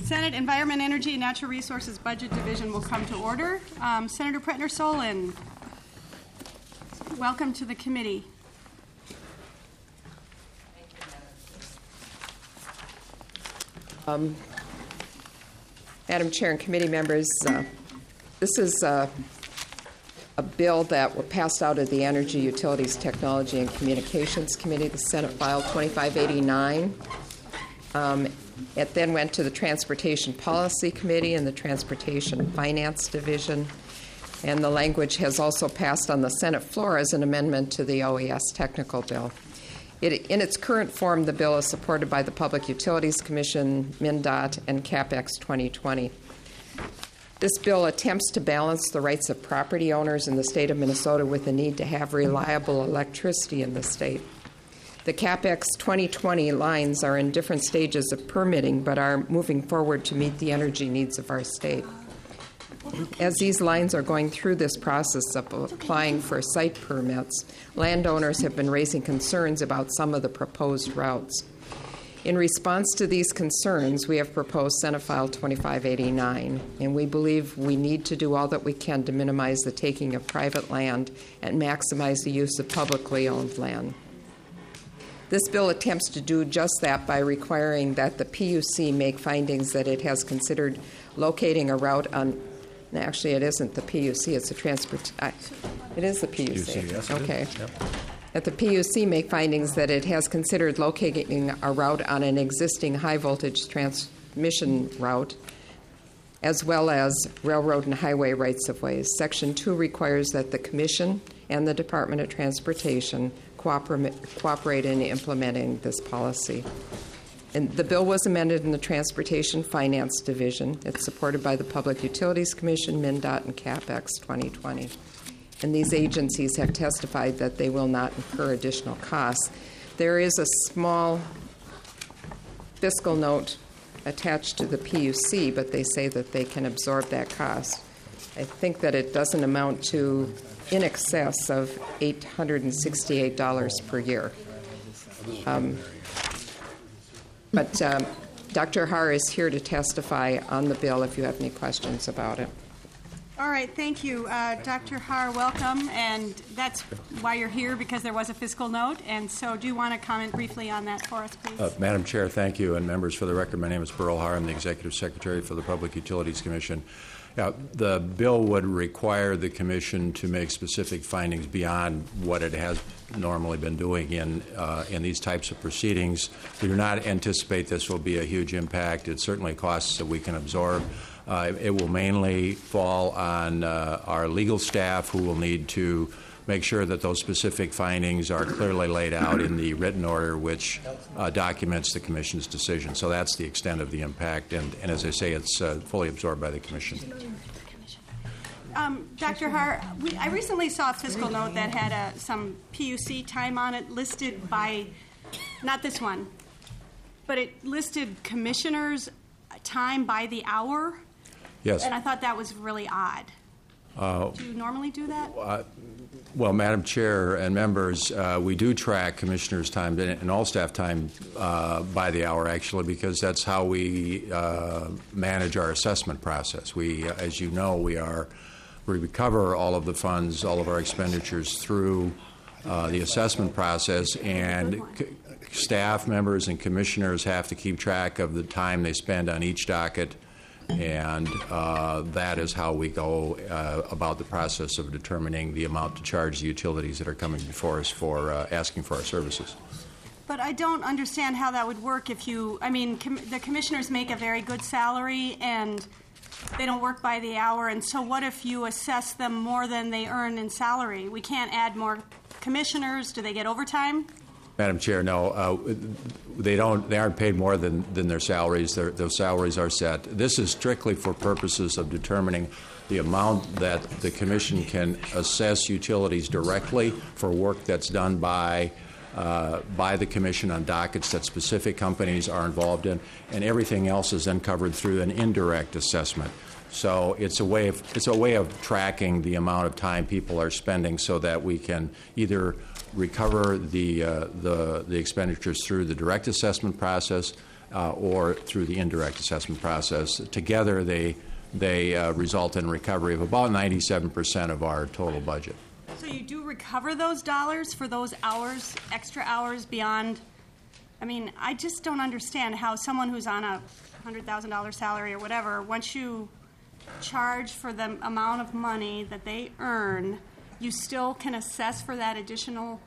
Senate Environment, Energy, and Natural Resources Budget Division will come to order. Senator Pretner-Solin, welcome to the committee. Madam Chair and committee members, this is a bill that was passed out of the Energy, Utilities, Technology, and Communications Committee, the Senate File 2589. It then went to the Transportation Policy Committee and the Transportation Finance Division, and the language has also passed on the Senate floor as an amendment to the OES technical bill. In its current form, the bill is supported by the Public Utilities Commission, MnDOT, and CapEx 2020. This bill attempts to balance the rights of property owners in the state of Minnesota with the need to have reliable electricity in the state. The CapEx 2020 lines are in different stages of permitting, but are moving forward to meet the energy needs of our state. As these lines are going through this process of applying for site permits, landowners have been raising concerns about some of the proposed routes. In response to these concerns, we have proposed Senate File 2589, and we believe we need to do all that we can to minimize the taking of private land and maximize the use of publicly owned land. This bill attempts to do just that by requiring that the PUC make findings that it has considered locating a route on. Actually, it isn't the PUC; it's the transport. It is the PUC. Yes, okay. Yep. That the PUC make findings that it has considered locating a route on an existing high-voltage transmission route, as well as railroad and highway rights-of-ways. Section 2 requires that the Commission and the Department of Transportation cooperate in implementing this policy. And the bill was amended in the Transportation Finance Division. It's supported by the Public Utilities Commission, MnDOT, and CapEx 2020. And these agencies have testified that they will not incur additional costs. There is a small fiscal note attached to the PUC, but they say that they can absorb that cost. I think that it doesn't amount to in excess of $868 per year. But Dr. Har is here to testify on the bill if you have any questions about it. All right, thank you. Dr. Har, welcome. And that's why you're here, because there was a fiscal note. And so do you want to comment briefly on that for us, please? Madam Chair, thank you. And members, for the record, my name is Burl Har. I'm the Executive Secretary for the Public Utilities Commission. The bill would require the Commission to make specific findings beyond what it has normally been doing in these types of proceedings. We do not anticipate this will be a huge impact. It's certainly costs that we can absorb. It will mainly fall on our legal staff, who will need to make sure that those specific findings are clearly laid out in the written order, which documents the Commission's decision. So that's the extent of the impact, and as I say, it's fully absorbed by the Commission. Dr. Har, I recently saw a fiscal note that had some PUC time on it listed by, not this one, but it listed commissioners' time by the hour. Yes. And I thought that was really odd. Do you normally do that? Well, Madam Chair and members, we do track commissioners' time and all staff time by the hour, actually, because that's how we manage our assessment process. We, as you know, we recover all of the funds, all of our expenditures through the assessment process, and staff members and commissioners have to keep track of the time they spend on each docket. And that is how we go about the process of determining the amount to charge the utilities that are coming before us for asking for our services. But I don't understand how that would work if the commissioners make a very good salary and they don't work by the hour, and so what if you assess them more than they earn in salary? We can't add more commissioners. Do they get overtime? Madam Chair, no, they don't. They aren't paid more than their salaries. Those salaries are set. This is strictly for purposes of determining the amount that the Commission can assess utilities directly for work that's done by the Commission on dockets that specific companies are involved in, and everything else is then covered through an indirect assessment. So it's a way of tracking the amount of time people are spending, so that we can either recover the expenditures through the direct assessment process, or through the indirect assessment process. Together, they result in recovery of about 97% of our total budget. So you do recover those dollars for those hours, extra hours beyond? I mean, I just don't understand how someone who's on a $100,000 salary or whatever, once you charge for the amount of money that they earn, you still can assess for that additional.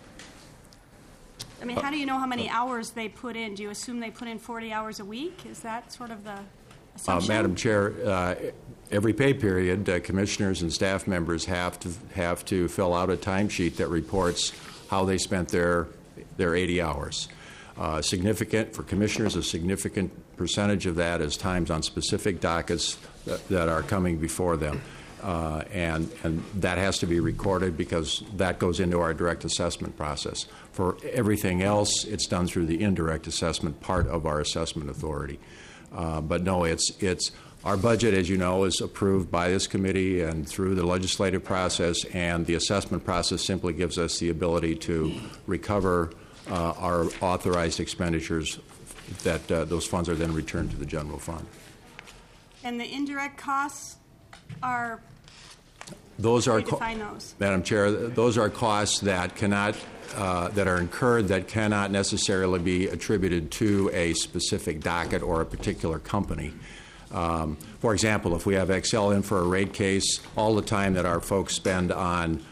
I mean, how do you know how many hours they put in? Do you assume they put in 40 hours a week? Is that sort of the assumption? Madam Chair, every pay period, commissioners and staff members have to fill out a timesheet that reports how they spent their 80 hours. Significant for commissioners, a significant percentage of that is times on specific dockets that are coming before them. And that has to be recorded because that goes into our direct assessment process. For everything else, it's done through the indirect assessment part of our assessment authority. But no, it's our budget, as you know, is approved by this committee and through the legislative process, and the assessment process simply gives us the ability to recover our authorized expenditures. That those funds are then returned to the general fund. And the indirect costs are. Those are, define those? Madam Chair, those are costs that cannot, that are incurred that cannot necessarily be attributed to a specific docket or a particular company. For example, if we have Excel in for a rate case, all the time that our folks spend on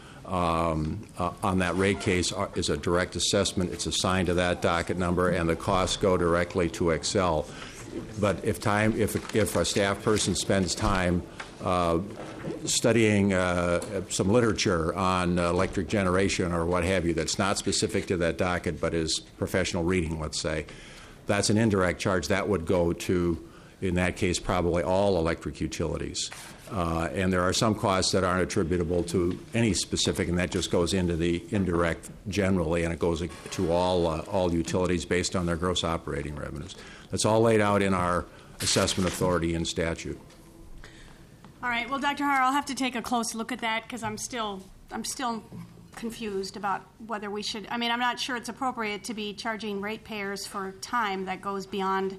that rate case is a direct assessment. It's assigned to that docket number, and the costs go directly to Excel. But if a staff person spends time studying some literature on electric generation or what have you that's not specific to that docket but is professional reading, let's say, that's an indirect charge. That would go to, in that case, probably all electric utilities. And there are some costs that aren't attributable to any specific, and that just goes into the indirect generally, and it goes to all utilities based on their gross operating revenues. That's all laid out in our assessment authority in statute. All right. Well, Dr. Har, I'll have to take a close look at that because I'm still confused about whether we should. I mean, I'm not sure it's appropriate to be charging ratepayers for time that goes beyond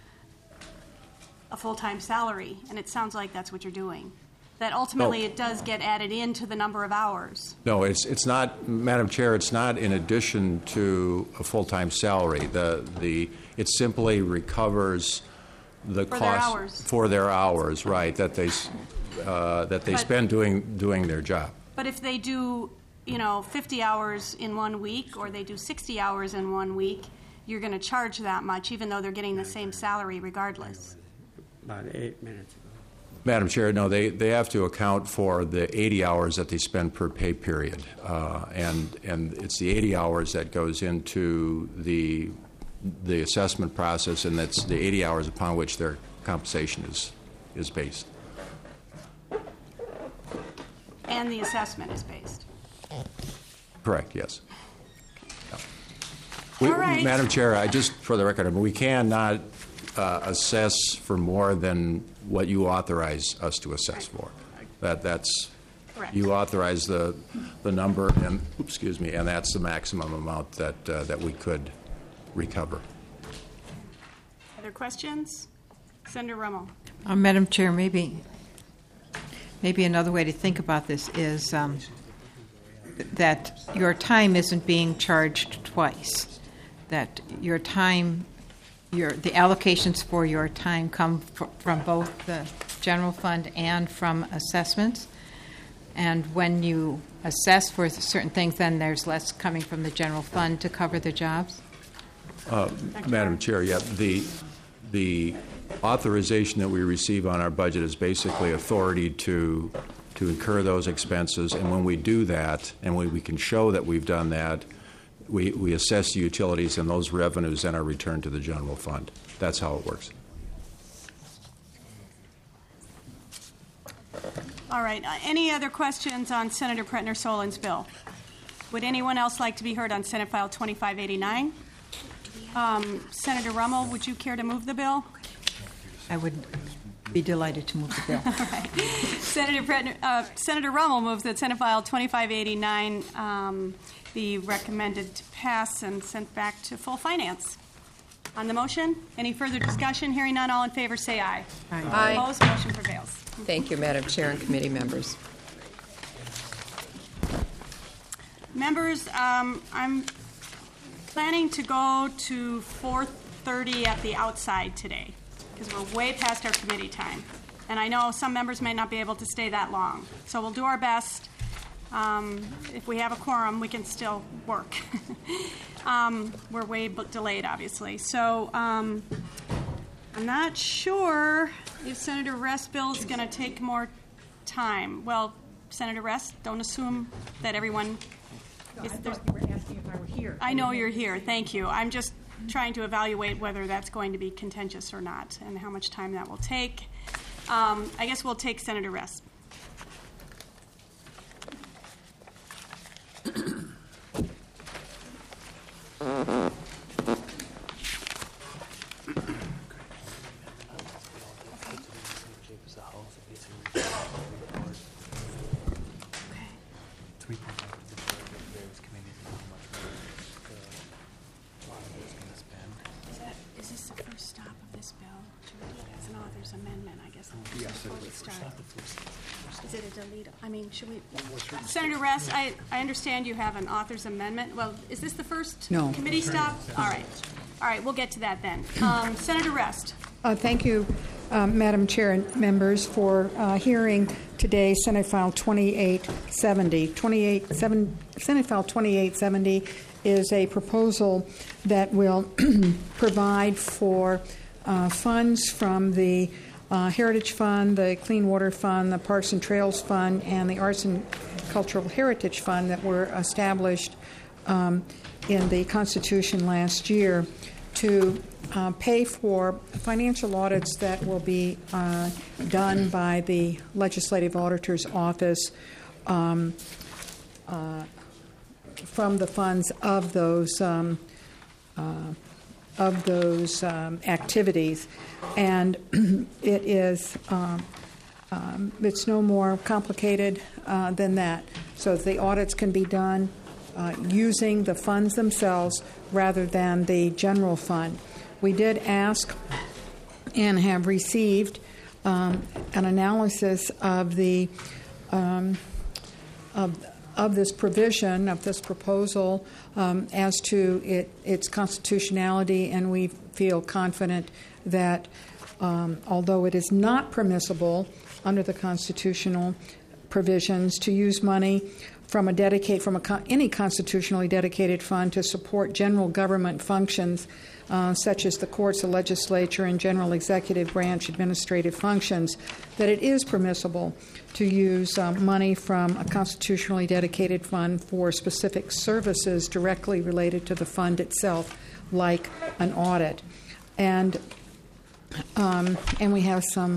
a full-time salary, and it sounds like that's what you're doing. That ultimately it does get added into the number of hours. No, it's not, Madam Chair. It's not in addition to a full-time salary. It simply recovers the cost for their hours, right? That they spend doing their job. But if they do, 50 hours in 1 week, or they do 60 hours in 1 week, you're going to charge that much, even though they're getting the same salary regardless. About 8 minutes ago. Madam Chair, no, they have to account for the 80 hours that they spend per pay period, and it's the 80 hours that goes into the assessment process, and that's the 80 hours upon which their compensation is based. And the assessment is based. Correct, yes. All right. Madam Chair, just for the record, we cannot assess for more than what you authorize us to assess for. That's correct. You authorize the number, and and that's the maximum amount that we could recover. Other questions? Senator Rummel. Madam Chair, maybe another way to think about this is that your time isn't being charged twice. That your time, the allocations for your time come from both the general fund and from assessments. And when you assess for certain things, then there's less coming from the general fund to cover the jobs? Madam Chair, yeah, the authorization that we receive on our budget is basically authority to incur those expenses, and when we do that, and when we can show that we've done that, we assess the utilities, and those revenues then are returned to the general fund. That's how it works. All right. Any other questions on Senator Pretner-Solin's bill? Would anyone else like to be heard on Senate File 2589? Senator Rummel, would you care to move the bill? I would be delighted to move the bill. All right. Senator Rummel moves that Senate File 2589 be recommended to pass and sent back to full finance. On the motion, any further discussion? Hearing none, all in favor say aye. Aye. Opposed, motion prevails. Thank you, Madam Chair and committee members. Members, I'm planning to go to 4:30 at the outside today because we're way past our committee time. And I know some members may not be able to stay that long. So we'll do our best. If we have a quorum, we can still work. We're way delayed, obviously. So I'm not sure if Senator Rest's bill is going to take more time. Well, Senator Rest, don't assume that everyone is there. You were asking if I were here. I know you're here. Thank you. I'm just trying to evaluate whether that's going to be contentious or not and how much time that will take. I guess we'll take Senator Rest. Is this the first stop of this bill? It's an author's amendment, I guess. Before we start. Is it a delete? I mean, should we? Senator Rest, I understand you have an author's amendment. Well, is this the first committee stop? All right. All right, we'll get to that then. Senator Rest. Thank you, Madam Chair and members, for hearing today Senate File 2870. Senate File 2870 is a proposal that will provide for funds from the Heritage Fund, the Clean Water Fund, the Parks and Trails Fund, and the Arts and Cultural Heritage Fund that were established in the Constitution last year to pay for financial audits that will be done by the Legislative Auditor's Office from the funds of those activities, and it is it's no more complicated than that. So the audits can be done using the funds themselves rather than the general fund. We did ask and have received an analysis of the of this provision, of this proposal, as to its constitutionality, and we feel confident that although it is not permissible under the constitutional provisions to use money from any constitutionally dedicated fund to support general government functions such as the courts, the legislature, and general executive branch administrative functions, that it is permissible to use money from a constitutionally dedicated fund for specific services directly related to the fund itself, like an audit. And we have some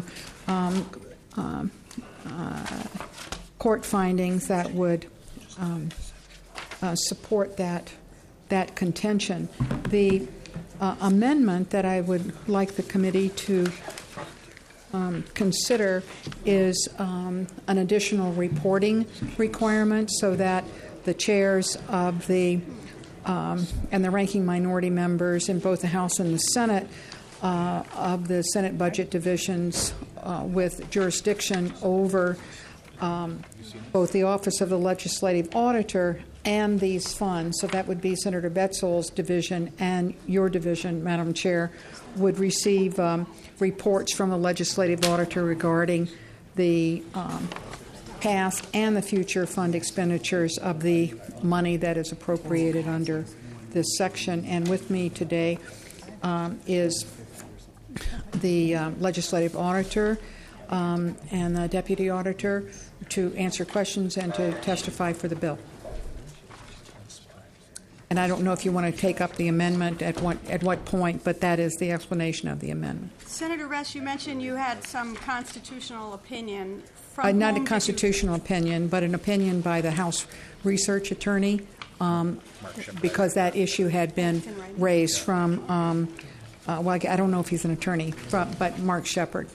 court findings that would support that contention. The amendment that I would like the committee to consider is an additional reporting requirement so that the chairs of the and the ranking minority members in both the House and the Senate of the Senate budget divisions with jurisdiction over both the Office of the Legislative Auditor and these funds, so that would be Senator Betzel's division and your division, Madam Chair, would receive reports from the Legislative Auditor regarding the past and the future fund expenditures of the money that is appropriated under this section. And with me today is the Legislative Auditor and the Deputy Auditor to answer questions and to testify for the bill. And I don't know if you want to take up the amendment at what point, but that is the explanation of the amendment. Senator Rest, you mentioned you had some constitutional opinion. From Not a constitutional opinion, but an opinion by the House research attorney, because that issue had been raised from, well, I don't know if he's an attorney, but Mark Shepard.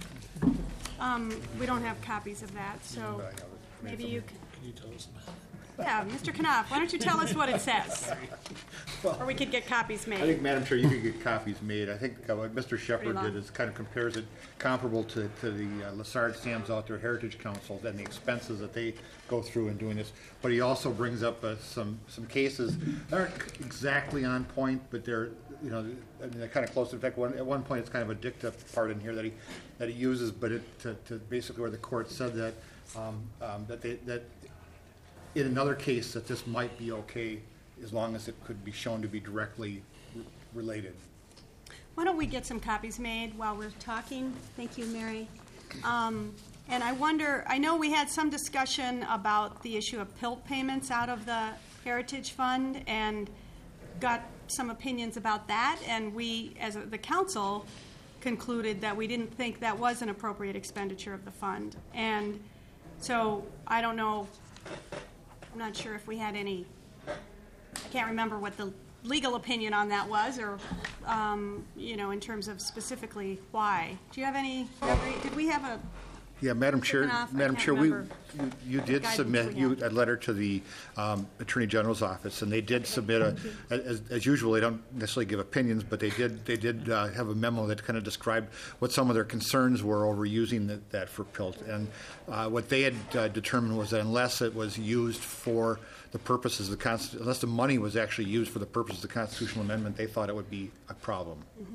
We don't have copies of that, so maybe you can. Yeah, Mr. Knopf, why don't you tell us what it says? Or we could get copies I think, made. Madam Chair, you could get copies made. I think what Mr. Shepard long. did is kind of compares it comparable to the Lassard Sam's Outdoor Heritage Council and the expenses that they go through in doing this. But he also brings up some cases that aren't exactly on point, but they're, you know, I mean, they're kind of close. In fact, at one point, it's kind of a dicta part in here that he uses, but to basically where the court said that that in another case that this might be okay as long as it could be shown to be directly related. Why don't we get some copies made while we're talking? Thank you, Mary. And I wonder, I know we had some discussion about the issue of PILT payments out of the Heritage Fund and got some opinions about that, and we, as the council, concluded that we didn't think that was an appropriate expenditure of the fund. And so I don't know, I'm not sure if we had any, I can't remember what the legal opinion on that was, or, you know, in terms of specifically why. Do you have any, did we have a, Yeah, Madam Chair, off, I Madam can't Chair, remember you did guidance submit we had. a letter to the Attorney General's office, and they did submit as usual, they don't necessarily give opinions, but they did have a memo that kind of described what some of their concerns were over using that for PILT. And what they had determined was that unless it was used for the purposes of the unless the money was actually used for the purposes of the constitutional amendment, they thought it would be a problem.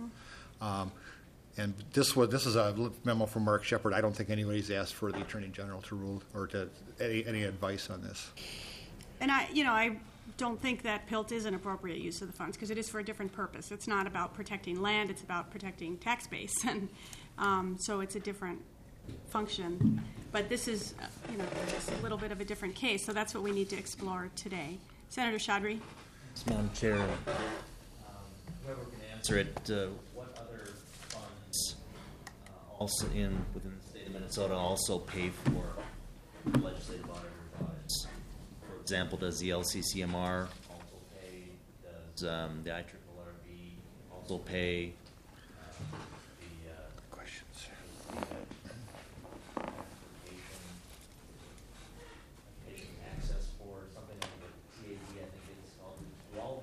And this is a memo from Mark Shepard. I don't think anybody's asked for the Attorney General to rule or to any advice on this. and I don't think that PILT is an appropriate use of the funds because it is for a different purpose. It's not about protecting land, it's about protecting tax base. And so it's a different function. But this is, just a little bit of a different case, so that's what we need to explore today. Senator Chaudhry? Yes, Madam Chair, whoever can answer it, what other funds also within the state of Minnesota also pay for legislative auditor's audits? For example, does the LCCMR also pay? Does the IRRB also pay? Patient access for something like the CAD, I think it's called. Do all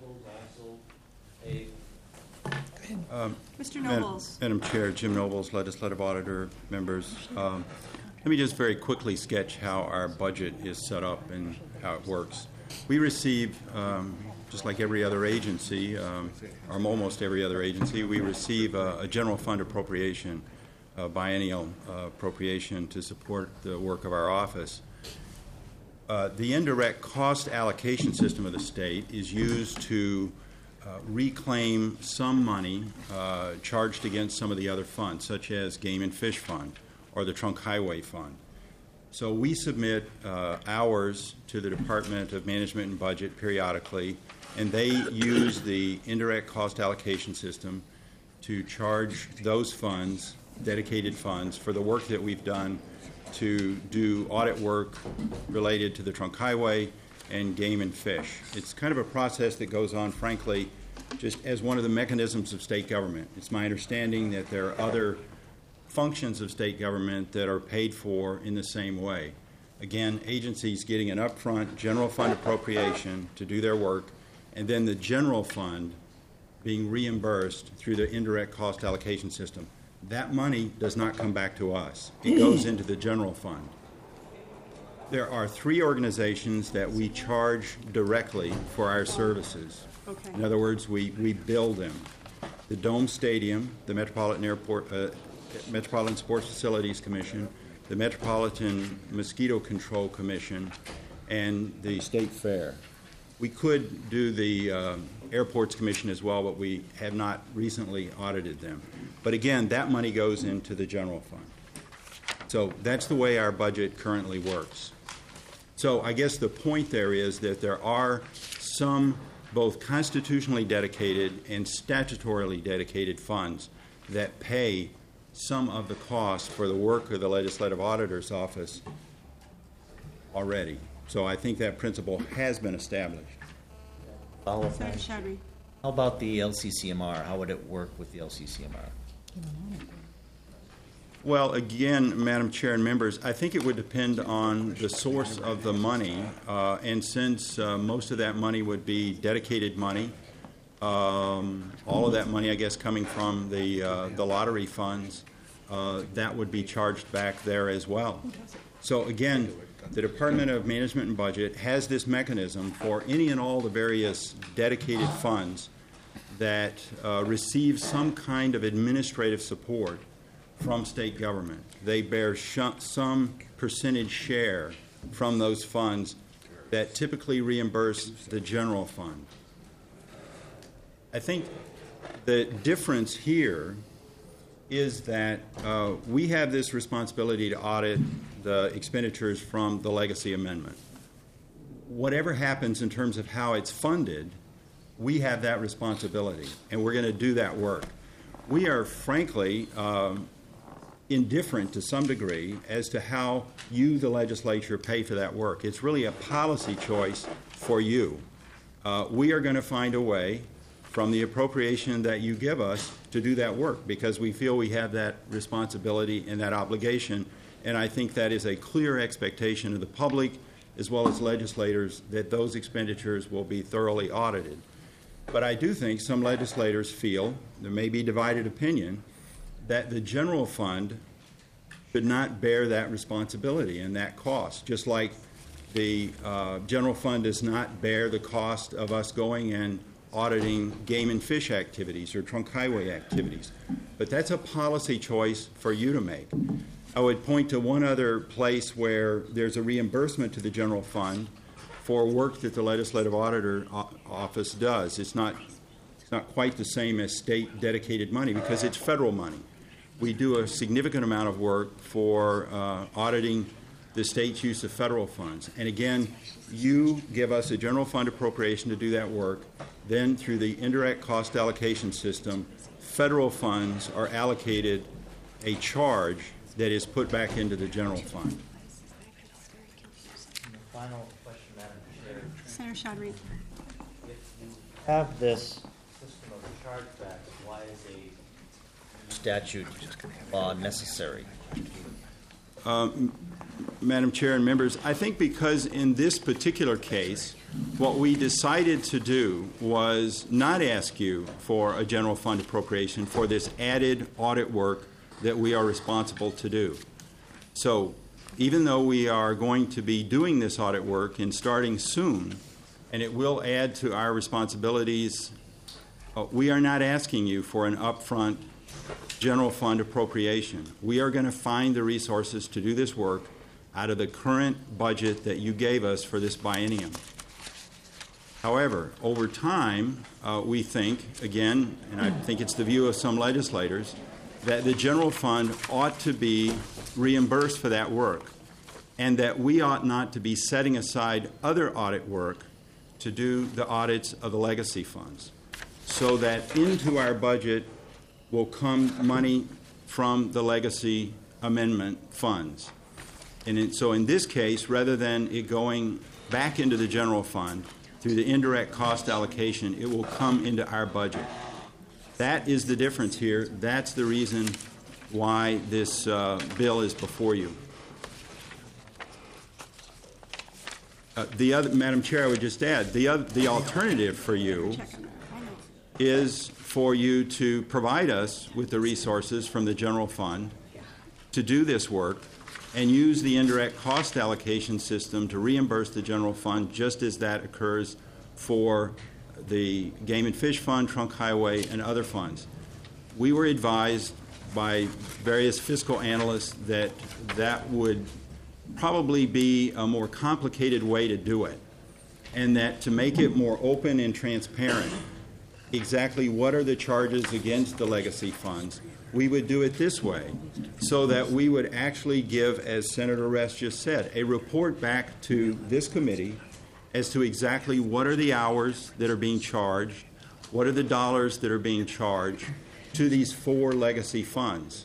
of those also pay? Mr. Nobles? Madam Chair, Jim Nobles, Legislative Auditor, members. Let me just very quickly sketch how our budget is set up and how it works. We receive, just like every other agency, or almost every other agency, we receive a general fund appropriation, biennial appropriation to support the work of our office. The indirect cost allocation system of the state is used to reclaim some money charged against some of the other funds, such as Game and Fish Fund or the Trunk Highway Fund. So we submit ours to the Department of Management and Budget periodically, and they use the indirect cost allocation system to charge those funds, dedicated funds, for the work that we've done to do audit work related to the Trunk Highway and Game and Fish. It's kind of a process that goes on, frankly, just as one of the mechanisms of state government. It's my understanding that there are other functions of state government that are paid for in the same way. Again, agencies getting an upfront general fund appropriation to do their work, and then the general fund being reimbursed through the indirect cost allocation system. That money does not come back to us. It goes into the general fund. There are 3 organizations that we charge directly for our services. Okay. In other words, we bill them. The Dome Stadium, the Metropolitan Sports Facilities Commission, the Metropolitan Mosquito Control Commission, and the State Fair. We could do the Airports Commission as well, but we have not recently audited them. But again, that money goes into the general fund. So that's the way our budget currently works. So I guess the point there is that there are some both constitutionally dedicated and statutorily dedicated funds that pay some of the costs for the work of the Legislative Auditor's Office already. So I think that principle has been established. Follow-up, Senator Madam Chair. Chaudhry? How about the LCCMR? How would it work with the LCCMR? Well, again, Madam Chair and members, I think it would depend on the source of the money, and since most of that money would be dedicated money, all of that money, I guess, coming from the lottery funds, that would be charged back there as well. So again, the Department of Management and Budget has this mechanism for any and all the various dedicated funds that receive some kind of administrative support from state government. They bear some percentage share from those funds that typically reimburse the general fund. I think the difference here is that we have this responsibility to audit the expenditures from the legacy amendment. Whatever happens in terms of how it's funded, we have that responsibility, and we're going to do that work. We are, frankly, indifferent to some degree as to how you, the legislature, pay for that work. It's really a policy choice for you. We are going to find a way from the appropriation that you give us to do that work because we feel we have that responsibility and that obligation, and I think that is a clear expectation of the public as well as legislators that those expenditures will be thoroughly audited. But I do think some legislators feel, there may be divided opinion, that the general fund should not bear that responsibility and that cost, just like the general fund does not bear the cost of us going and auditing game and fish activities or trunk highway activities. But that's a policy choice for you to make. I would point to one other place where there's a reimbursement to the general fund for work that the Legislative Auditor Office does. It's not quite the same as state dedicated money because it's federal money. We do a significant amount of work for auditing the state's use of federal funds. And again, you give us a general fund appropriation to do that work. Then through the indirect cost allocation system, federal funds are allocated a charge that is put back into the general fund. Final question, Madam Chair. Senator Chaudhry. If you have this system of chargebacks, why is a statute law necessary? Madam Chair and members, I think because in this particular case, what we decided to do was not ask you for a general fund appropriation for this added audit work that we are responsible to do. So even though we are going to be doing this audit work and starting soon, and it will add to our responsibilities, we are not asking you for an upfront general fund appropriation. We are going to find the resources to do this work out of the current budget that you gave us for this biennium. However, over time, we think, again, and I think it's the view of some legislators, that the general fund ought to be reimbursed for that work, and that we ought not to be setting aside other audit work to do the audits of the legacy funds, so that into our budget will come money from the legacy amendment funds. And so in this case, rather than it going back into the general fund through the indirect cost allocation, it will come into our budget. That is the difference here. That's the reason why this bill is before you. Madam Chair, I would just add, the alternative for you is for you to provide us with the resources from the general fund to do this work and use the indirect cost allocation system to reimburse the general fund just as that occurs for the Game and Fish Fund, Trunk Highway, and other funds. We were advised by various fiscal analysts that that would probably be a more complicated way to do it, and that to make it more open and transparent, exactly what are the charges against the legacy funds, we would do it this way, so that we would actually give, as Senator Rest just said, a report back to this committee as to exactly what are the hours that are being charged, what are the dollars that are being charged to these 4 legacy funds.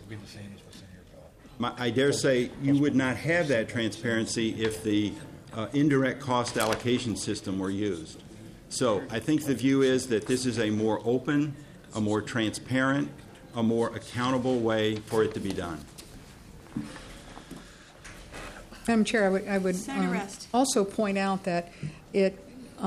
I dare say you would not have that transparency if the indirect cost allocation system were used. So I think the view is that this is a more open, a more transparent, a more accountable way for it to be done. Madam Chair, I would Senator Rest. also point out that it,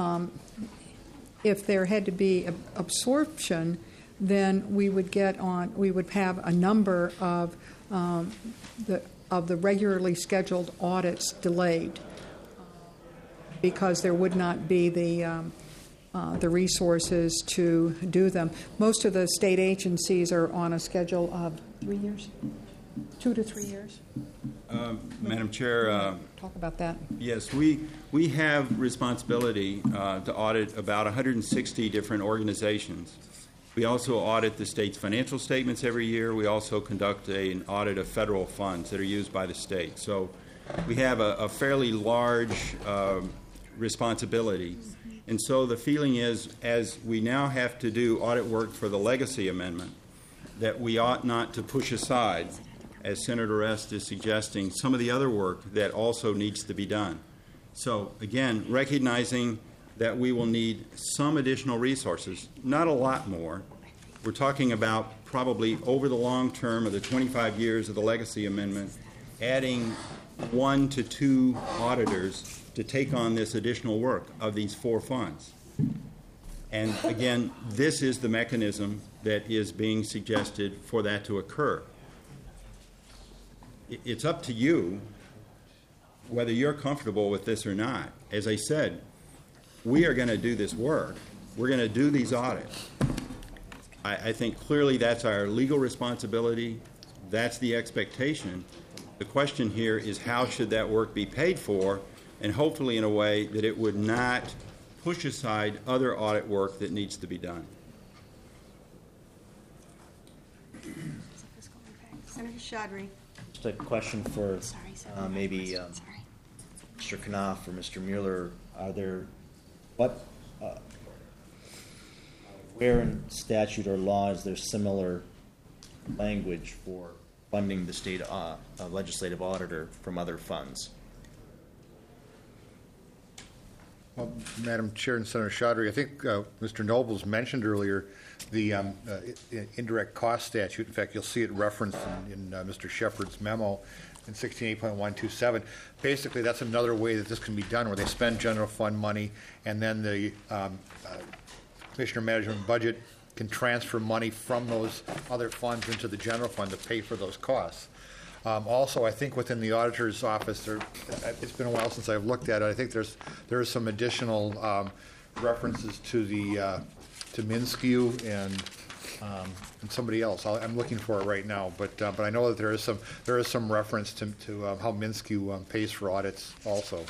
if there had to be absorption, then we would have a number of the regularly scheduled audits delayed because there would not be the resources to do them. Most of the state agencies are on a schedule of 3 years, 2 to 3 years. Madam Chair, Talk about that. yes, we have responsibility to audit about 160 different organizations. We also audit the state's financial statements every year. We also conduct an audit of federal funds that are used by the state. So we have a fairly large responsibility. And so the feeling is, as we now have to do audit work for the legacy amendment, that we ought not to push aside, as Senator Rest is suggesting, some of the other work that also needs to be done. So again, recognizing that we will need some additional resources, not a lot more. We're talking about probably over the long term of the 25 years of the legacy amendment, adding 1 to 2 auditors to take on this additional work of these 4 funds. And again, this is the mechanism that is being suggested for that to occur. It's up to you whether you're comfortable with this or not. As I said, we are going to do this work. We're going to do these audits. I think clearly that's our legal responsibility. That's the expectation. The question here is how should that work be paid for, and hopefully in a way that it would not push aside other audit work that needs to be done. Senator Chaudhry. Just a question for maybe Mr. Knopf or Mr. Mueller. Are there where in statute or law is there similar language for funding the state legislative auditor from other funds? Well, Madam Chair and Senator Chaudhry, I think Mr. Nobles mentioned earlier the indirect cost statute. In fact, you'll see it referenced in Mr. Shepard's memo in 16.8.127. Basically, that's another way that this can be done, where they spend general fund money, and then the Commissioner Management Budget can transfer money from those other funds into the general fund to pay for those costs. Also, I think within the auditor's office, it's been a while since I've looked at it. I think there are some additional references to the to MnSCU and somebody else. I'm looking for it right now, but I know that there is some reference to how MnSCU pays for audits also.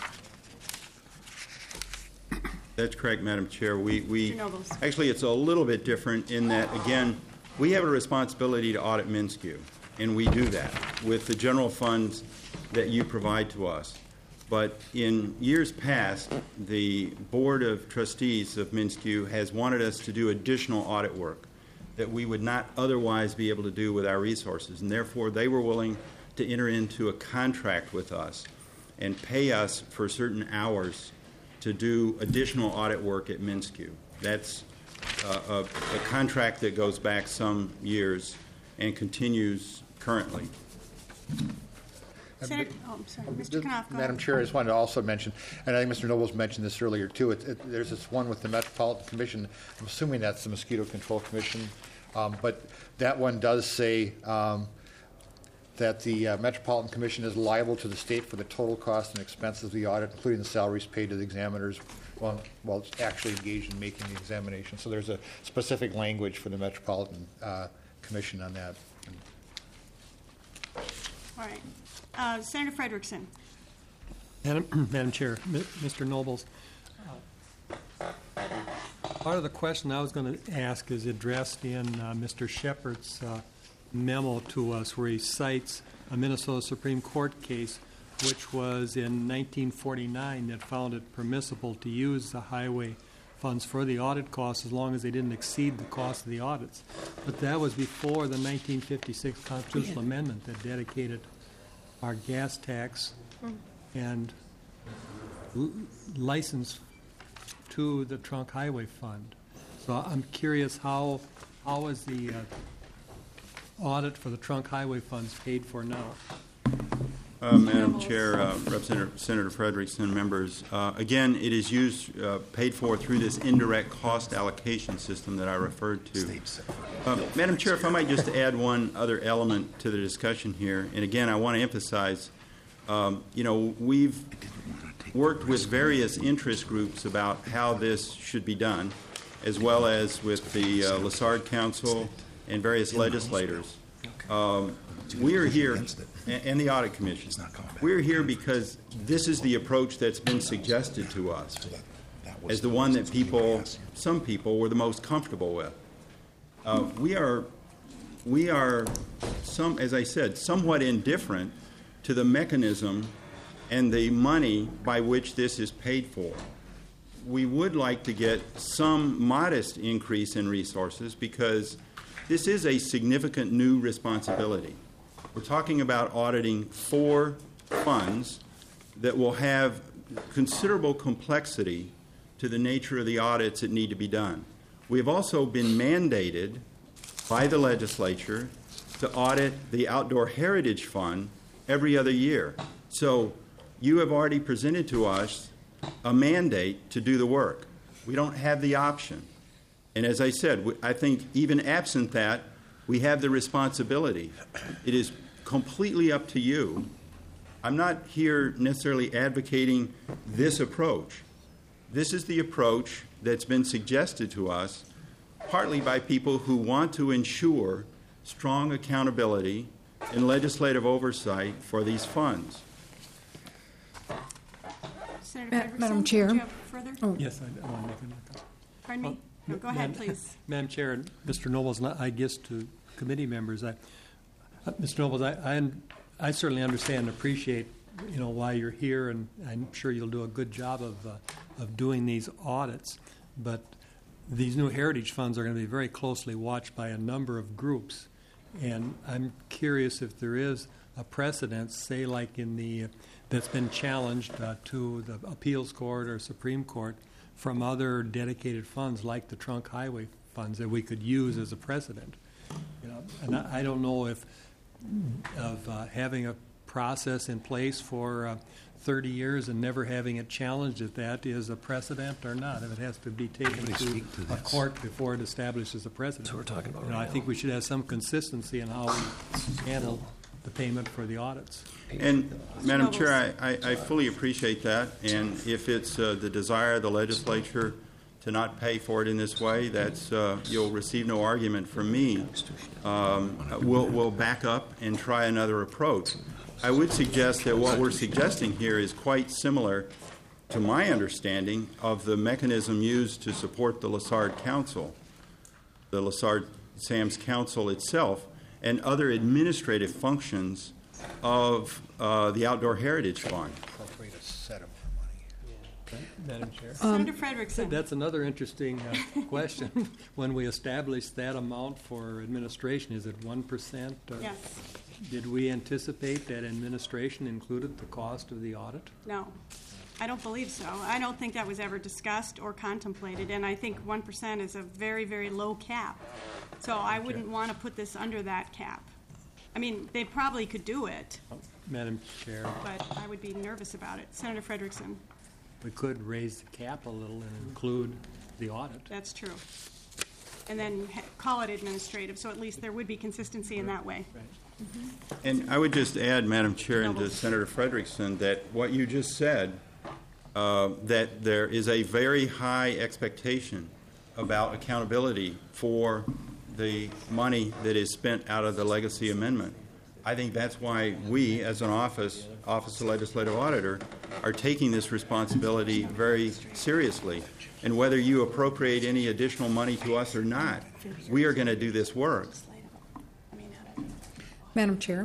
That's correct, Madam Chair. We Nobles. actually, it's a little bit different in that, again, we have a responsibility to audit MnSCU, and we do that with the general funds that you provide to us. But in years past, the Board of Trustees of MnSCU has wanted us to do additional audit work that we would not otherwise be able to do with our resources, and therefore they were willing to enter into a contract with us and pay us for certain hours to do additional audit work at MnSCU. That's a contract that goes back some years and continues currently. Senator, I'm sorry, Mr. Knopf, go Madam ahead. Chair, I just wanted to also mention, and I think Mr. Nobles mentioned this earlier too, there's this one with the Metropolitan Commission. I'm assuming that's the Mosquito Control Commission, but that one does say that the Metropolitan Commission is liable to the state for the total cost and expenses of the audit, including the salaries paid to the examiners while it's actually engaged in making the examination. So there's a specific language for the Metropolitan Commission on that. All right. Senator Frederickson. Madam Chair, Mr. Nobles, part of the question I was going to ask is addressed in Mr. Shepard's memo to us, where he cites a Minnesota Supreme Court case which was in 1949 that found it permissible to use the highway funds for the audit costs as long as they didn't exceed the cost of the audits. But that was before the 1956 constitutional amendment that dedicated our gas tax and license to the trunk highway fund. So I'm curious, how is the audit for the trunk highway funds paid for now? Madam Chair, Representative Senator Frederickson, members, again, it is used, paid for through this indirect cost allocation system that I referred to. Madam Chair, if I might just add one other element to the discussion here, and again, I want to emphasize, we've worked with various interest groups about how this should be done, as well as with the Lessard Council and various legislators. We are here, and the Audit Commission, we're here because this is the approach that's been suggested to us as the one that some people were the most comfortable with. We are, as I said, somewhat indifferent to the mechanism and the money by which this is paid for. We would like to get some modest increase in resources because this is a significant new responsibility. We're talking about auditing 4 funds that will have considerable complexity to the nature of the audits that need to be done. We have also been mandated by the legislature to audit the Outdoor Heritage Fund every other year. So you have already presented to us a mandate to do the work. We don't have the option. And as I said, I think even absent that, we have the responsibility. It is completely up to you. I'm not here necessarily advocating this approach. This is the approach that's been suggested to us, partly by people who want to ensure strong accountability and legislative oversight for these funds. Senator Madam Frederickson, Chair. do you have further? Yes, I want to make another comment. Pardon me? No, go ahead, please. Madam Chair, and Mr. Nobles, and I guess to committee members, Mr. Nobles, I certainly understand and appreciate, why you're here, and I'm sure you'll do a good job of doing these audits. But these new heritage funds are going to be very closely watched by a number of groups, and I'm curious if there is a precedent, say like in the that's been challenged to the appeals court or Supreme Court from other dedicated funds like the trunk highway funds that we could use as a precedent. And I don't know if having a process in place for 30 years and never having it challenged at that is a precedent or not. If it has to be taken to a court before it establishes a precedent. That's what we're talking about. I think we should have some consistency in how we handle the payment for the audits. And, Madam Chair, I fully appreciate that, and if it's the desire of the legislature to not pay for it in this way, that's you'll receive no argument from me. We'll back up and try another approach. I would suggest that what we're suggesting here is quite similar to my understanding of the mechanism used to support the Lessard Council, the Lessard Sam's Council itself, and other administrative functions of the Outdoor Heritage Fund. Madam Chair. Senator Frederickson. That's another interesting question. When we established that amount for administration, is it 1%? Yes. Did we anticipate that administration included the cost of the audit? No, I don't believe so. I don't think that was ever discussed or contemplated, and I think 1% is a very, very low cap. So I wouldn't want to put this under that cap. I mean, they probably could do it, Madam Chair, but I would be nervous about it. Senator Frederickson. we could raise the cap a little and include the audit. That's true. And then call it administrative, so at least there would be consistency in that way. Right. And I would just add, Madam Chair, and to Senator Frederickson, that what you just said, that there is a very high expectation about accountability for the money that is spent out of the legacy amendment. I think that's why we, as an Office of Legislative Auditor, are taking this responsibility very seriously. And whether you appropriate any additional money to us or not, we are going to do this work. Madam Chair.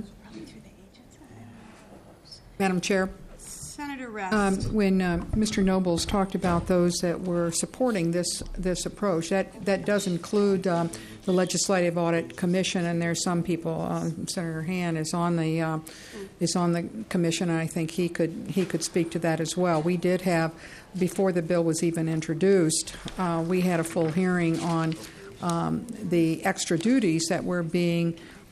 Madam Chair. Senator Rest. When Mr. Nobles talked about those that were supporting this approach, that does include the Legislative Audit Commission, and there's some people. Senator Han is on the commission, and I think he could speak to that as well. We did have, before the bill was even introduced, we had a full hearing on the extra duties that were being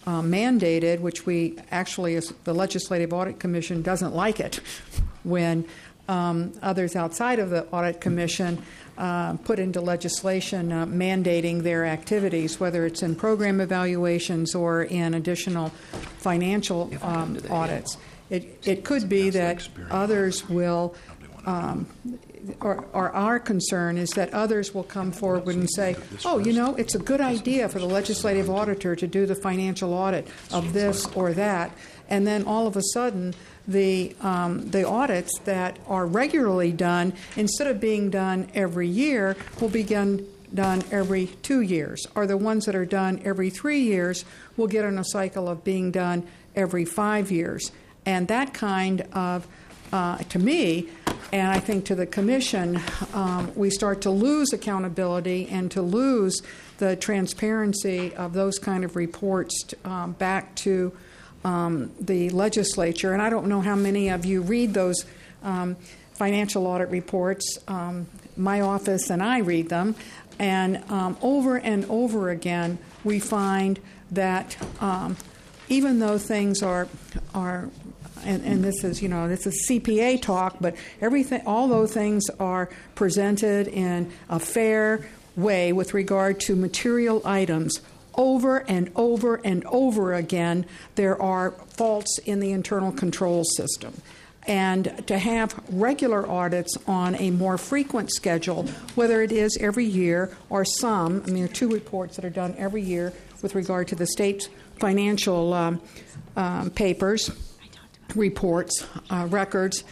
mandated, which we actually, as the Legislative Audit Commission, doesn't like it when others outside of the Audit Commission put into legislation mandating their activities, whether it's in program evaluations or in additional financial audits. It could be that others will, or our concern is that others will come forward and say, oh, it's a good idea for the legislative auditor to do the financial audit of this or that, and then all of a sudden the audits that are regularly done, instead of being done every year, will be done every 2 years, or the ones that are done every 3 years will get in a cycle of being done every 5 years. And that kind of, to me, and I think to the Commission, we start to lose accountability and to lose the transparency of those kind of reports back to the legislature. And I don't know how many of you read those financial audit reports. My office and I read them. And over again, we find that even though things are and this is CPA talk, but although things are presented in a fair way with regard to material items, over and over and over again, there are faults in the internal control system. And to have regular audits on a more frequent schedule, whether it is every year or there are 2 reports that are done every year with regard to the state's financial papers, reports, records.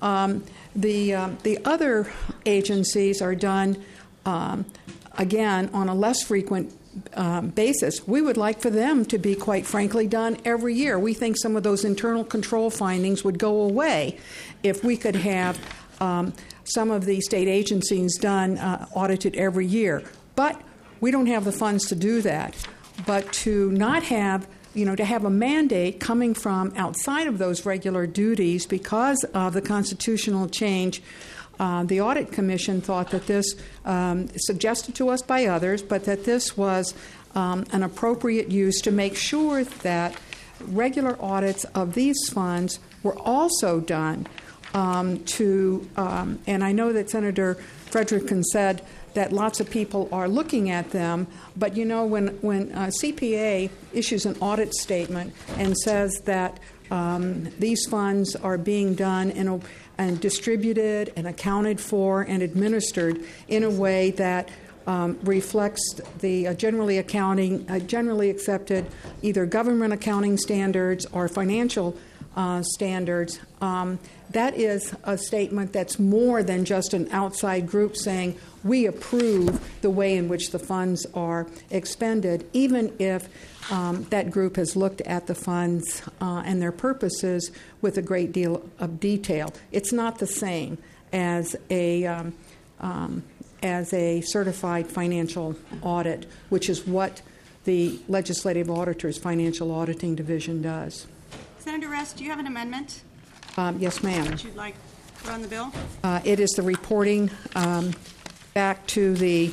The other agencies are done, again, on a less frequent basis. We would like for them to be, quite frankly, done every year. We think some of those internal control findings would go away if we could have some of the state agencies done, audited every year. But we don't have the funds to do that. But to not have to have a mandate coming from outside of those regular duties because of the constitutional change, the Audit Commission thought that this, suggested to us by others, but that this was an appropriate use to make sure that regular audits of these funds were also done and I know that Senator Frederickson said that lots of people are looking at them, but when CPA issues an audit statement and says that these funds are being done and distributed and accounted for and administered in a way that reflects the generally accepted either government accounting standards or financial standards, that is a statement that's more than just an outside group saying we approve the way in which the funds are expended, even if that group has looked at the funds and their purposes with a great deal of detail. It's not the same as a certified financial audit, which is what the Legislative Auditor's Financial Auditing Division does. Senator Rest, do you have an amendment? Yes, ma'am. That you'd like put on the bill? It is the reporting back to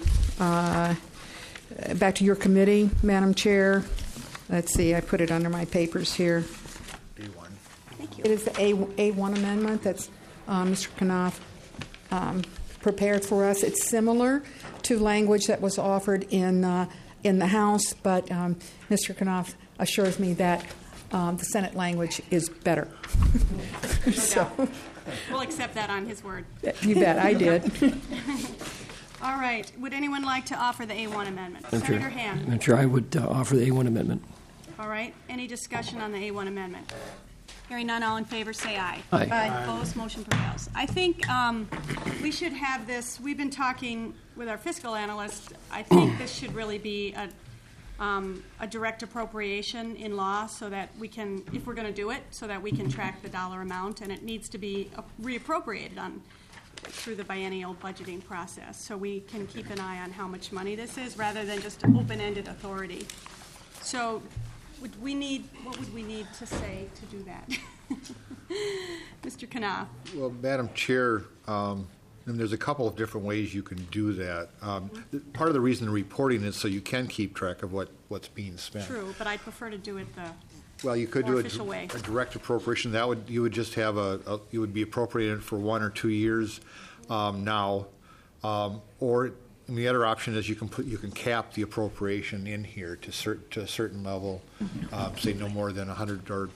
your committee, Madam Chair. Let's see, I put it under my papers here. A1. Thank you. It is the A1 amendment that's Mr. Knopf prepared for us. It's similar to language that was offered in the House, but Mr. Knopf assures me that the Senate language is better. So we'll accept that on his word. You bet, I did. All right. Would anyone like to offer the A1 amendment? Senator Hand. Madam Chair, I would offer the A1 amendment. All right. Any discussion on the A1 amendment? Hearing none, all in favor say aye. Aye. Aye. Opposed, motion prevails. I think we should have this. We've been talking with our fiscal analyst. I think this should really be a direct appropriation in law so that we can, if we're going to do it, so that we can track the dollar amount, and it needs to be reappropriated through the biennial budgeting process so we can keep an eye on how much money this is rather than just open-ended authority. So what would we need to say to do that? Mr. Knopf. Well, Madam Chair, And there's a couple of different ways you can do that. Part of the reason the reporting is so you can keep track of what's being spent. True, but I'd prefer to do it the Well, you could more do official way. a direct appropriation. You would just have you would be appropriated for 1 or 2 years now, or the other option is you can cap the appropriation in here to a certain level, say no more than $100 or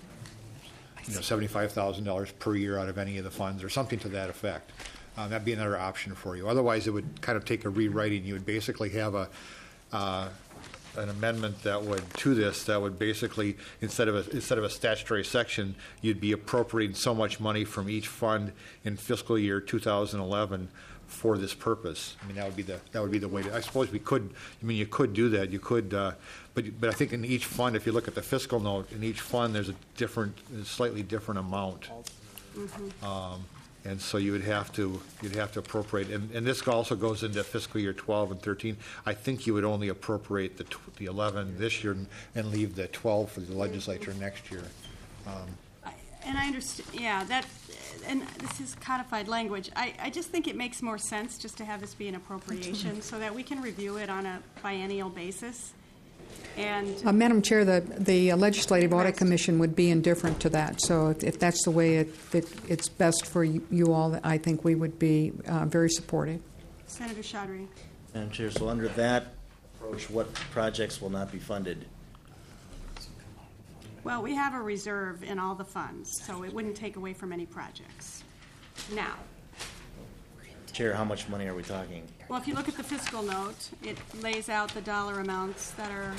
$75,000 per year out of any of the funds or something to that effect. That'd be another option for you. Otherwise, it would kind of take a rewriting. You would basically have an amendment that would basically instead of a statutory section, you'd be appropriating so much money from each fund in fiscal year 2011 for this purpose. I mean, that would be the way. I suppose we could. I mean, you could do that. You could, but I think in each fund, if you look at the fiscal note, in each fund there's a slightly different amount. And so you'd have to appropriate, and this also goes into fiscal year 12 and 13. I think you would only appropriate the 11 this year and leave the 12 for the legislature next year. And I understand, yeah, and this is codified language. I just think it makes more sense just to have this be an appropriation so that we can review it on a biennial basis. And Madam Chair, the Legislative Audit Commission would be indifferent to that. So if that's the way it's best for you all, I think we would be very supportive. Senator Chaudhry. Madam Chair, so under that approach, what projects will not be funded? Well, we have a reserve in all the funds, so it wouldn't take away from any projects. Now, Chair, how much money are we talking? well, if you look at the fiscal note, it lays out the dollar amounts that are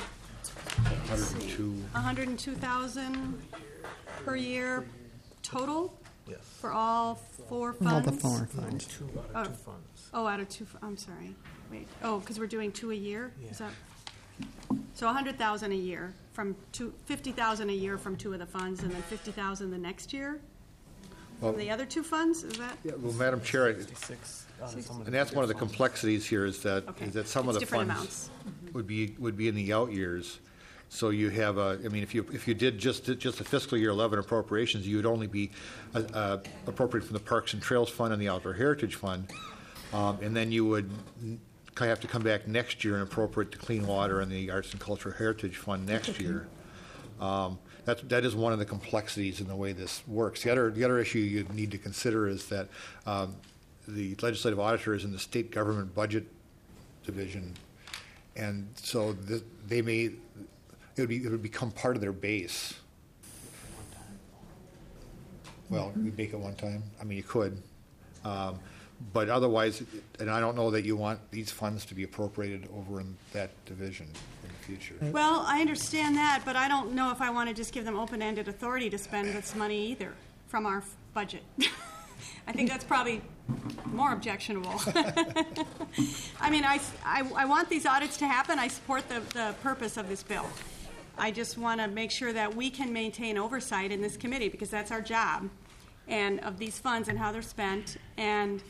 102,000 per year total for all 4 funds. All the 4 funds. Out of 2. I'm sorry. Wait. Oh, because we're doing 2 a year. Is that? So 100,000 a year from 50,000 a year from 2 of the funds, and then 50,000 the next year from the other 2 funds. Is that? Yeah, well, Madam Chair, and that's one of the complexities here is that some of the different funds amounts. would be in the out years. So you have if you did just the fiscal year 11 appropriations, you would only be appropriate from the Parks and Trails Fund and the Outdoor Heritage Fund, and then you would have to come back next year and appropriate the Clean Water and the Arts and Cultural Heritage Fund next year. That is one of the complexities in the way this works. The other issue you need to consider is that the legislative auditor is in the state government budget division, and so it would become part of their base. Well, you make it one time. I mean, you could. But otherwise, and I don't know that you want these funds to be appropriated over in that division in the future. Well, I understand that, but I don't know if I want to just give them open-ended authority to spend this money either from our budget. I think that's probably more objectionable. I mean, I want these audits to happen. I support the purpose of this bill. I just want to make sure that we can maintain oversight in this committee because that's our job, and of these funds and how they're spent, and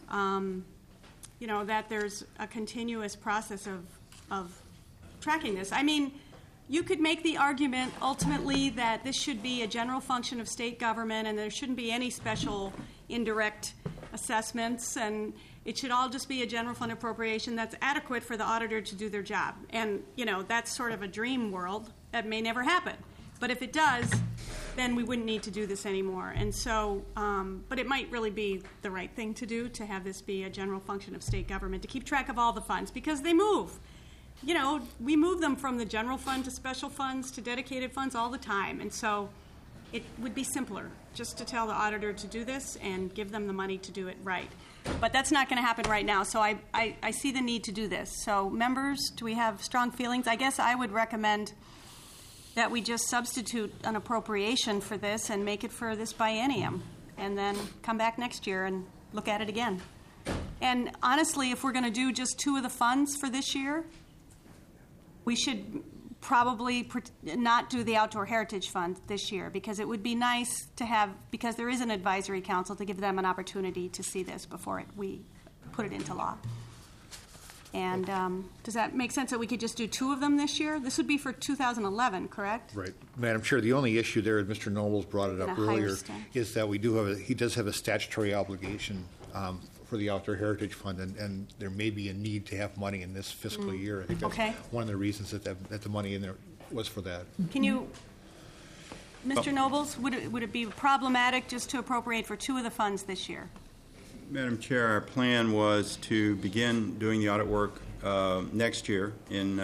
that there's a continuous process of tracking this. I mean, you could make the argument ultimately that this should be a general function of state government and there shouldn't be any special indirect assessments, and it should all just be a general fund appropriation that's adequate for the auditor to do their job. And, that's sort of a dream world. That may never happen. But if it does, then we wouldn't need to do this anymore. And so, but it might really be the right thing to do, to have this be a general function of state government, to keep track of all the funds, because they move. We move them from the general fund to special funds to dedicated funds all the time. And so it would be simpler just to tell the auditor to do this and give them the money to do it right. But that's not going to happen right now, so I see the need to do this. So members, do we have strong feelings? I guess I would recommend that we just substitute an appropriation for this and make it for this biennium, and then come back next year and look at it again. And honestly, if we're going to do just 2 of the funds for this year, we should probably not do the Outdoor Heritage Fund this year, because it would be nice to have, because there is an advisory council, to give them an opportunity to see this before we put it into law. And does that make sense that we could just do 2 of them this year? This would be for 2011, correct? Right. Madam Chair, the only issue there, Mr. Nobles brought it up earlier, is that he does have a statutory obligation for the Outdoor Heritage Fund, and there may be a need to have money in this fiscal year. I think that's Okay. one of the reasons that the money in there was for that. Can you, Mr. Nobles, would it be problematic just to appropriate for 2 of the funds this year? Madam Chair, our plan was to begin doing the audit work next year in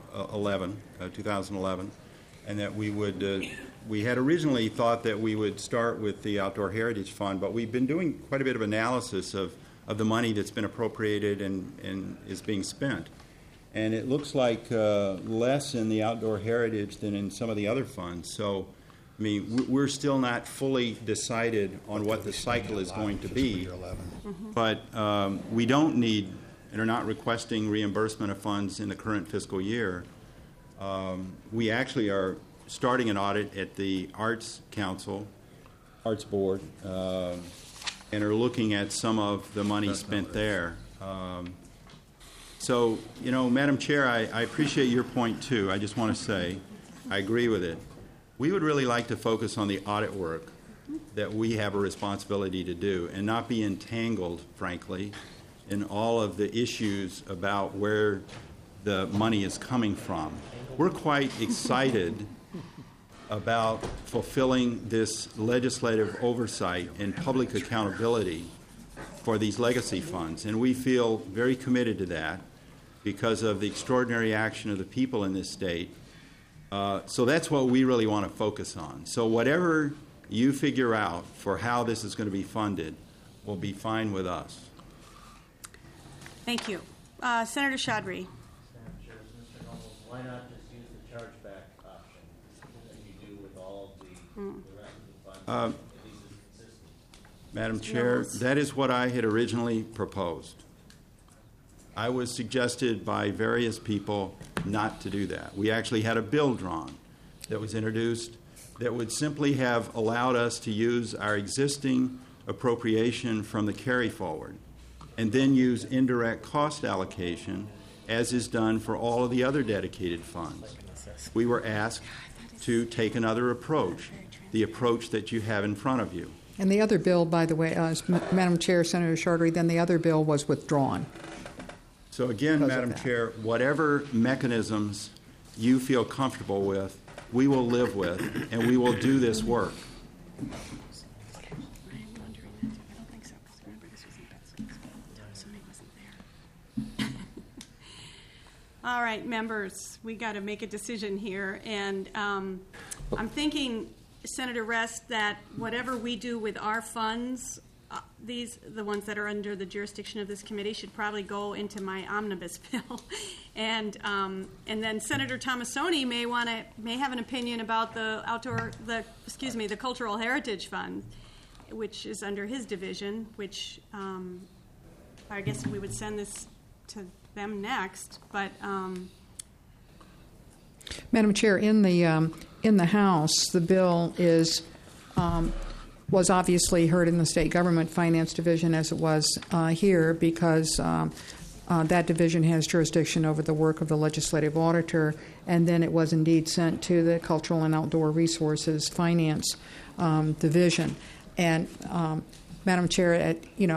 2011, and that we would. We had originally thought that we would start with the Outdoor Heritage Fund, but we've been doing quite a bit of analysis of the money that's been appropriated and is being spent. And it looks like less in the Outdoor Heritage than in some of the other funds. So, I mean, we're still not fully decided on what the cycle is going to be. But we don't need and are not requesting reimbursement of funds in the current fiscal year. We actually are starting an audit at the Arts Council, Arts Board, and are looking at some of the money spent there. So, you know, Madam Chair, I appreciate your point, too. I just want to say I agree with it. We would really like to focus on the audit work that we have a responsibility to do and not be entangled, frankly, in all of the issues about where the money is coming from. We're quite excited about fulfilling this legislative oversight and public accountability for these legacy funds, and we feel very committed to that because of the extraordinary action of the people in this state. So that's what we really want to focus on. So whatever you figure out for how this is going to be funded will be fine with us. Thank you. Senator Chaudhry. Madam Chair, Mr. Nobles, why not just use the chargeback option that you do with all of the rest of the funds? At least it's consistent. Madam Chair, that is what I had originally proposed. I was suggested by various people not to do that. We actually had a bill drawn that was introduced that would simply have allowed us to use our existing appropriation from the carry forward and then use indirect cost allocation as is done for all of the other dedicated funds. We were asked to take another approach, the approach that you have in front of you. And the other bill, by the way, Madam Chair, Senator Chaudhry, then the other bill was withdrawn. So again, Madam Chair, whatever mechanisms you feel comfortable with, we will live with, and we will do this work. All right, members, we got to make a decision here, and I'm thinking, Senator Rest, that whatever we do with our funds, the ones that are under the jurisdiction of this committee, should probably go into my omnibus bill, and then Senator Tomassoni may have an opinion about the Cultural Heritage Fund, which is under his division. Which I guess we would send this to them next, but. Madam Chair, in the House, the bill was obviously heard in the State Government Finance Division as it was here because that division has jurisdiction over the work of the Legislative Auditor, and then it was indeed sent to the Cultural and Outdoor Resources Finance Division. And Madam Chair,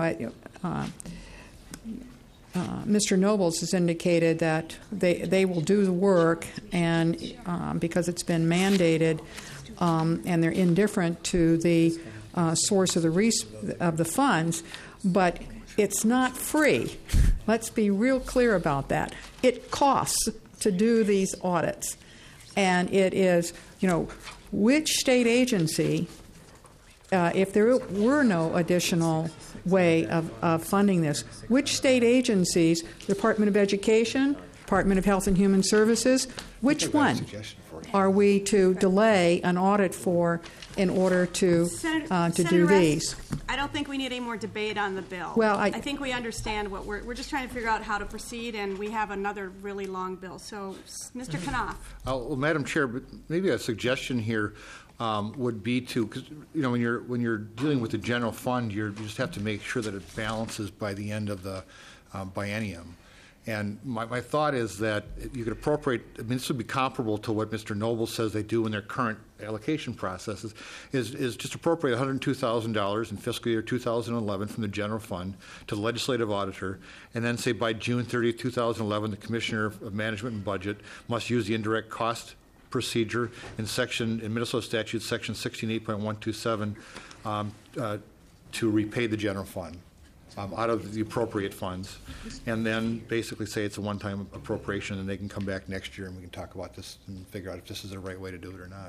Mr. Nobles has indicated that they will do the work, and because it's been mandated, and they're indifferent to the source of the funds, but it's not free. Let's be real clear about that. It costs to do these audits, and it is, which state agency, if there were no additional way of funding this, which state agencies, Department of Education, Department of Health and Human Services, which one are we to delay an audit for in order to do these? I don't think we need any more debate on the bill. Well, I think we understand what we're just trying to figure out how to proceed, and we have another really long bill. So, Mr. Knopf. Well, Madam Chair, but maybe a suggestion here would be to, because when you're dealing with the general fund, you just have to make sure that it balances by the end of the biennium. And my thought is that you could appropriate, I mean, this would be comparable to what Mr. Noble says they do in their current allocation processes, is just appropriate $102,000 in fiscal year 2011 from the general fund to the legislative auditor, and then say by June 30th, 2011, the Commissioner of Management and Budget must use the indirect cost procedure in Minnesota statute section 16.8.127 to repay the general fund out of the appropriate funds, and then basically say it's a one-time appropriation, and they can come back next year and we can talk about this and figure out if this is the right way to do it or not.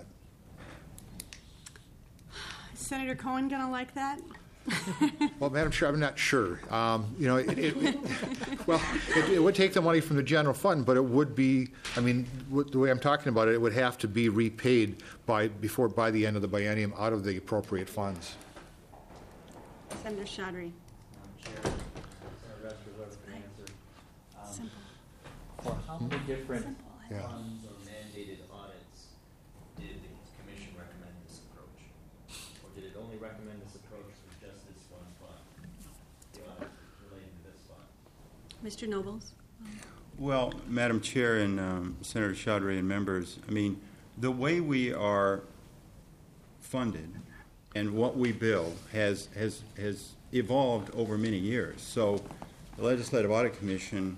Is Senator Cohen going to like that? Well, Madam Chair, I'm not sure. It would take the money from the general fund, but it would be, I mean, the way I'm talking about it, it would have to be repaid by the end of the biennium out of the appropriate funds. Senator Chaudhry. For how many different Yeah. funds or mandated audits did the commission recommend this approach? Or did it only recommend this approach for just this one fund? The audit related to this fund? Mr. Nobles. Well, Madam Chair and Senator Chaudhry and members, I mean, the way we are funded and what we bill has evolved over many years. So the Legislative Audit Commission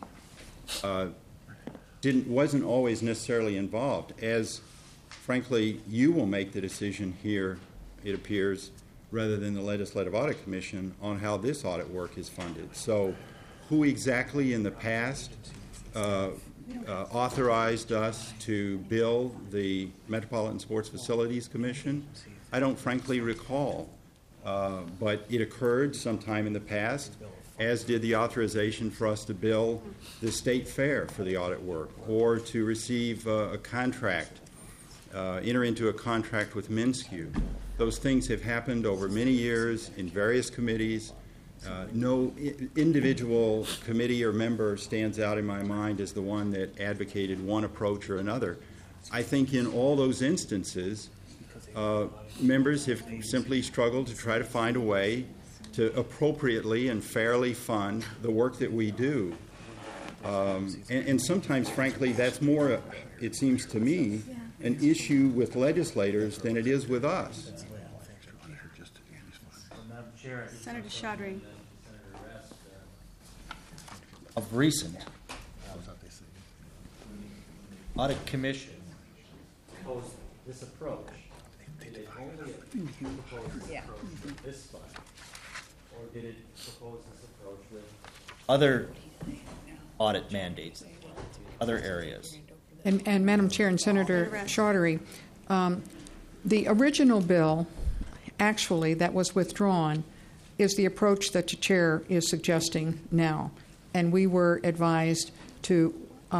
wasn't always necessarily involved. As, frankly, you will make the decision here, it appears, rather than the Legislative Audit Commission on how this audit work is funded. So who exactly in the past authorized us to bill the Metropolitan Sports Facilities Commission, I don't frankly recall. But it occurred sometime in the past, as did the authorization for us to bill the state fair for the audit work, or to receive a contract, enter into a contract with MnSCU. Those things have happened over many years in various committees. No individual committee or member stands out in my mind as the one that advocated one approach or another. I think in all those instances, members have simply struggled to try to find a way to appropriately and fairly fund the work that we do. And sometimes, frankly, that's more, it seems to me, an issue with legislators than it is with us. Senator Chaudhry. Of recent, Audit Commission proposed this approach. Did it only propose this approach with this fund, or did it propose this approach with other audit mandates, other areas? And Madam Chair and Senator Chaudhry, the original bill, actually, that was withdrawn, is the approach that the chair is suggesting now. And we were advised to,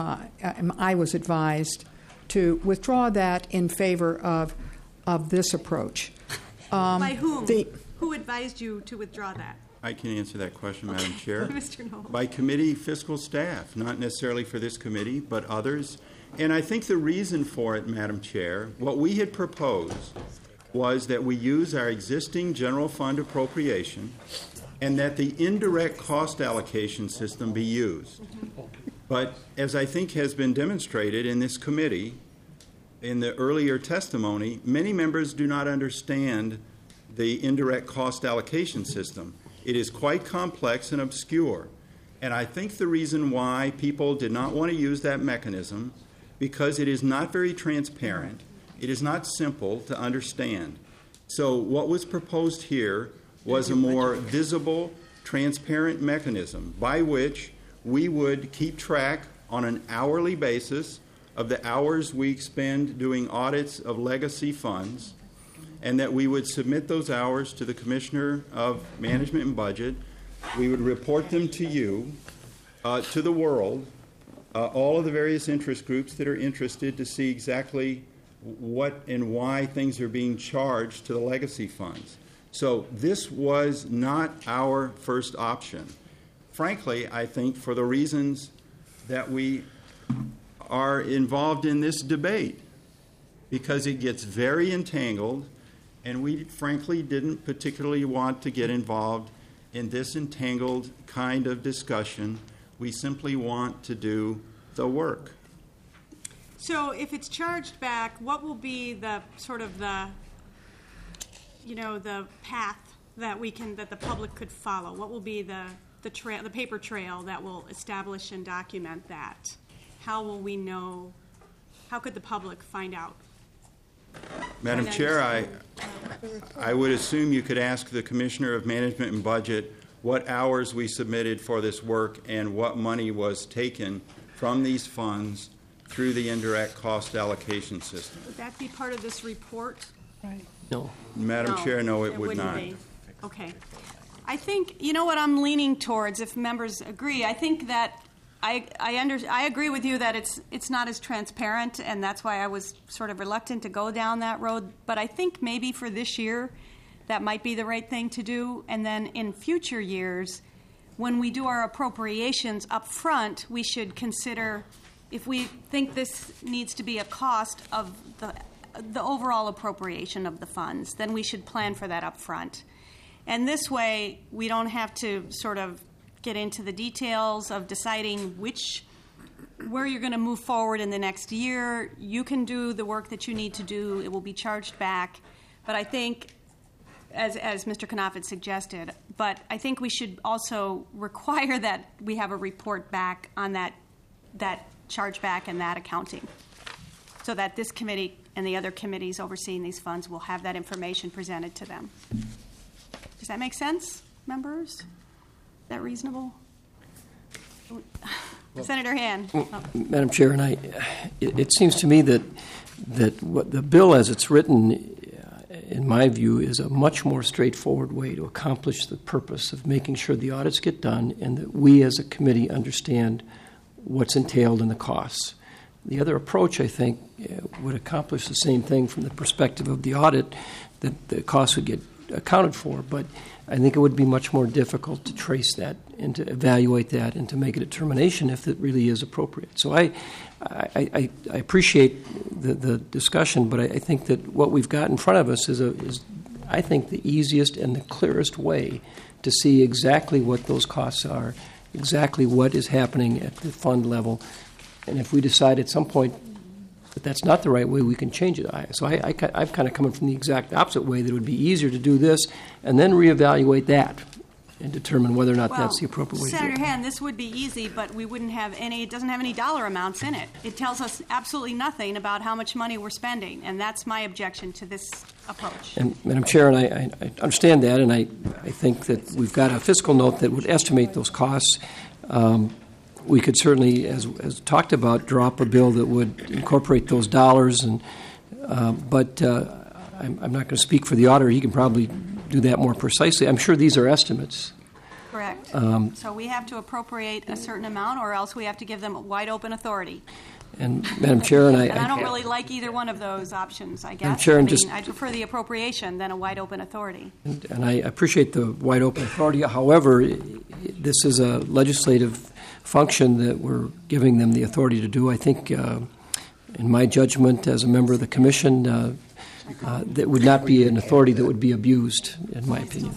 I was advised to withdraw that in favor of this approach. By whom? Who advised you to withdraw that? I can answer that question, Madam Chair. Mr. Noble. By committee fiscal staff, not necessarily for this committee, but others. And I think the reason for it, Madam Chair, what we had proposed was that we use our existing general fund appropriation and that the indirect cost allocation system be used. But as I think has been demonstrated in this committee, in the earlier testimony, many members do not understand the indirect cost allocation system. It is quite complex and obscure. And I think the reason why people did not want to use that mechanism, because it is not very transparent, it is not simple to understand. So what was proposed here was a more visible, transparent mechanism by which we would keep track on an hourly basis of the hours we spend doing audits of legacy funds, and that we would submit those hours to the Commissioner of Management and Budget. We would report them to you, to the world, all of the various interest groups that are interested to see exactly what and why things are being charged to the legacy funds. So this was not our first option. Frankly, I think for the reasons that we are involved in this debate, because it gets very entangled, and we frankly didn't particularly want to get involved in this entangled kind of discussion We simply want to do the work. So if it's charged back, what will be the sort of the path that that the public could follow? What will be the trail, the paper trail that will establish and document that? How will we know? How could the public find out? Madam Chair, I would assume you could ask the Commissioner of Management and Budget what hours we submitted for this work and what money was taken from these funds through the indirect cost allocation system. Would that be part of this report? No. Madam Chair, no, it would wouldn't not. be. Okay. I think, you know what I'm leaning towards, if members agree, I think that I agree with you that it's not as transparent, and that's why I was sort of reluctant to go down that road. But I think maybe for this year, that might be the right thing to do. And then in future years, when we do our appropriations up front, we should consider if we think this needs to be a cost of the overall appropriation of the funds, then we should plan for that up front. And this way, we don't have to sort of get into the details of deciding where you're going to move forward in the next year. You can do the work that you need to do. It will be charged back. But I think, as Mr. Knopf had suggested, but I think we should also require that we have a report back on that chargeback and that accounting, so that this committee and the other committees overseeing these funds will have that information presented to them. Does that make sense, members? Is that reasonable? Senator Hand. Madam Chair, and it seems to me that what the bill as it's written, in my view, is a much more straightforward way to accomplish the purpose of making sure the audits get done and that we as a committee understand what's entailed in the costs. The other approach, I think, would accomplish the same thing from the perspective of the audit, that the costs would get accounted for, but I think it would be much more difficult to trace that and to evaluate that and to make a determination if it really is appropriate. So I appreciate the discussion, but I think that what we've got in front of us is I think the easiest and the clearest way to see exactly what those costs are, exactly what is happening at the fund level, and if we decide at some point that that's not the right way, we can change it. I've kind of come from the exact opposite way, that it would be easier to do this and then reevaluate that and determine whether or not that's the appropriate way to do it. Senator Hand, this would be easy, but we wouldn't have any, it doesn't have any dollar amounts in it. It tells us absolutely nothing about how much money we're spending, and that's my objection to this approach. And Madam Chair, and I understand that, and I think that we've got a fiscal note that would estimate those costs. We could certainly, as talked about, draw up a bill that would incorporate those dollars, but I'm not going to speak for the auditor. He can probably do that more precisely. I'm sure these are estimates. Correct. So we have to appropriate a certain amount, or else we have to give them wide open authority. And Madam Chair, and I don't really like either one of those options, I guess. Chair, I prefer the appropriation than a wide open authority. And I appreciate the wide open authority. However, this is a legislative function that we're giving them the authority to do. I think, in my judgment, as a member of the commission, that would not be an authority that would be abused, in my opinion.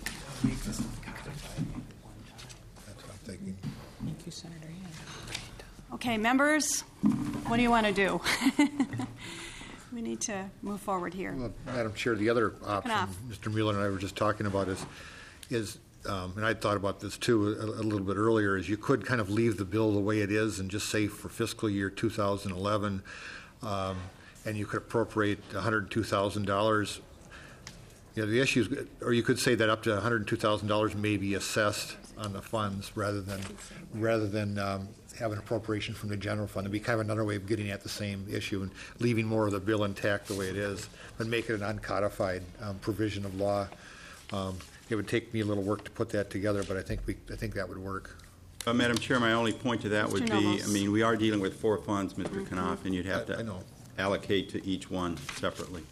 Okay, members, what do you want to do? We need to move forward here. Well, Madam Chair, the other option Enough. Mr. Mueller and I were just talking about is and I thought about this too a little bit earlier, is you could kind of leave the bill the way it is and just say for fiscal year 2011, and you could appropriate $102,000. You know, the issue is, or you could say that up to $102,000 may be assessed on the funds rather than have an appropriation from the general fund. It'd be kind of another way of getting at the same issue and leaving more of the bill intact the way it is, but make it an uncodified provision of law. It would take me a little work to put that together, but I think that would work. Madam Chair, my only point to that would be, Novos. I mean, we are dealing with 4 funds, Mr. Knopf, and you'd have to allocate to each one separately.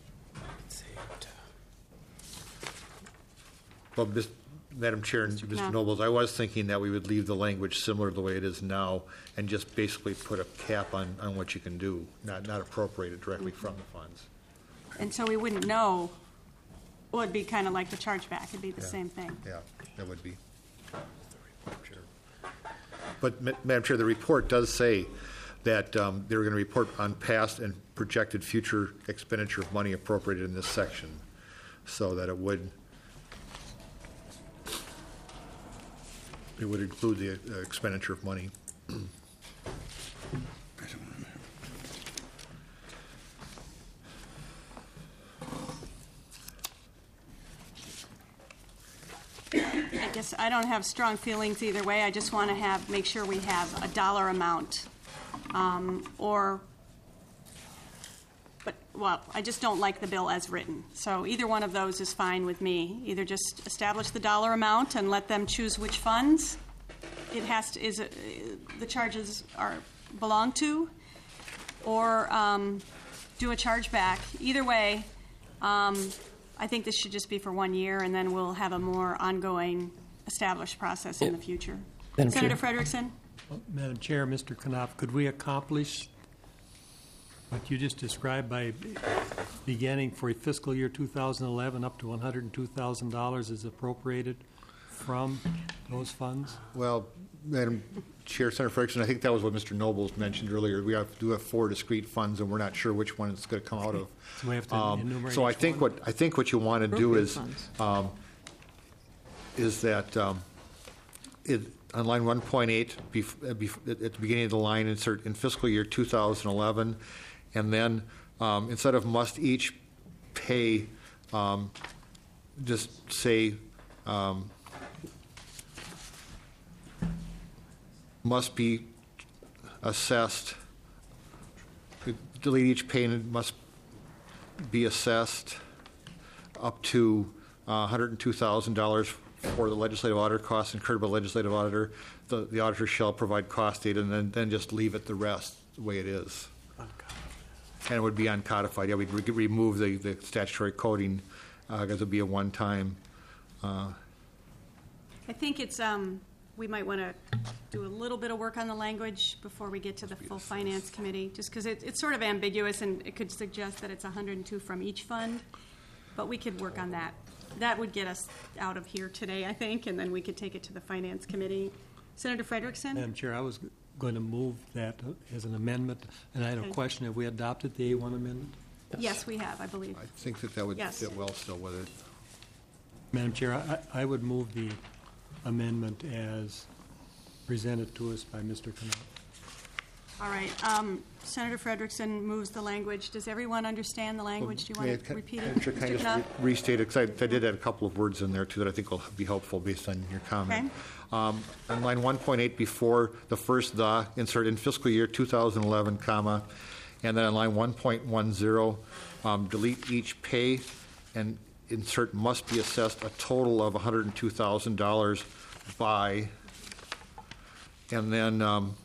Well, Madam Chair and Mr. Nobles, I was thinking that we would leave the language similar to the way it is now and just basically put a cap on what you can do, not appropriate it directly from the funds. And so we wouldn't know. Well, it'd be kind of like the chargeback. It'd be the same thing. Yeah, that would be. Sure. But, Madam Chair, the report does say that they're going to report on past and projected future expenditure of money appropriated in this section, so that it would include the expenditure of money. I guess I don't have strong feelings either way. I just want to make sure we have a dollar amount, well, I just don't like the bill as written. So either one of those is fine with me. Either just establish the dollar amount and let them choose which funds the charges belong to, or do a chargeback. Either way, I think this should just be for 1 year, and then we'll have a more ongoing established process in the future. Senator Frederickson? Well, Madam Chair, Mr. Knopf, could we accomplish what you just described by beginning for fiscal year 2011 up to $102,000 is appropriated from those funds? Well, Madam Chair, Senator Frederickson, I think that was what Mr. Nobles mentioned earlier. We do have 4 discrete funds, and we're not sure which one it's going to come out of. So we have to enumerate So I each think one? what you want to do is that on line 1.8, at the beginning of the line, insert in fiscal year 2011, and then instead of must each pay, just say must be assessed, delete each payment must be assessed up to $102,000 for the legislative auditor costs incurred by the legislative auditor. The auditor shall provide cost data, and then just leave it the rest the way it is. And it would be uncodified. Yeah, we'd remove the statutory coding because it would be a one-time. I think it's we might want to do a little bit of work on the language before we get to the full finance committee, just because it's sort of ambiguous, and it could suggest that it's 102 from each fund, but we could work on that. That would get us out of here today, I think, and then we could take it to the finance committee. Senator Frederickson? Madam Chair, I was going to move that as an amendment, and I had a question. Have we adopted the A1 amendment? Yes, we have, I believe. I think that would Yes. fit well still with it. Madam Chair, I would move the amendment as presented to us by Mr. Knopf. All right. Senator Frederickson moves the language. Does everyone understand the language? Do you want to repeat it? Can I Mr. just Knopf? restate it? Because I did add a couple of words in there, too, that I think will be helpful based on your comment. On line 1.8, before the first "the," insert in fiscal year 2011, comma, and then on line 1.10, delete each pay and insert must be assessed a total of $102,000 by, and then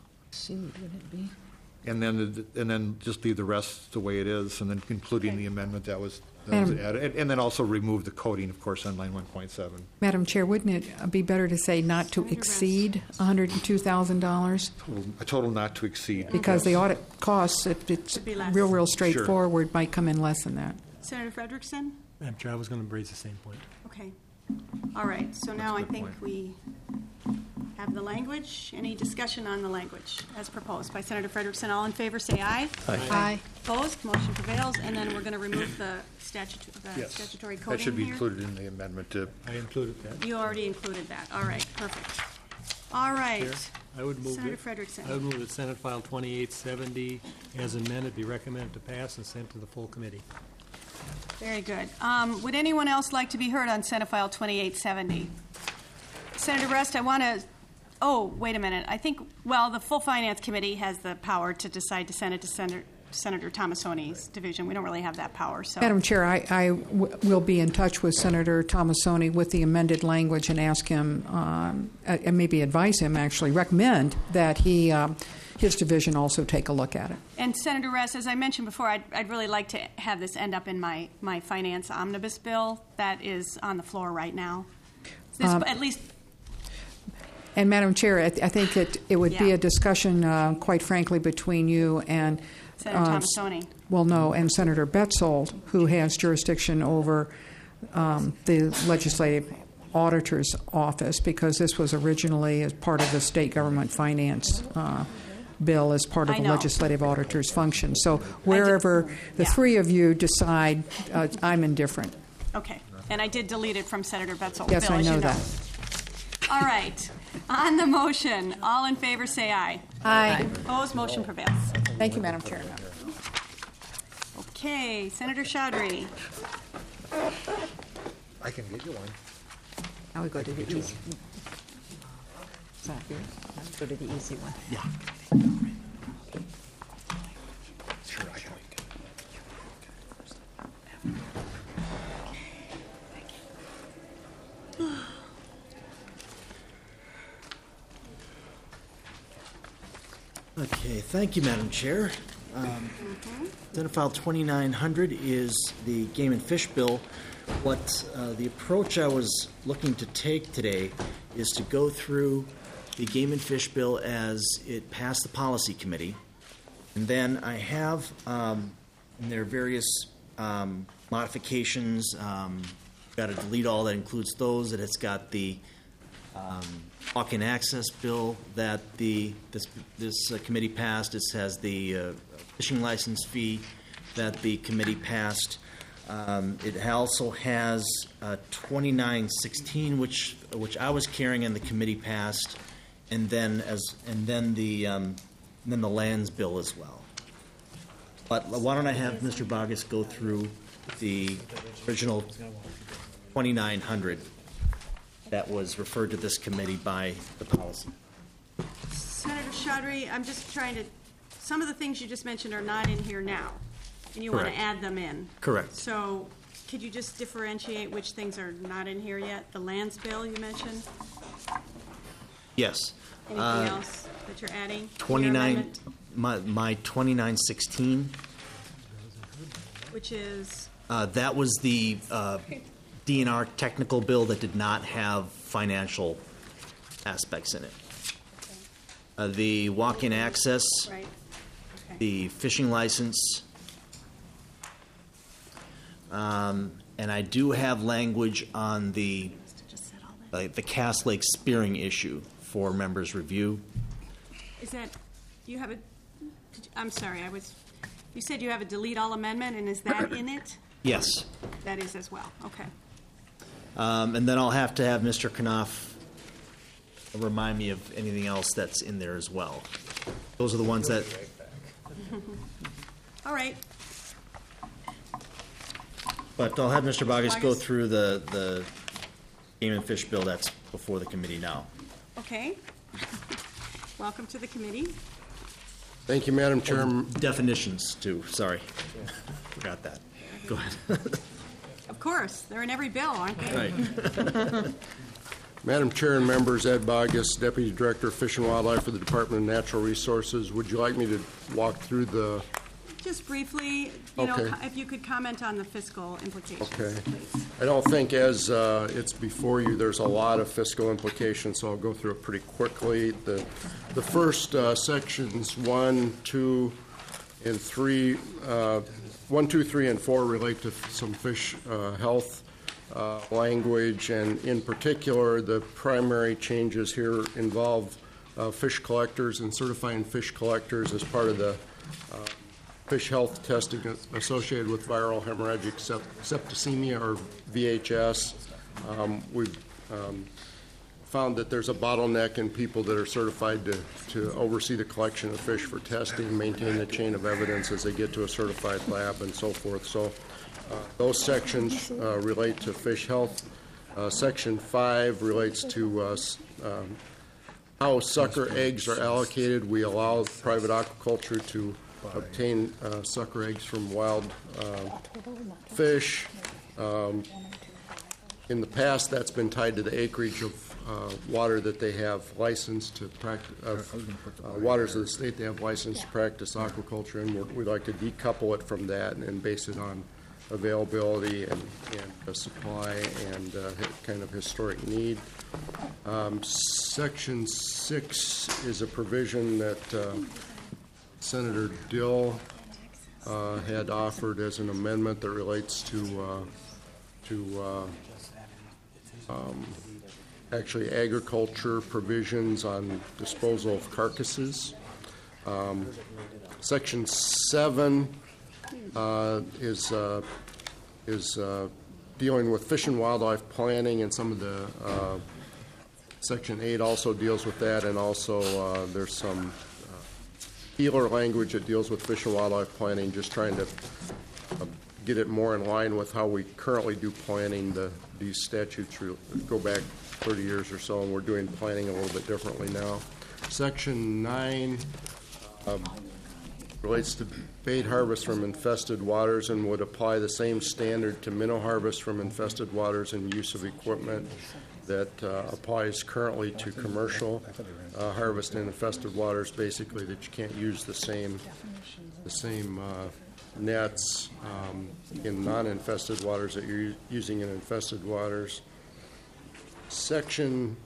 and then just leave the rest the way it is, and then including the amendment that was added, and then also remove the coding, of course, on line 1.7. Madam Chair, wouldn't it be better to say not to exceed $102,000? A total not to exceed. Because the audit costs, if it's Should be less. real straightforward, might come in less than that. Senator Frederickson? Madam Chair, I was going to raise the same point. Okay. All right. So now I think we have the language. Any discussion on the language as proposed by Senator Frederickson? All in favor, say aye. Aye. Opposed? Motion prevails. And then we're going to remove the statutory coding That should be here. included in the amendment. I included that. You already included that. All right. Perfect. All right. Chair, I would move Senator that- Frederickson. I would move that Senate File 2870 as amended be recommended to pass and sent to the full committee. Very good. Would anyone else like to be heard on Senate File 2870? Senator Rest, I want to... Oh, wait a minute. I think, well, the full Finance Committee has the power to decide to send it to Senator Tomassoni's division. We don't really have that power, so... Madam Chair, I will be in touch with Senator Tomassoni with the amended language and ask him, and maybe advise him, actually, recommend that his division also take a look at it. And Senator Rest, as I mentioned before, I'd really like to have this end up in my finance omnibus bill that is on the floor right now. At least... And Madam Chair, I think that it would be Yeah. a discussion, quite frankly, between you and Senator Tomassoni. Well, no, and Senator Betzold, who has jurisdiction over the legislative Auditor's Office, because this was originally as part of the state government finance bill as part of I the know. legislative auditor's function. So wherever the yeah. three of you decide, I'm indifferent. Okay. And I did delete it from Senator Betzel's Yes, bill, I as know you know. that. All right. On the motion, all in favor say aye. Aye. Opposed, motion prevails. Thank you, Madam Chair. Okay, Senator Chaudhry. I can get you one. I would go to the easy. Sorry, I would go to the easy one. Sure, I can. Okay, thank you, Madam Chair. Senate File 2900 is the Game and Fish Bill. What the approach I was looking to take today is to go through the Game and Fish Bill as it passed the Policy Committee. And then I have, and there are various modifications. Got to delete all that includes those. That it's got the walk-in access bill that this committee passed. It has the fishing license fee that the committee passed. It also has 2916, which I was carrying and the committee passed, and then the lands bill as well. But why don't I have Mr. Bogus go through the original 2900 that was referred to this committee by the policy. Senator Chaudhry, I'm just trying to, some of the things you just mentioned are not in here now, and you want to Correct. add them in. Correct. So could you just differentiate which things are not in here yet? The lands bill you mentioned? Yes. Anything else that you're adding? to your 29, amendment? my 2916, Which is, that was the DNR technical bill that did not have financial aspects in it. The walk-in access, right, okay. the fishing license, and I do have language on the Cass Lake spearing issue for members' review. Is that, you have a, I'm sorry, you said you have a delete all amendment, and is that in it? Yes. That is as well, okay. And then I'll have to have Mr. Knopf remind me of anything else that's in there as well. Those are the ones that, All right, but I'll have Mr. Bogus go Bogus. through the game and fish bill that's before the committee now. okay. Welcome to the committee. Thank you, Madam Chair. Definitions too, sorry. Forgot that. Go ahead. Of course, they're in every bill, aren't they? Right. Madam Chair and members, Ed Bogus, Deputy Director of Fish and Wildlife for the Department of Natural Resources. Would you like me to walk through the... Just briefly, Okay. if you could comment on the fiscal implications, Okay. please. I don't think as it's before you, there's a lot of fiscal implications, so I'll go through it pretty quickly. The first sections 1, 2, and 3, 1, 2, 3, and 4 relate to some fish health language, and in particular, the primary changes here involve fish collectors and certifying fish collectors as part of the fish health testing associated with viral hemorrhagic septicemia, or VHS. We've found that there's a bottleneck in people that are certified to oversee the collection of fish for testing, maintain the chain of evidence as they get to a certified lab, and so forth. So those sections relate to fish health. Section 5 relates to how sucker eggs are allocated. We allow private aquaculture to obtain sucker eggs from wild fish. In the past, that's been tied to the acreage of water that they have licensed to practice, waters of the state they have licensed to practice aquaculture, and we'd like to decouple it from that and base it on availability and supply and kind of historic need. Section 6 is a provision that Senator Dill had offered as an amendment that relates to actually agriculture provisions on disposal of carcasses. Section 7 is dealing with fish and wildlife planning, and some of the Section 8 also deals with that, and also there's some healer language that deals with fish and wildlife planning, just trying to get it more in line with how we currently do planning. These statutes go back 30 years or so, and we're doing planning a little bit differently now. Section 9 relates to bait harvest from infested waters and would apply the same standard to minnow harvest from infested waters and use of equipment that applies currently to commercial harvest in infested waters, basically that you can't use the same nets in non-infested waters that you're using in infested waters. Section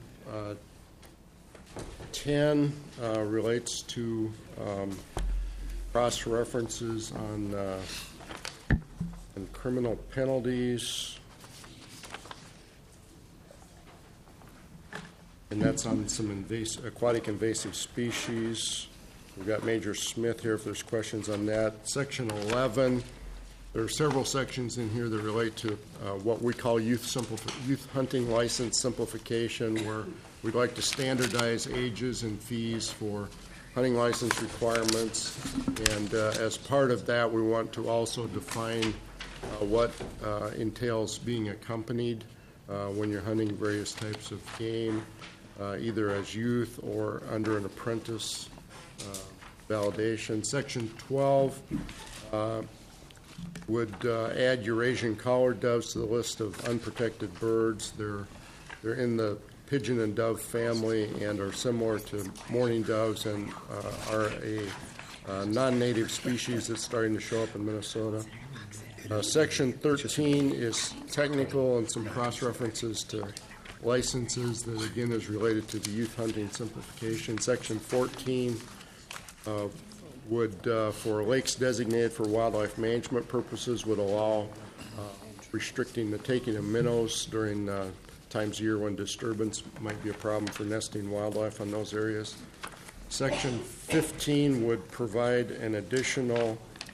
10 relates to cross-references on criminal penalties, and that's on some aquatic invasive species. We've got Major Smith here if there's questions on that. Section 11, there are several sections in here that relate to what we call youth hunting license simplification, where we'd like to standardize ages and fees for hunting license requirements, and as part of that we want to also define what entails being accompanied when you're hunting various types of game, either as youth or under an apprentice validation. Section 12 would add Eurasian collared doves to the list of unprotected birds. They're in the pigeon and dove family and are similar to mourning doves, and are a non-native species that's starting to show up in Minnesota. Section 13 is technical and some cross-references to licenses that again is related to the youth hunting simplification. Section 14 would, for lakes designated for wildlife management purposes, would allow restricting the taking of minnows during times of year when disturbance might be a problem for nesting wildlife on those areas. Section 15 would provide an additional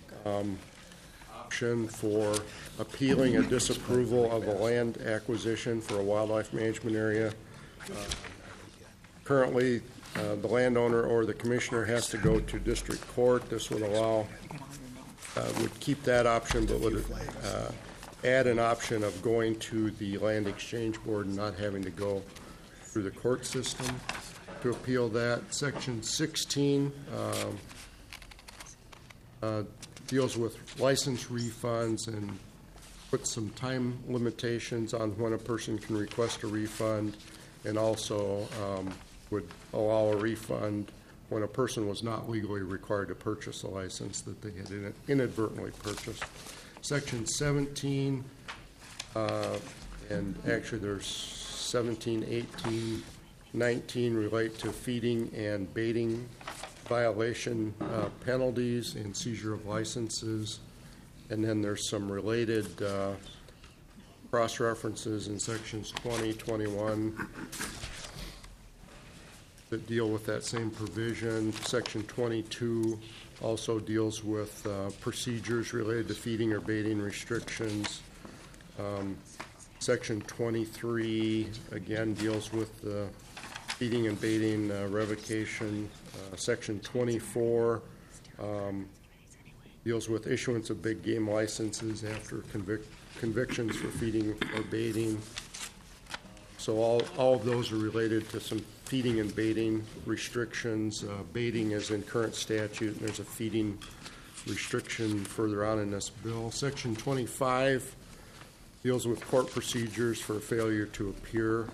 option for appealing a disapproval of a land acquisition for a wildlife management area. Currently, the landowner or the commissioner has to go to district court. This would allow, would keep that option, but would add an option of going to the land exchange board and not having to go through the court system to appeal that. Section 16 deals with license refunds and puts some time limitations on when a person can request a refund, and also would allow a refund when a person was not legally required to purchase a license that they had inadvertently purchased. Section 17, and actually there's 17, 18, 19 relate to feeding and baiting violation penalties and seizure of licenses. And then there's some related cross-references in sections 20, 21 that deal with that same provision. Section 22 also deals with procedures related to feeding or baiting restrictions. Section 23, again, deals with the feeding and baiting revocation. Section 24 deals with issuance of big game licenses after convictions for feeding or baiting. So all of those are related to some feeding and baiting restrictions. Baiting is in current statute, and there's a feeding restriction further on in this bill. Section 25 deals with court procedures for failure to appear.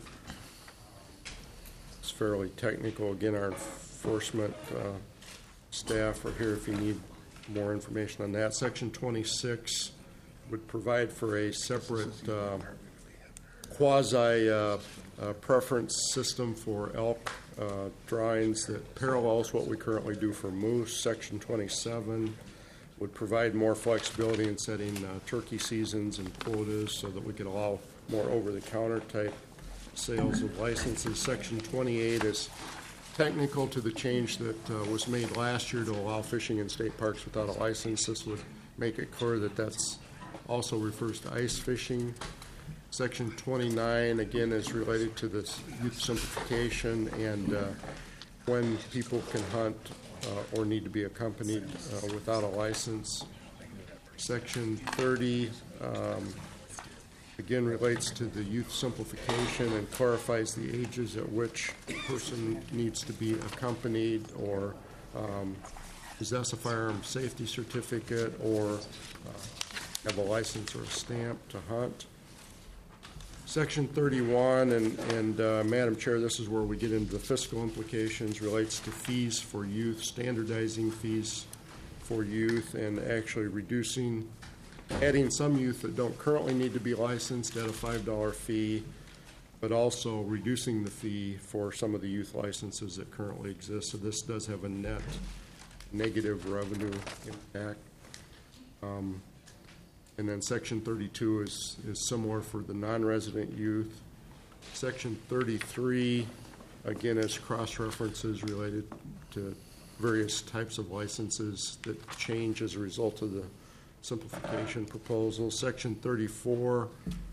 It's fairly technical. Again, our enforcement staff are here if you need more information on that. Section 26 would provide for a separate quasi-preference system for elk drawings that parallels what we currently do for moose. Section 27 would provide more flexibility in setting turkey seasons and quotas so that we could allow more over-the-counter type sales of licenses. Section 28 is technical to the change that was made last year to allow fishing in state parks without a license. This would make it clear that that's also refers to ice fishing. Section 29, again, is related to this youth simplification and when people can hunt or need to be accompanied without a license. Section 30, again, relates to the youth simplification and clarifies the ages at which a person needs to be accompanied or possess a firearm safety certificate or have a license or a stamp to hunt. Section 31, and Madam Chair, this is where we get into the fiscal implications, relates to fees for youth, standardizing fees for youth, and actually adding some youth that don't currently need to be licensed at a $5 fee, but also reducing the fee for some of the youth licenses that currently exist. So this does have a net negative revenue impact. And then Section 32 is similar for the non-resident youth. Section 33, again, is cross-references related to various types of licenses that change as a result of the simplification proposal. Section 34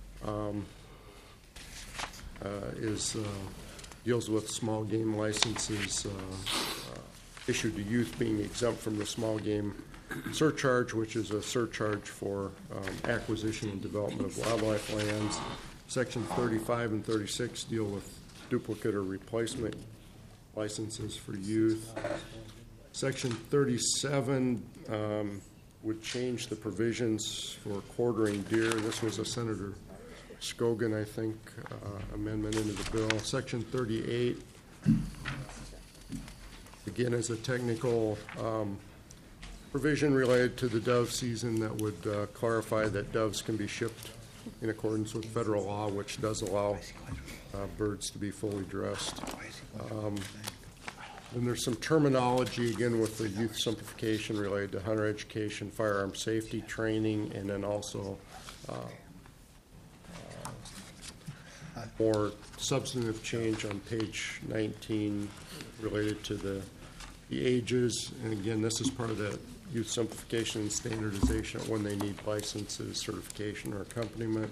deals with small game licenses issued to youth being exempt from the small game surcharge, which is a surcharge for acquisition and development of wildlife lands. Section 35 and 36 deal with duplicate or replacement licenses for youth. Section 37 would change the provisions for quartering deer. This was a Senator Scogan, I think, amendment into the bill. Section 38, again, is a technical provision related to the dove season that would clarify that doves can be shipped in accordance with federal law, which does allow birds to be fully dressed. And there's some terminology, again, with the youth simplification related to hunter education, firearm safety training, and then also more substantive change on page 19 related to the ages. And again, this is part of that youth simplification and standardization when they need licenses, certification, or accompaniment.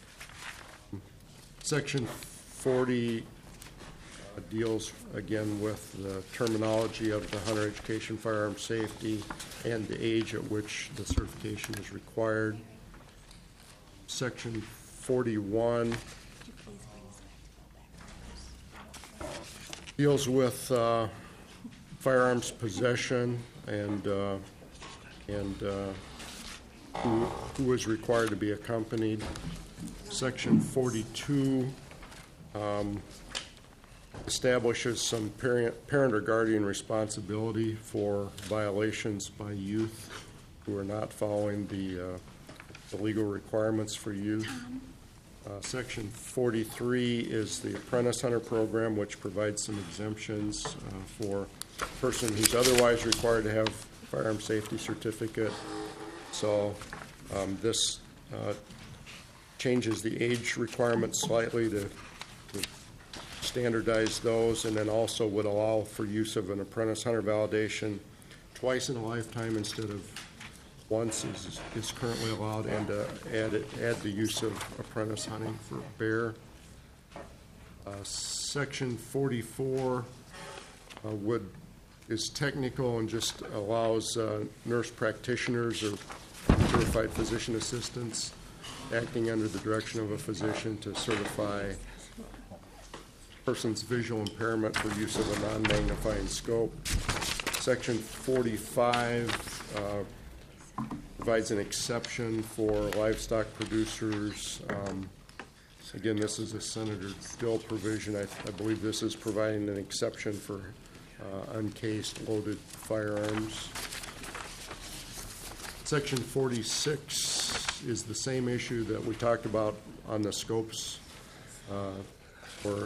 Section 40 deals again with the terminology of the hunter education, firearm safety, and the age at which the certification is required. Section 41 deals with firearms possession and who is required to be accompanied. Section 42 establishes some parent or guardian responsibility for violations by youth who are not following the legal requirements for youth. Section 43 is the Apprentice Hunter Program, which provides some exemptions for a person who's otherwise required to have firearm safety certificate. So this changes the age requirement slightly to standardize those, and then also would allow for use of an apprentice hunter validation twice in a lifetime instead of once is currently allowed, and add the use of apprentice hunting for bear. Section 44 is technical and just allows nurse practitioners or certified physician assistants acting under the direction of a physician to certify person's visual impairment for use of a non-magnifying scope. Section 45 provides an exception for livestock producers. Again, this is a Senator Dill provision. I believe this is providing an exception for uncased loaded firearms. Section 46 is the same issue that we talked about on the scopes for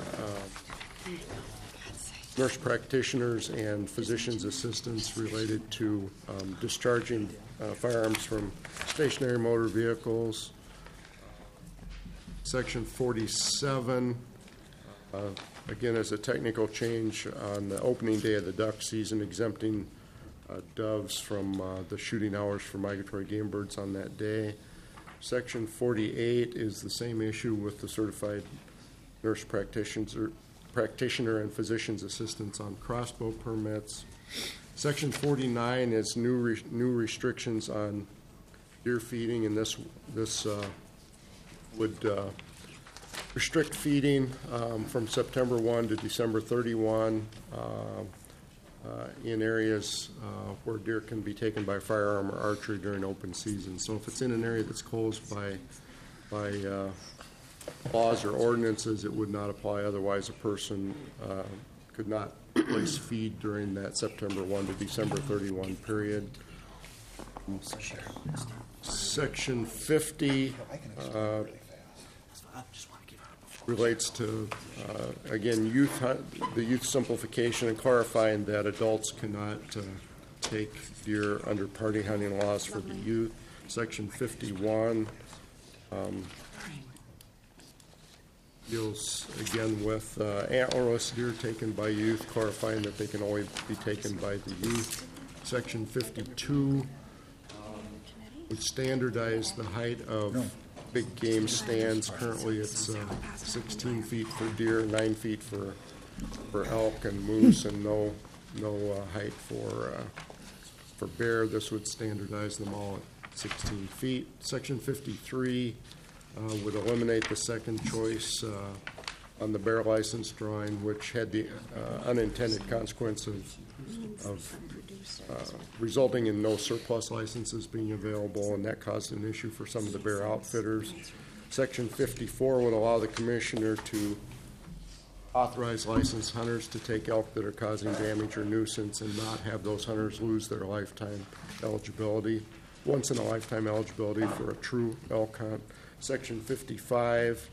nurse practitioners and physicians' assistants related to discharging firearms from stationary motor vehicles. Section 47 Again, as a technical change on the opening day of the duck season, exempting doves from the shooting hours for migratory game birds on that day. Section 48 is the same issue with the certified nurse practitioner and physician's assistants on crossbow permits. Section 49 is new restrictions on deer feeding, and this would restrict feeding from September 1 to December 31 in areas where deer can be taken by firearm or archery during open season. So if it's in an area that's closed by laws or ordinances, it would not apply. Otherwise, a person could not place feed during that September 1 to December 31 period. Section 50 relates to, again, the youth simplification and clarifying that adults cannot take deer under party hunting laws for the youth. Section 51 deals again with antlerless deer taken by youth, clarifying that they can only be taken by the youth. Section 52 would standardize the height of big game stands. Currently it's 16 feet for deer, 9 feet for elk and moose, and no height for bear. This would standardize them all at 16 feet. Section 53 would eliminate the second choice on the bear license drawing, which had the unintended consequence of resulting in no surplus licenses being available, and that caused an issue for some of the bear outfitters. Section 54 would allow the commissioner to authorize licensed hunters to take elk that are causing damage or nuisance and not have those hunters lose their lifetime eligibility, once in a lifetime eligibility for a true elk hunt. Section 55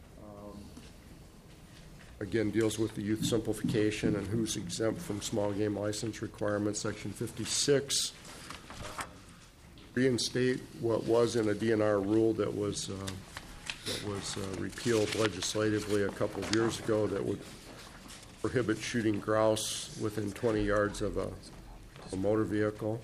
again deals with the youth simplification and who's exempt from small game license requirements. Section 56 reinstate what was in a DNR rule that was repealed legislatively a couple of years ago, that would prohibit shooting grouse within 20 yards of a motor vehicle.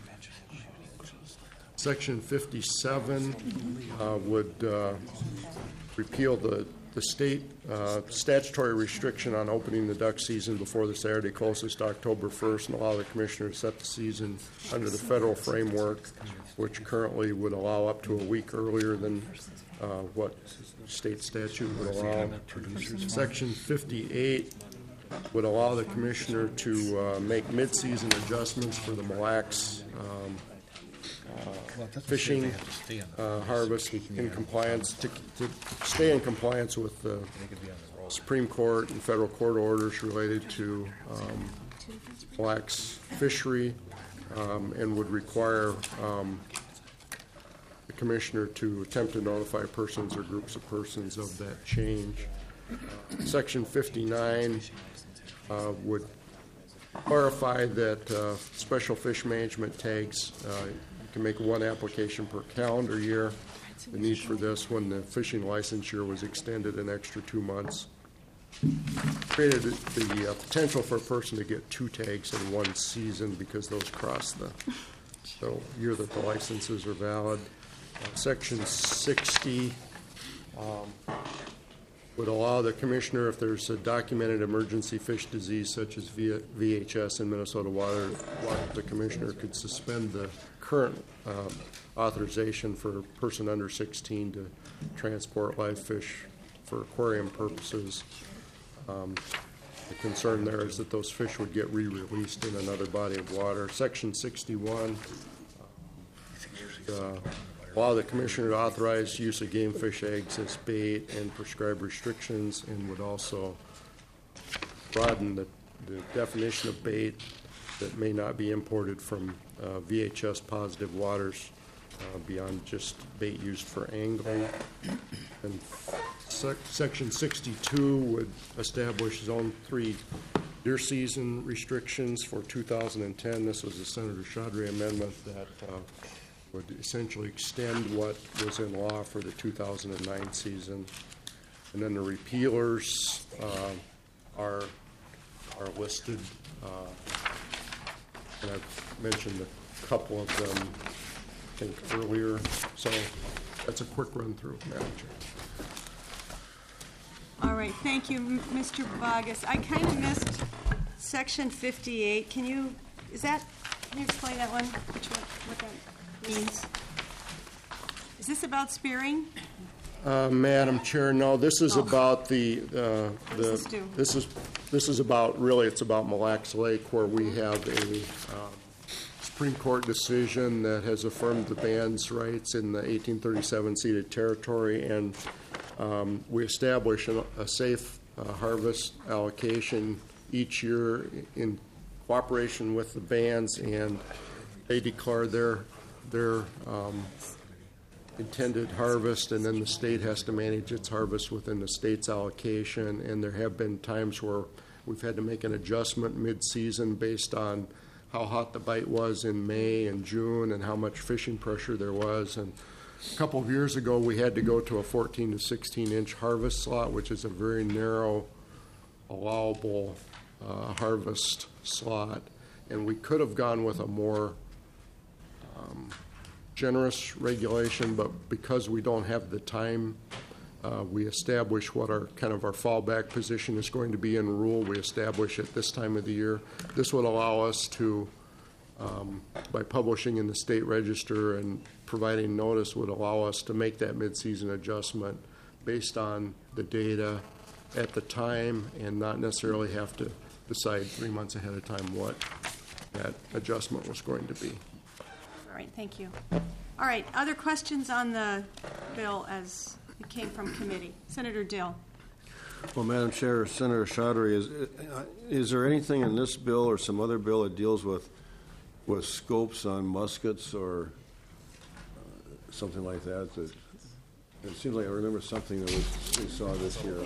Section 57 would repeal the state statutory restriction on opening the duck season before the Saturday closest to October 1st, and allow the commissioner to set the season under the federal framework, which currently would allow up to a week earlier than what state statute would allow. Section 58 would allow the commissioner to make mid-season adjustments for the Mille Lacs fishing harvest in compliance, to stay in compliance with the Supreme Court and federal court orders related to Mille Lacs fishery, and would require the commissioner to attempt to notify persons or groups of persons of that change. Section 59 would clarify that special fish management tags, you can make one application per calendar year. The need for this, when the fishing licensure was extended an extra 2 months, created the potential for a person to get 2 tags in one season because those cross the year that the licenses are valid. Section 60 would allow the commissioner, if there's a documented emergency fish disease such as VHS in Minnesota water, the commissioner could suspend the current authorization for a person under 16 to transport live fish for aquarium purposes. The concern there is that those fish would get re-released in another body of water. Section 61 allow the commissioner to authorize use of game fish eggs as bait and prescribe restrictions, and would also broaden the definition of bait that may not be imported from VHS positive waters beyond just bait used for angling. And Section 62 would establish Zone 3 deer season restrictions for 2010. This was a Senator Chaudhry amendment that would essentially extend what was in law for the 2009 season. And then the repealers are listed. And I've mentioned a couple of them, I think, earlier. So that's a quick run-through, Madam Chair. All right, thank you, Mr. Bogus. I kind of missed section 58. Can you explain that one, what that means? Is this about spearing? Madam Chair, no, this is about this is about, really, it's about Mille Lacs Lake, where we have a Supreme Court decision that has affirmed the band's rights in the 1837 ceded territory, and we establish a safe harvest allocation each year in cooperation with the bands, and they declare their intended harvest, and then the state has to manage its harvest within the state's allocation. And there have been times where we've had to make an adjustment mid-season based on how hot the bite was in May and June and how much fishing pressure there was. And a couple of years ago, we had to go to a 14 to 16-inch harvest slot, which is a very narrow, allowable harvest slot. And we could have gone with a more generous regulation, but because we don't have the time, we establish what our fallback position is going to be in rule. We establish at this time of the year. This would allow us to, by publishing in the state register and providing notice, would allow us to make that mid-season adjustment based on the data at the time and not necessarily have to decide 3 months ahead of time what that adjustment was going to be. All right, thank you. All right, other questions on the bill as it came from committee? Senator Dill. Well, Madam Chair, Senator Chaudhary, is there anything in this bill or some other bill that deals with scopes on muskets or something like that? It seems like I remember something that we saw this year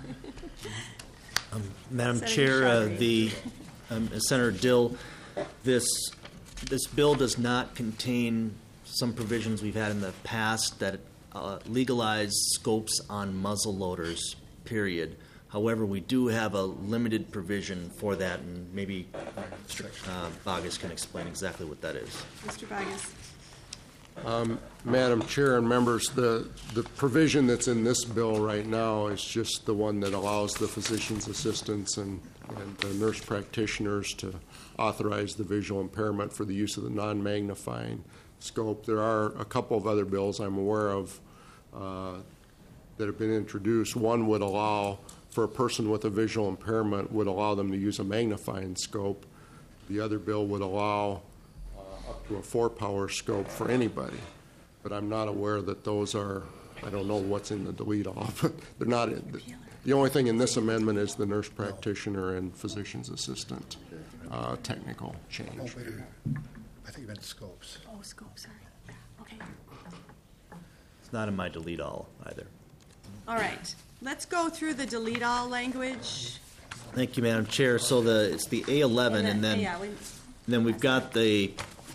on. Madam Chair, Senator Dill, this bill does not contain some provisions we've had in the past that legalize scopes on muzzle loaders, period. However, we do have a limited provision for that, and maybe Mr. Bogus can explain exactly what that is. Mr. Bogus. Madam Chair and members, the provision that's in this bill right now is just the one that allows the physician's assistants and the nurse practitioners to authorize the visual impairment for the use of the non-magnifying scope. There are a couple of other bills I'm aware of that have been introduced. One would allow, for a person with a visual impairment, would allow them to use a magnifying scope. The other bill would allow up to a 4-power scope for anybody. But I'm not aware that those are, I don't know what's in the delete all, but they're not in. The only thing in this amendment is the nurse practitioner and physician's assistant technical change. Oh, wait a minute. I think you meant scopes. Oh, scopes, sorry. Okay. It's not in my delete all either. All right. Let's go through the delete all language. Thank you, Madam Chair. So it's the A11, and then we've got the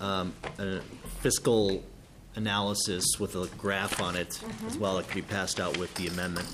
fiscal analysis with a graph on it as well that can be passed out with the amendment.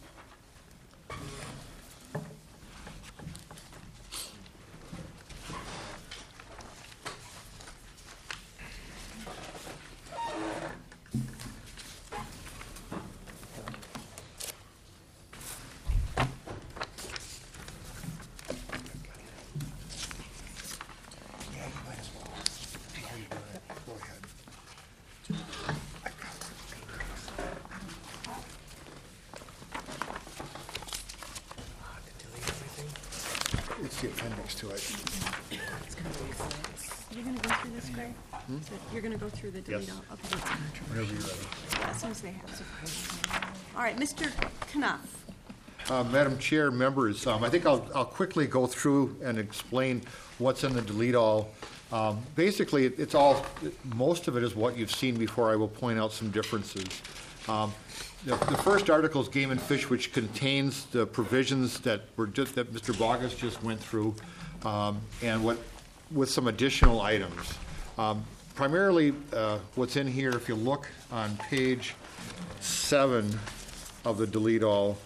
It's the appendix to it. You're going to go through this, Greg? So you're going to go through the delete all? Okay. Whenever you're ready. As soon as they have. All right, Mr. Knopf. Madam Chair, members, I think I'll quickly go through and explain what's in the delete all. Basically, it's all, most of it is what you've seen before. I will point out some differences. The first article is Game and Fish, which contains the provisions that Mr. Bogus just went through, and with some additional items. Primarily, what's in here, if you look on page 7 of the delete all,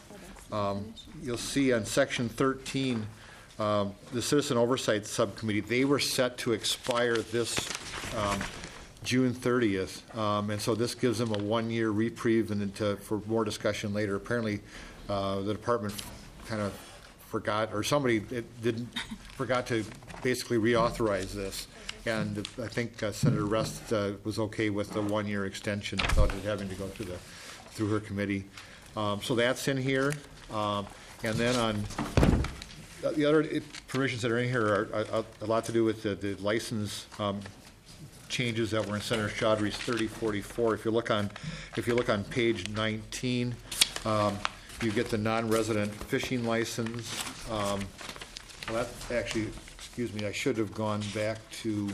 You'll see on Section 13, the Citizen Oversight Subcommittee, they were set to expire this June 30th, and so this gives them a one-year reprieve and for more discussion later. Apparently, the department kind of forgot, or somebody forgot to basically reauthorize this. And I think Senator Rust was okay with the one-year extension without it having to go through her committee. So that's in here. And then on the other provisions that are in here are a lot to do with the license changes that were in Senator Chaudhry's 3044. If you look on page 19, you get the non-resident fishing license. Well, that actually, excuse me, I should have gone back to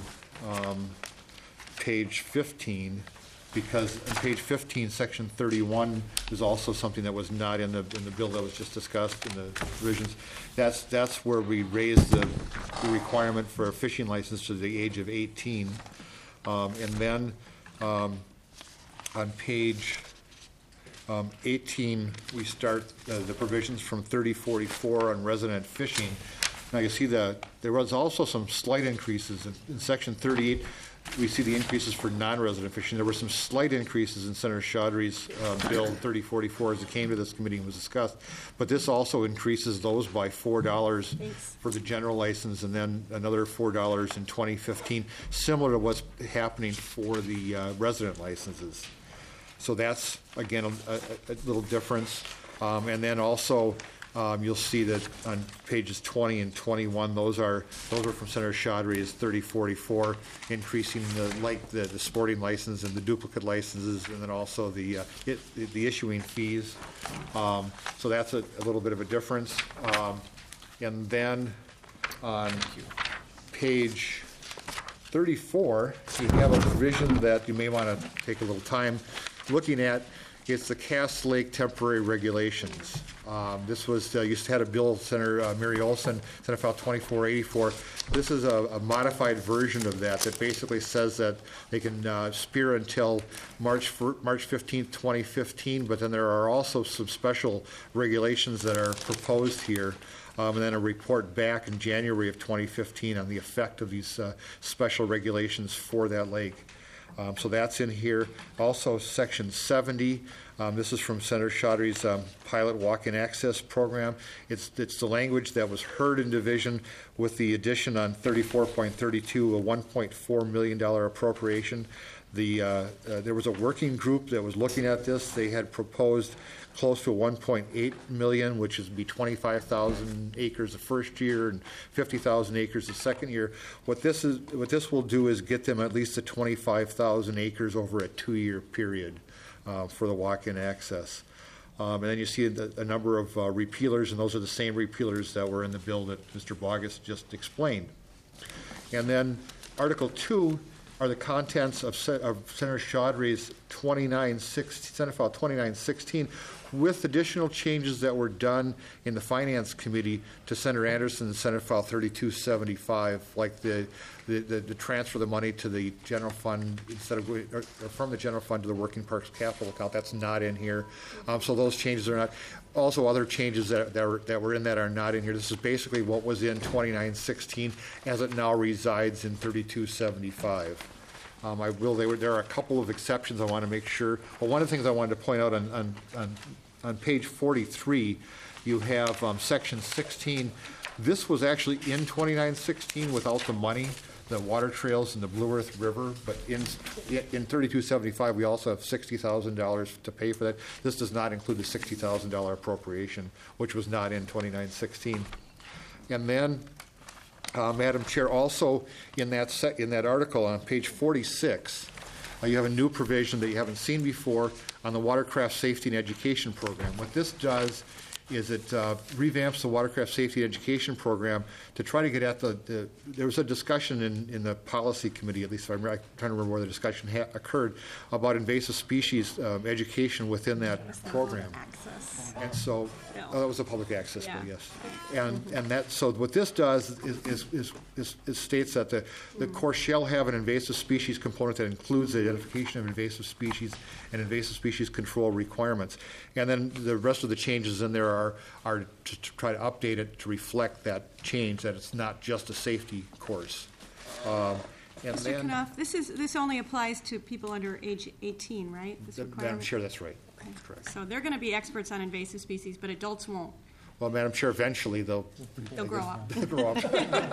page 15, because on page 15, section 31 is also something that was not in the bill that was just discussed in the provisions. That's where we raised the requirement for a fishing license to the age of 18. And then on page 18, we start the provisions from 3044 on resident fishing. Now you see that there was also some slight increases in section 38. We see the increases for non-resident fishing. There were some slight increases in Senator Chaudhry's bill 3044 as it came to this committee and was discussed. But this also increases those by $4 for the general license, and then another $4 in 2015, similar to what's happening for the resident licenses. So that's, again, a little difference. And then also, you'll see that on pages 20 and 21, those are from Senator Chaudhry's 3044, increasing the sporting license and the duplicate licenses, and then also the issuing fees. So that's a little bit of a difference. And then on page 34, you have a provision that you may want to take a little time looking at. It's the Cass Lake temporary regulations. This was, you had a bill, Senator Mary Olson, Senate File 2484. This is a modified version of that basically says that they can spear until March 15th, 2015, but then there are also some special regulations that are proposed here. And then a report back in January of 2015 on the effect of these special regulations for that lake. So that's in here. Also, Section 70. This is from Senator Chaudhry's pilot walk-in access program. It's the language that was heard in division with the addition on 34.32, a $1.4 million appropriation. There was a working group that was looking at this. They had proposed close to 1.8 million, which is be 25,000 acres the first year and 50,000 acres the second year. What this will do is get them at least to 25,000 acres over a 2-year period for the walk-in access. And then you see a number of repealers, and those are the same repealers that were in the bill that Mr. Bogus just explained. And then Article 2 are the contents of Senator Chaudhry's Senate File 2916, with additional changes that were done in the Finance Committee to Senator Anderson's Senate File 3275, like the transfer of the money to the general fund instead of or from the general fund to the Working Parks Capital Account. That's not in here. So those changes are not. Also, other changes that were in that are not in here. This is basically what was in 2916 as it now resides in 3275. There are a couple of exceptions I want to make sure. Well, one of the things I wanted to point out on page 43, you have section 16. This was actually in 2916 without the money, the water trails and the Blue Earth River, but in 3275 we also have $60,000 to pay for that. This does not include the $60,000 appropriation, which was not in 2916. And then, Madam Chair, also in that article on page 46, you have a new provision that you haven't seen before on the Watercraft Safety and Education Program. What this does is it revamps the Watercraft Safety and Education Program to try to get at there was a discussion in the policy committee, at least I'm trying to remember where the discussion occurred, about invasive species education within that program. And so, that was a public access bill, yes. And that, so what this does is states that the course shall have an invasive species component that includes the identification of invasive species and invasive species control requirements. And then the rest of the changes in there are to try to update it to reflect that change, that it's not just a safety course. And Mr. then, Knopf, this only applies to people under age 18, right? This Madam requirement? Chair, that's right. Okay. Correct. So they're going to be experts on invasive species, but adults won't. Well, Madam Chair, eventually they'll Grow up. They'll grow up.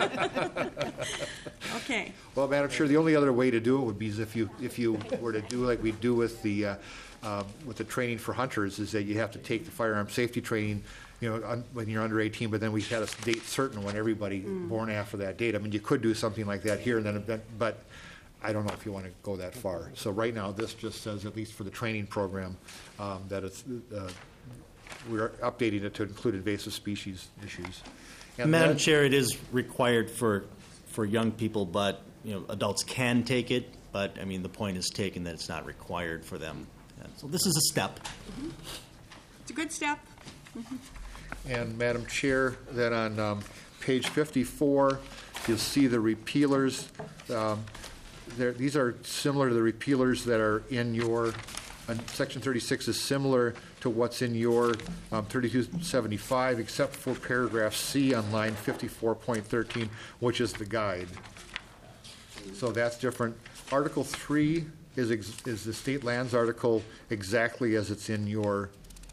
Okay. Well, Madam Chair, the only other way to do it would be is if you were to do like we do with the training for hunters, is that you have to take the firearm safety training, when you're under 18, but then we had a date certain when everybody born after that date. I mean, you could do something like that here and then, but I don't know if you want to go that far. So right now, this just says, at least for the training program, that it's we're updating it to include invasive species issues. And Madam then- Chair, it is required for young people, but adults can take it. But I mean, the point is taken that it's not required for them. So this is a step. It's a good step. And Madam Chair, then on page 54, you'll see the repealers. These are similar to the repealers that are in your, Section 36 is similar to what's in your 3275, except for paragraph C on line 54.13, which is the guide. So that's different. Article 3 is the state lands article exactly as it's in your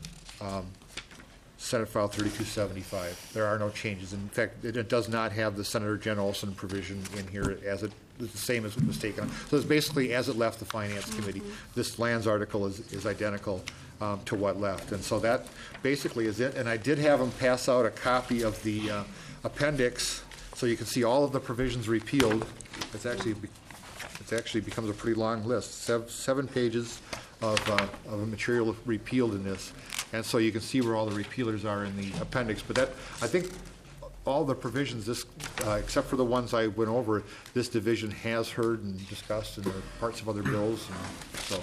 Senate File 3275. There are no changes. In fact, it does not have the Senator Jen Olson provision in here as it's the same as it was taken. So it's basically as it left the Finance Committee. This lands article is identical to what left. And so that basically is it. And I did have them pass out a copy of the appendix so you can see all of the provisions repealed. It actually becomes a pretty long list, 7 pages of material repealed in this. And so you can see where all the repealers are in the appendix. But I think all the provisions, except for the ones I went over, this division has heard and discussed in the parts of other bills. And so,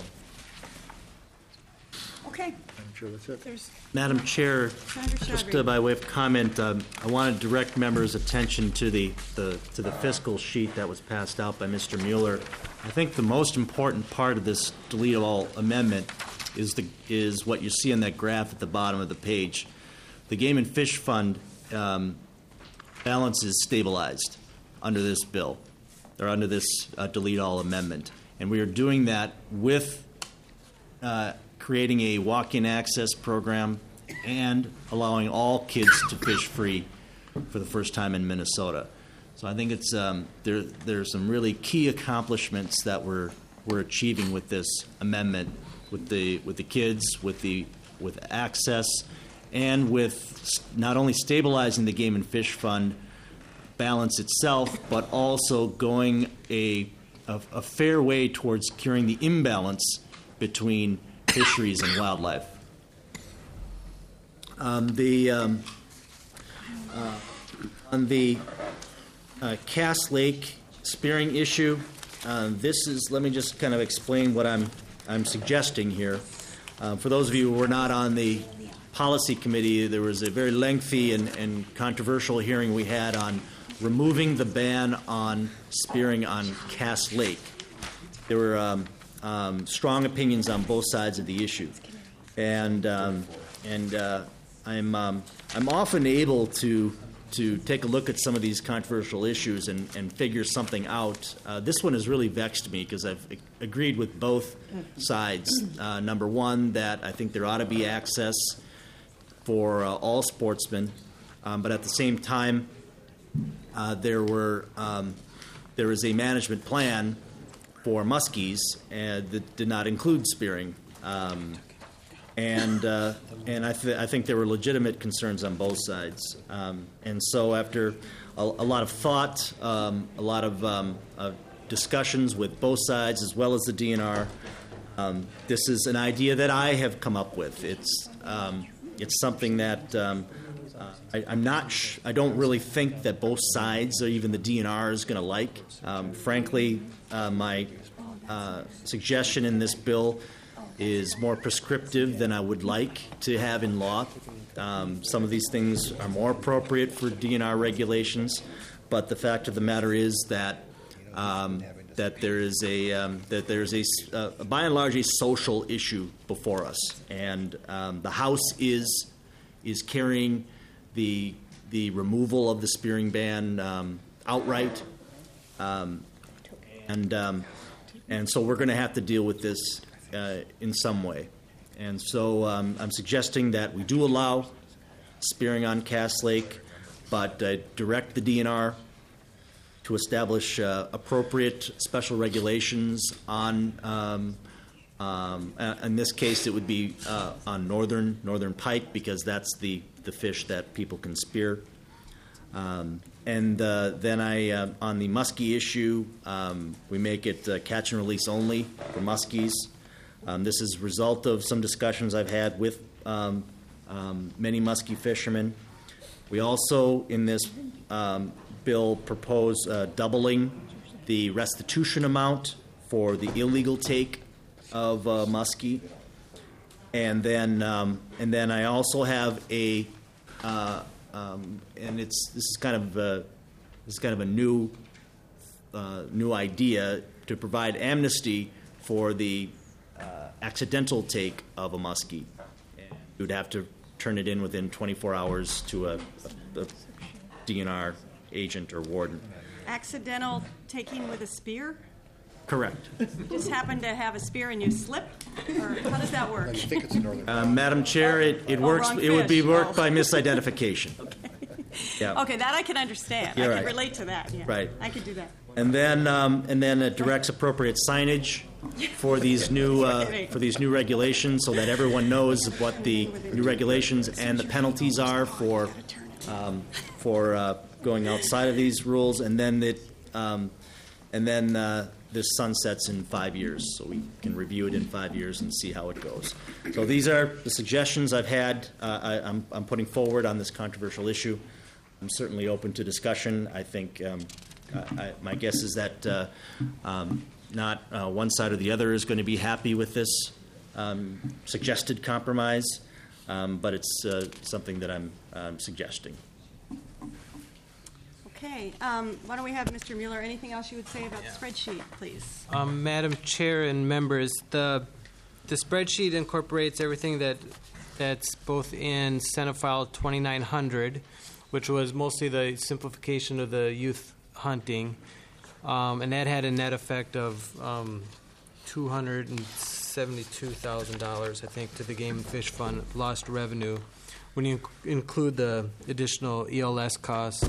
Okay. I'm sure that's it. There's Madam Chair, Senator just Chaudhry. by way of comment, I want to direct members' attention to the fiscal sheet that was passed out by Mr. Mueller. I think the most important part of this delete all amendment is what you see in that graph at the bottom of the page. The Game and Fish Fund balance is stabilized under this bill, or under this delete all amendment, and we are doing that with creating a walk-in access program and allowing all kids to fish free for the first time in Minnesota. So I think it's there's some really key accomplishments that we're achieving with this amendment, with the kids, with access, and with not only stabilizing the Game and Fish Fund balance itself, but also going a fair way towards curing the imbalance between fisheries and wildlife. On the Cass Lake spearing issue, let me just kind of explain what I'm suggesting here. For those of you who were not on the policy committee, there was a very lengthy and controversial hearing we had on removing the ban on spearing on Cass Lake. There were strong opinions on both sides of the issue, and I'm often able to take a look at some of these controversial issues and figure something out. This one has really vexed me because I've agreed with both sides. Number one, that I think there ought to be access for all sportsmen, but at the same time, there is a management plan for muskies that did not include spearing. And I think there were legitimate concerns on both sides. And so after a lot of thought, a lot of discussions with both sides as well as the DNR, this is an idea that I have come up with. It's something that I don't really think that both sides or even the DNR is going to like. Frankly, my suggestion in this bill is more prescriptive than I would like to have in law. Some of these things are more appropriate for DNR regulations, but the fact of the matter is that there is by and large a social issue before us, and the House is is carrying the removal of the spearing ban outright, and so we're going to have to deal with this in some way. And so I'm suggesting that we do allow spearing on Cass Lake, but direct the DNR to establish appropriate special regulations on, in this case, it would be on northern pike, because that's the fish that people can spear. And then on the muskie issue, we make it catch and release only for muskies. This is a result of some discussions I've had with many muskie fishermen. We also, in this bill, propose doubling the restitution amount for the illegal take of muskie, and then I also have a and this is kind of a new idea to provide amnesty for the accidental take of a muskie. And you would have to turn it in within 24 hours to a DNR agent or warden. Accidental taking with a spear? Correct. You just happen to have a spear and you slip? Or how does that work? I think it's a northern. Madam Chair, it works. wrong It would be fish. worked by misidentification. Yeah. Okay, that I can understand. You're I right. can relate to that. Yeah. Right. I could do that. And then it directs appropriate signage for these new regulations, so that everyone knows what the new regulations and the penalties are for going outside of these rules. And then this sunsets in 5 years, so we can review it in 5 years and see how it goes. So these are the suggestions I've had. I'm putting forward on this controversial issue. I'm certainly open to discussion. I think my guess is that not one side or the other is going to be happy with this suggested compromise, but it's something that I'm suggesting. Okay. Why don't we have Mr. Mueller? Anything else you would say about the spreadsheet, please? Madam Chair and members, the spreadsheet incorporates everything that's both in Senate File 2900, which was mostly the simplification of the youth hunting, and that had a net effect of $272,000, I think, to the Game and Fish Fund lost revenue. When you include the additional ELS costs,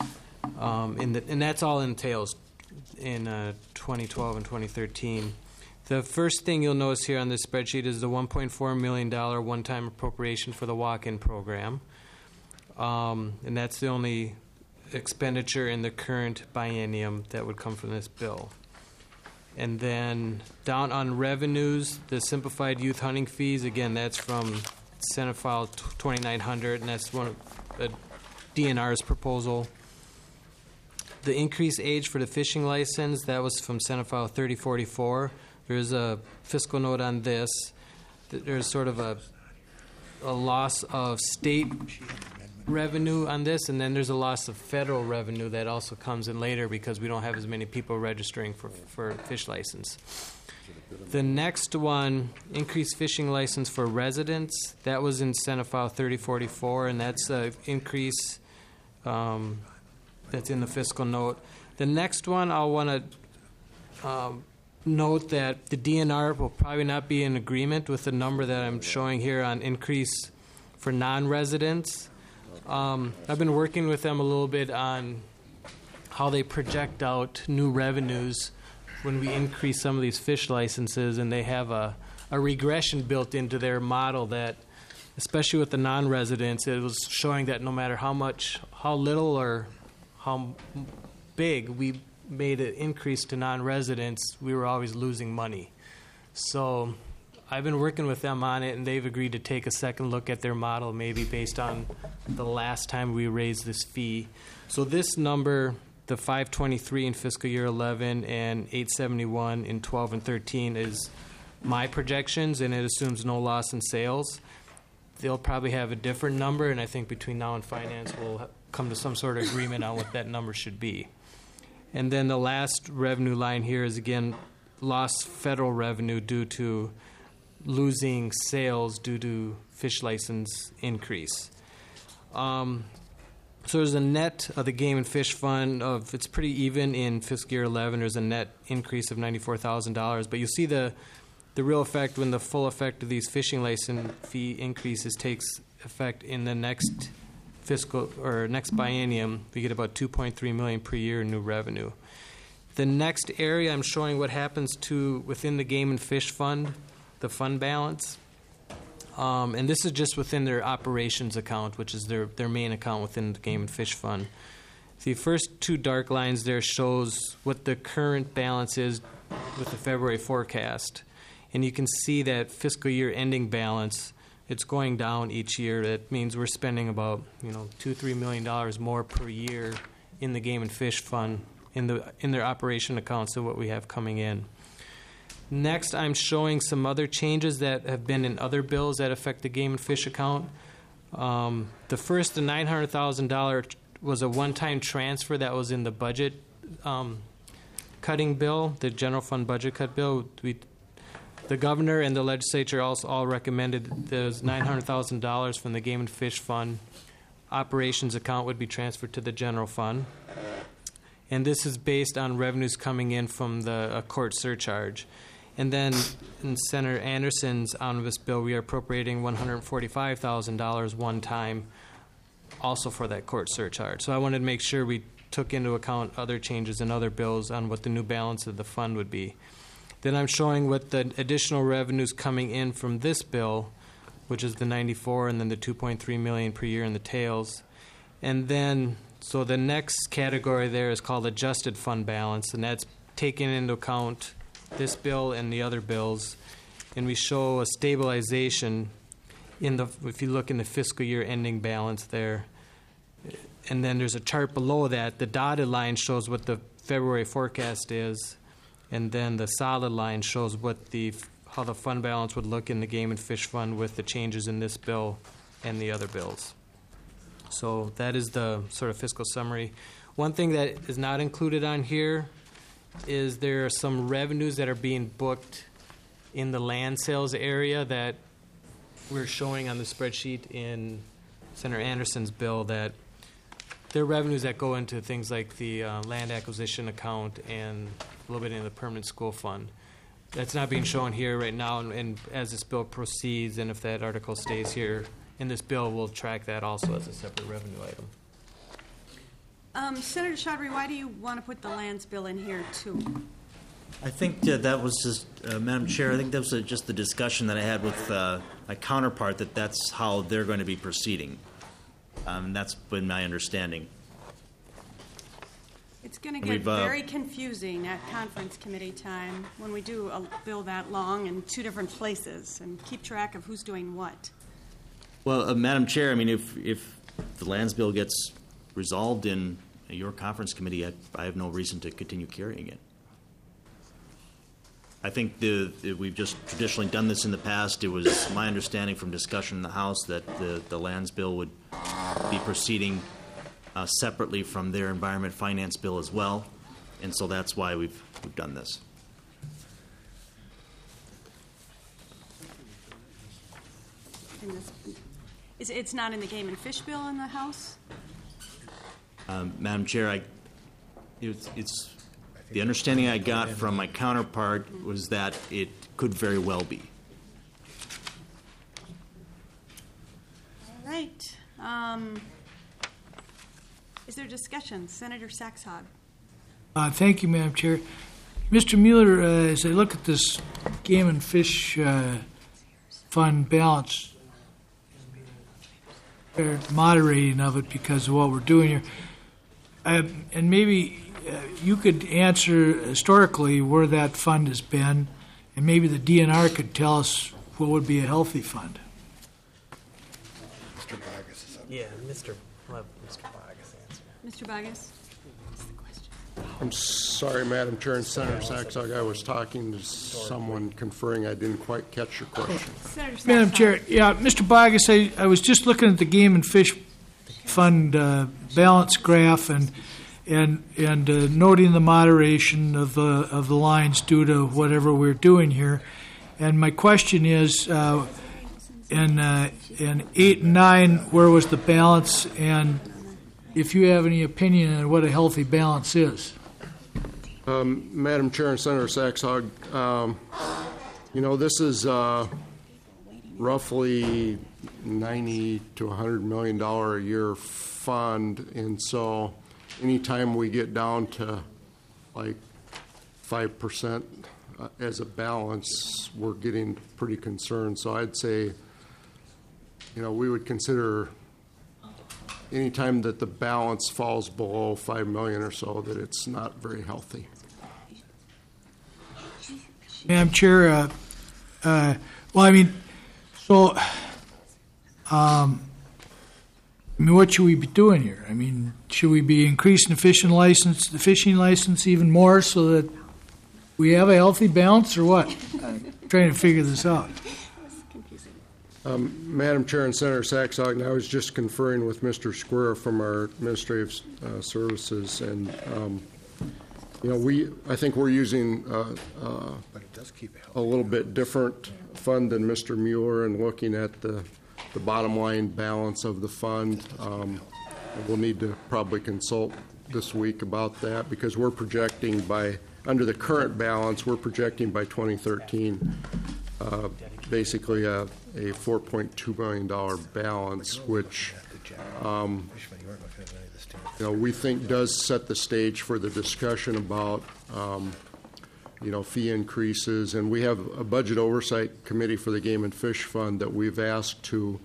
and that's all entails in 2012 and 2013. The first thing you'll notice here on this spreadsheet is the $1.4 million one-time appropriation for the walk-in program. And that's the only expenditure in the current biennium that would come from this bill. And then down on revenues, the simplified youth hunting fees, again, that's from Senate File 2900, and that's one of DNR's proposal. The increased age for the fishing license, that was from Senate File 3044. There's a fiscal note on this. There's sort of a loss of state revenue on this, and then there's a loss of federal revenue that also comes in later because we don't have as many people registering for fish license. The next one, increased fishing license for residents, that was in Senate File 3044, and that's an increase that's in the fiscal note. The next one, I'll want to note that the DNR will probably not be in agreement with the number that I'm showing here on increase for non-residents. I've been working with them a little bit on how they project out new revenues when we increase some of these fish licenses, and they have a regression built into their model that, especially with the non-residents, it was showing that no matter how little or how big we made an increase to non-residents, we were always losing money. So I've been working with them on it, and they've agreed to take a second look at their model, maybe based on the last time we raised this fee. So this number, the 523 in fiscal year 11 and 871 in 12 and 13, is my projections, and it assumes no loss in sales. They'll probably have a different number, and I think between now and finance we'll come to some sort of agreement on what that number should be. And then the last revenue line here is, again, lost federal revenue due to losing sales due to fish license increase. So there's a net of the Game and Fish Fund of, it's pretty even in fiscal year 11. There's a net increase of $94,000. But you'll see the real effect when the full effect of these fishing license fee increases takes effect in the next fiscal or next biennium. We get about $2.3 million per year in new revenue. The next area I'm showing what happens to within the Game and Fish Fund, the fund balance. And this is just within their operations account, which is their main account within the Game and Fish Fund. The first two dark lines there shows what the current balance is with the February forecast. And you can see that fiscal year ending balance, it's going down each year. That means we're spending about $2-3 million more per year in the Game and Fish Fund in their operation accounts than what we have coming in. Next, I'm showing some other changes that have been in other bills that affect the Game and Fish account. The first, the $900,000, was a one-time transfer that was in the budget cutting bill, the general fund budget cut bill. The governor and the legislature also all recommended those $900,000 from the Game and Fish Fund operations account would be transferred to the general fund. And this is based on revenues coming in from the court surcharge. And then in Senator Anderson's omnibus bill, we are appropriating $145,000 one time also for that court surcharge. So I wanted to make sure we took into account other changes in other bills on what the new balance of the fund would be. Then I'm showing what the additional revenues coming in from this bill, which is the 94 and then the $2.3 million per year in the tails. And then, so the next category there is called adjusted fund balance, and that's taking into account this bill and the other bills, and we show a stabilization if you look in the fiscal year ending balance there. And then there's a chart below that. The dotted line shows what the February forecast is, and then the solid line shows how the fund balance would look in the Game and Fish Fund with the changes in this bill and the other bills. So that is the sort of fiscal summary. One thing that is not included on here is there are some revenues that are being booked in the land sales area that we're showing on the spreadsheet in Senator Anderson's bill, that there are revenues that go into things like the land acquisition account and a little bit in the permanent school fund. That's not being shown here right now, and as this bill proceeds, and if that article stays here in this bill, we'll track that also as a separate revenue item. Senator Chaudhary, why do you want to put the lands bill in here too? I think that was just, Madam Chair, I think that was just the discussion that I had with my counterpart, that's how they're going to be proceeding. That's been my understanding. It's going to get very confusing at conference committee time when we do a bill that long in two different places and keep track of who's doing what. Well, Madam Chair, I mean, if the lands bill gets resolved in your conference committee, I have no reason to continue carrying it. I think we've just traditionally done this in the past. It was my understanding from discussion in the House that the lands bill would be proceeding separately from their environment finance bill as well, and so that's why we've done this. It's not in the Game and Fish bill in the House? Madam Chair, it's the understanding I got from my counterpart was that it could very well be. All right. Is there discussion? Senator Saxhog. Thank you, Madam Chair. Mr. Mueller, as I look at this Game and Fish Fund balance, moderating of it because of what we're doing here, and maybe you could answer historically where that fund has been, and maybe the DNR could tell us what would be a healthy fund. Mr. Bogus is up. Yeah, Mr. Bogus answer. Mr. Bogus? I'm sorry, Madam Chair and Senator Saxhog, I was talking to someone conferring. I didn't quite catch your question. Madam Chair, yeah, Mr. Bogus, I was just looking at the Game and Fish Fund balance graph and noting the moderation of the lines due to whatever we're doing here. And my question is, and 8 and 9, where was the balance? And if you have any opinion on what a healthy balance is. Madam Chair and Senator Saxhog, this is roughly $90 to $100 million a year fund, and so anytime we get down to like 5% as a balance, we're getting pretty concerned. So I'd say, we would consider anytime that the balance falls below $5 million or so that it's not very healthy. Madam Chair, what should we be doing here? Should we be increasing the fishing license even more so that we have a healthy balance, or what? I'm trying to figure this out. Madam Chair and Senator Saxhog, I was just conferring with Mr. Square from our Administrative Services, and I think we're using a little bit different fund than Mr. Mueller, and looking at the bottom line balance of the fund. We'll need to probably consult this week about that, because we're projecting under the current balance, we're projecting by 2013 basically a $4.2 million balance, which we think does set the stage for the discussion about fee increases. And we have a budget oversight committee for the Game and Fish Fund that we've asked to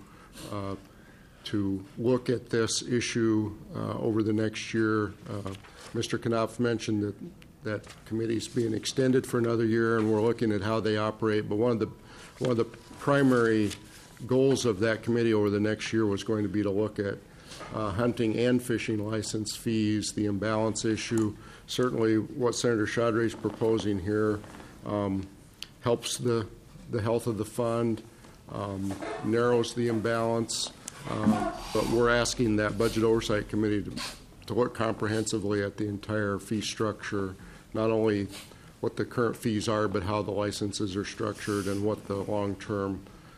look at this issue over the next year. Mr. Knopf mentioned that committee's being extended for another year, and we're looking at how they operate. But one of the primary goals of that committee over the next year was going to be to look at hunting and fishing license fees, the imbalance issue. Certainly what Senator Chaudhry is proposing here helps the health of the fund, narrows the imbalance, but we're asking that Budget Oversight Committee to look comprehensively at the entire fee structure, not only what the current fees are, but how the licenses are structured and what the long-term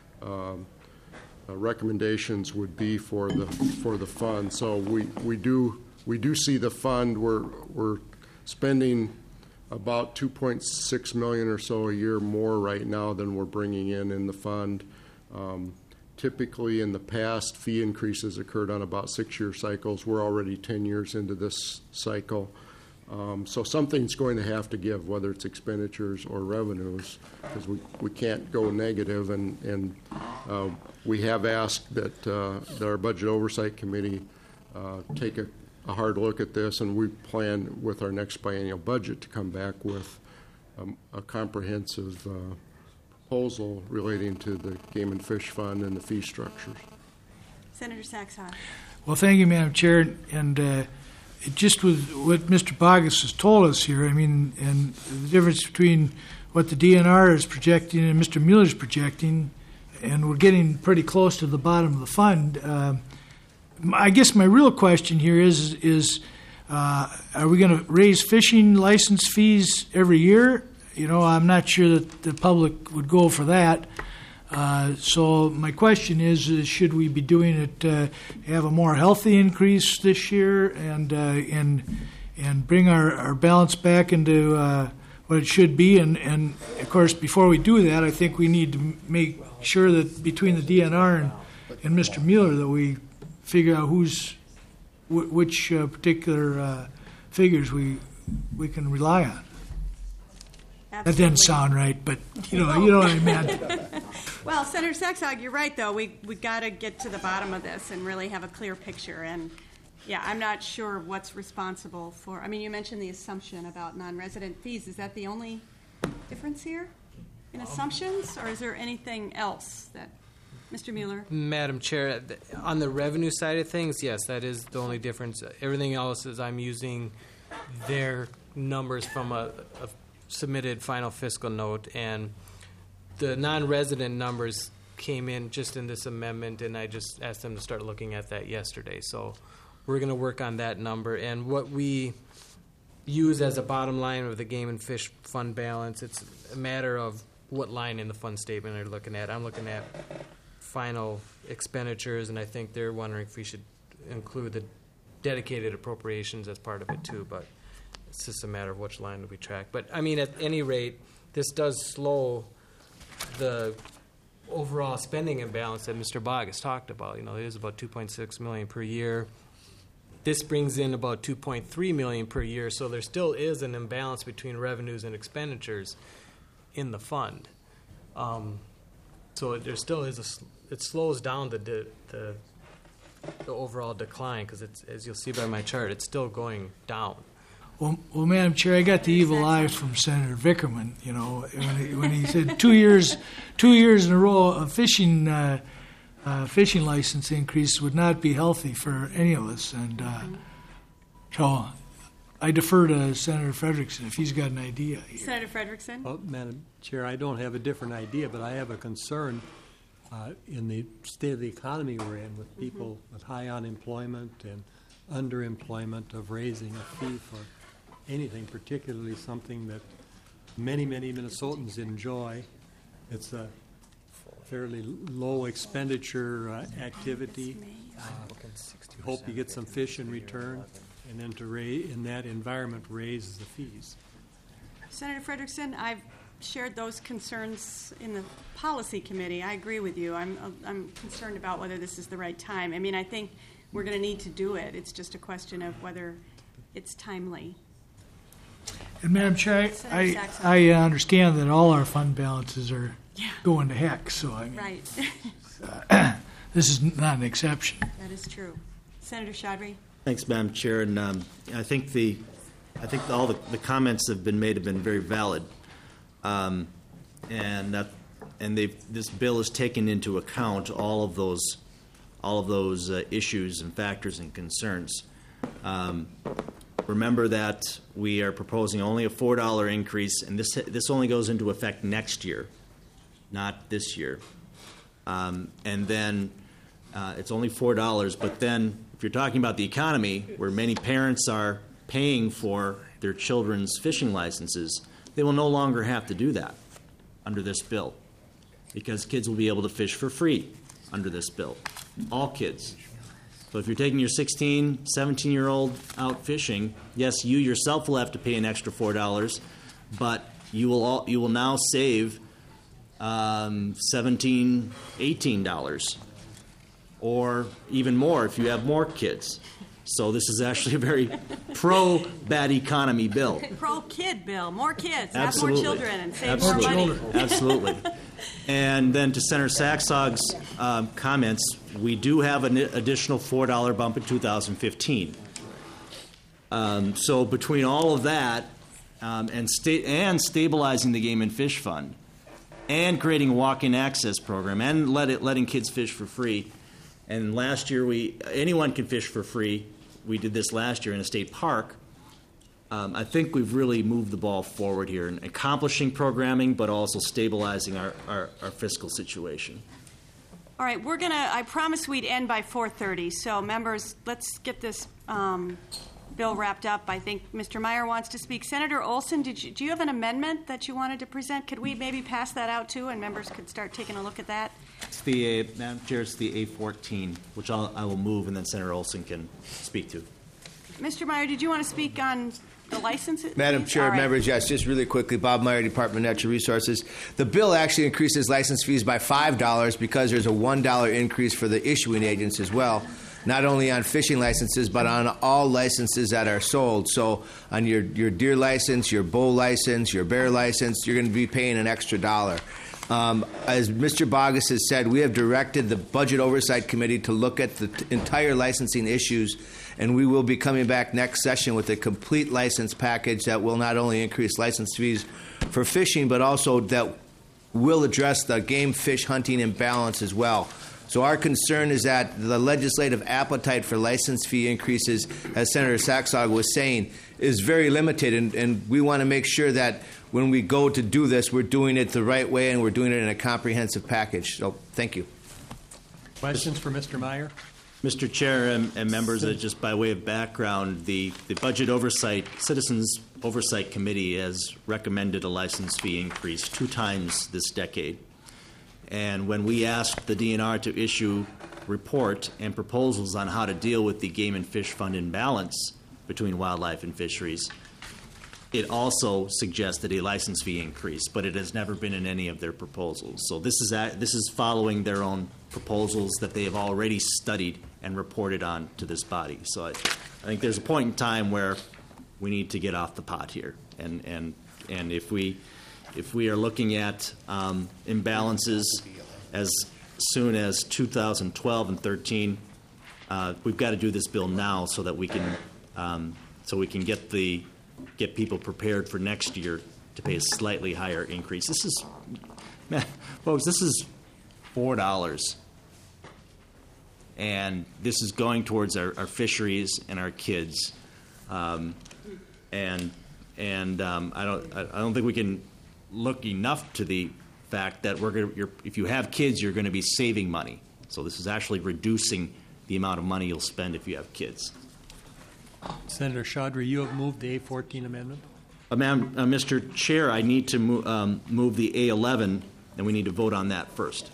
recommendations would be for the fund. So we do see the fund. We're spending about $2.6 million or so a year more right now than we're bringing in the fund. Typically, in the past, fee increases occurred on about 6-year cycles. We're already 10 years into this cycle. So something's going to have to give, whether it's expenditures or revenues, because we can't go negative. And we have asked that our Budget Oversight Committee take a hard look at this, and we plan with our next biennial budget to come back with a comprehensive proposal relating to the Game and Fish Fund and the fee structures. Senator Saxhog. Well, thank you, Madam Chair. And just with what Mr. Boggess has told us here, and the difference between what the DNR is projecting and Mr. Mueller is projecting, and we're getting pretty close to the bottom of the fund. I guess my real question here is are we going to raise fishing license fees every year? I'm not sure that the public would go for that. So my question is should we be doing it, have a more healthy increase this year and bring our balance back into what it should be? And of course, before we do that, I think we need to make sure that between the DNR and Mr. Mueller that we figure out which particular figures we can rely on. Absolutely. That didn't sound right, but you know what I meant. Well, Senator Saxhog, you're right, though. We got to get to the bottom of this and really have a clear picture. And, yeah, I'm not sure what's responsible for. You mentioned the assumption about non-resident fees. Is that the only difference here in assumptions, or is there anything else that, Mr. Mueller? Madam Chair, on the revenue side of things, yes, that is the only difference. Everything else is I'm using their numbers from a submitted final fiscal note, and the non-resident numbers came in just in this amendment, and I just asked them to start looking at that yesterday. So we're going to work on that number. And what we use as a bottom line of the Game and Fish Fund balance, it's a matter of what line in the fund statement you're looking at. I'm looking at final expenditures, and I think they're wondering if we should include the dedicated appropriations as part of it too, but it's just a matter of which line do we track. But, I mean, at any rate, this does slow the overall spending imbalance that Mr. Bogg has talked about. You know, it is about $2.6 million per year. This brings in about $2.3 million per year, so there still is an imbalance between revenues and expenditures in the fund. So there still is it slows down the overall decline, because it's, as you'll see by my chart, it's still going down. Well, Madam Chair, I got the evil eye from Senator Vickerman. You know, when he said 2 years in a row of fishing license increase would not be healthy for any of us, and so I defer to Senator Frederickson if he's got an idea. Senator Frederickson? Well, Madam Chair, I don't have a different idea, but I have a concern in the state of the economy we're in, with people with high unemployment and underemployment, of raising a fee for anything, particularly something that many, many Minnesotans enjoy. It's a fairly low expenditure activity. You hope you get some fish in return, and then to in that environment raises the fees. Senator Frederickson, I've shared those concerns in the policy committee. I agree with you. I'm concerned about whether this is the right time. I mean, I think we're going to need to do it. It's just a question of whether it's timely. And Madam Chair, I understand that all our fund balances are going to heck. So I mean, right. This is not an exception. That is true. Senator Chaudhry. Thanks, Madam Chair. And I think all the comments have been very valid, and this bill has taken into account all of those issues and factors and concerns. Remember that we are proposing only a $4 increase, and this only goes into effect next year, not this year. And then it's only $4, but then if you're talking about the economy, where many parents are paying for their children's fishing licenses, they will no longer have to do that under this bill, because kids will be able to fish for free under this bill, all kids. So if you're taking your 16, 17-year-old out fishing, yes, you yourself will have to pay an extra $4, but you will now save $17, $18, or even more if you have more kids. So this is actually a very pro-bad economy bill. Pro-kid bill. More kids, Absolutely. have more children, and save Absolutely. more money. Absolutely. And then to Senator Saxog's comments, we do have an additional $4 bump in 2015. So between all of that and stabilizing the Game and Fish Fund and creating a walk-in access program and letting kids fish for free, and last year anyone can fish for free. We did this last year in a state park. I think we've really moved the ball forward here in accomplishing programming, but also stabilizing our fiscal situation. All right, I promised we'd end by 4:30, so members, let's get this bill wrapped up. I think Mr. Meyer wants to speak. Senator Olson, do you have an amendment that you wanted to present? Could we maybe pass that out too, and members could start taking a look at that? Madam Chair, it's the A14, which I will move, and then Senator Olson can speak to. Mr. Meyer, did you want to speak on the licenses? Madam Chair, right. members, yes, just really quickly, Bob Meyer, Department of Natural Resources. The bill actually increases license fees by $5 because there's a $1 increase for the issuing agents as well, not only on fishing licenses, but on all licenses that are sold. So on your deer license, your bull license, your bear license, you're going to be paying an extra $1. As Mr. Boggess has said, we have directed the Budget Oversight Committee to look at the entire licensing issues, and we will be coming back next session with a complete license package that will not only increase license fees for fishing, but also that will address the game fish hunting imbalance as well. So our concern is that the legislative appetite for license fee increases, as Senator Saxog was saying, is very limited, and we want to make sure that when we go to do this, we're doing it the right way and we're doing it in a comprehensive package. So thank you. Questions for Mr. Meyer? Mr. Chair and members, just by way of background, the Budget Oversight, Citizens Oversight Committee has recommended a license fee increase 2 times this decade. And when we asked the DNR to issue report and proposals on how to deal with the game and fish fund imbalance between wildlife and fisheries, it also suggested a license fee increase, but it has never been in any of their proposals. So this is following their own proposals that they have already studied and reported on to this body. So I think there's a point in time where we need to get off the pot here, and if we are looking at imbalances as soon as 2012 and 13, we've got to do this bill now so that we can get people prepared for next year to pay a slightly higher increase. This is, folks, this is $4, and this is going towards our fisheries and our kids, and I don't think we can look enough to the fact that if you have kids, you're going to be saving money. So this is actually reducing the amount of money you'll spend if you have kids. Senator Chaudhry, you have moved the A14 amendment? Mr. Chair, I need to move the A11, and we need to vote on that first.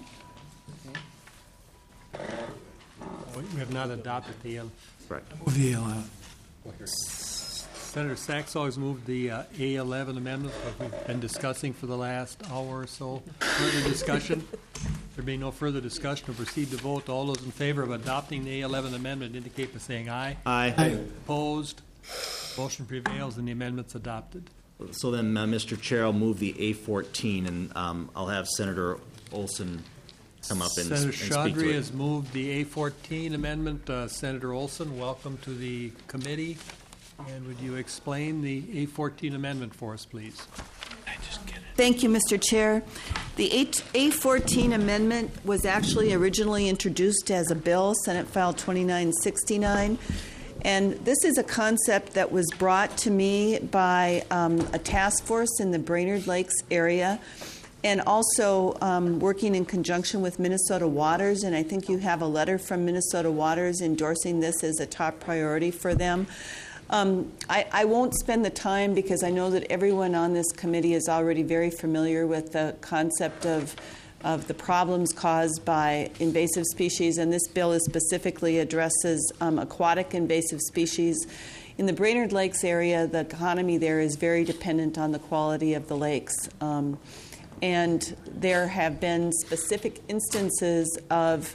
We have not adopted the A11. Right. Move the A11. Senator Saxall has moved the A11 amendment that we've been discussing for the last hour or so. Further discussion? There being no further discussion, we'll proceed to vote. All those in favor of adopting the A11 amendment indicate by saying aye. Aye. Aye. Opposed? Motion prevails and the amendment's adopted. So then, Mr. Chair, I'll move the A14, and I'll have Senator Olson come up and Senator speak to Chaudhry it. has moved the A14 amendment. Senator Olson, welcome to the committee. And would you explain the A14 amendment for us, please? Thank you, Mr. Chair. The A14 amendment was actually originally introduced as a bill, Senate File 2969. And this is a concept that was brought to me by a task force in the Brainerd Lakes area, and also working in conjunction with Minnesota Waters. And I think you have a letter from Minnesota Waters endorsing this as a top priority for them. I won't spend the time because I know that everyone on this committee is already very familiar with the concept of the problems caused by invasive species, and this bill is specifically addresses aquatic invasive species. In the Brainerd Lakes area, the economy there is very dependent on the quality of the lakes. And there have been specific instances of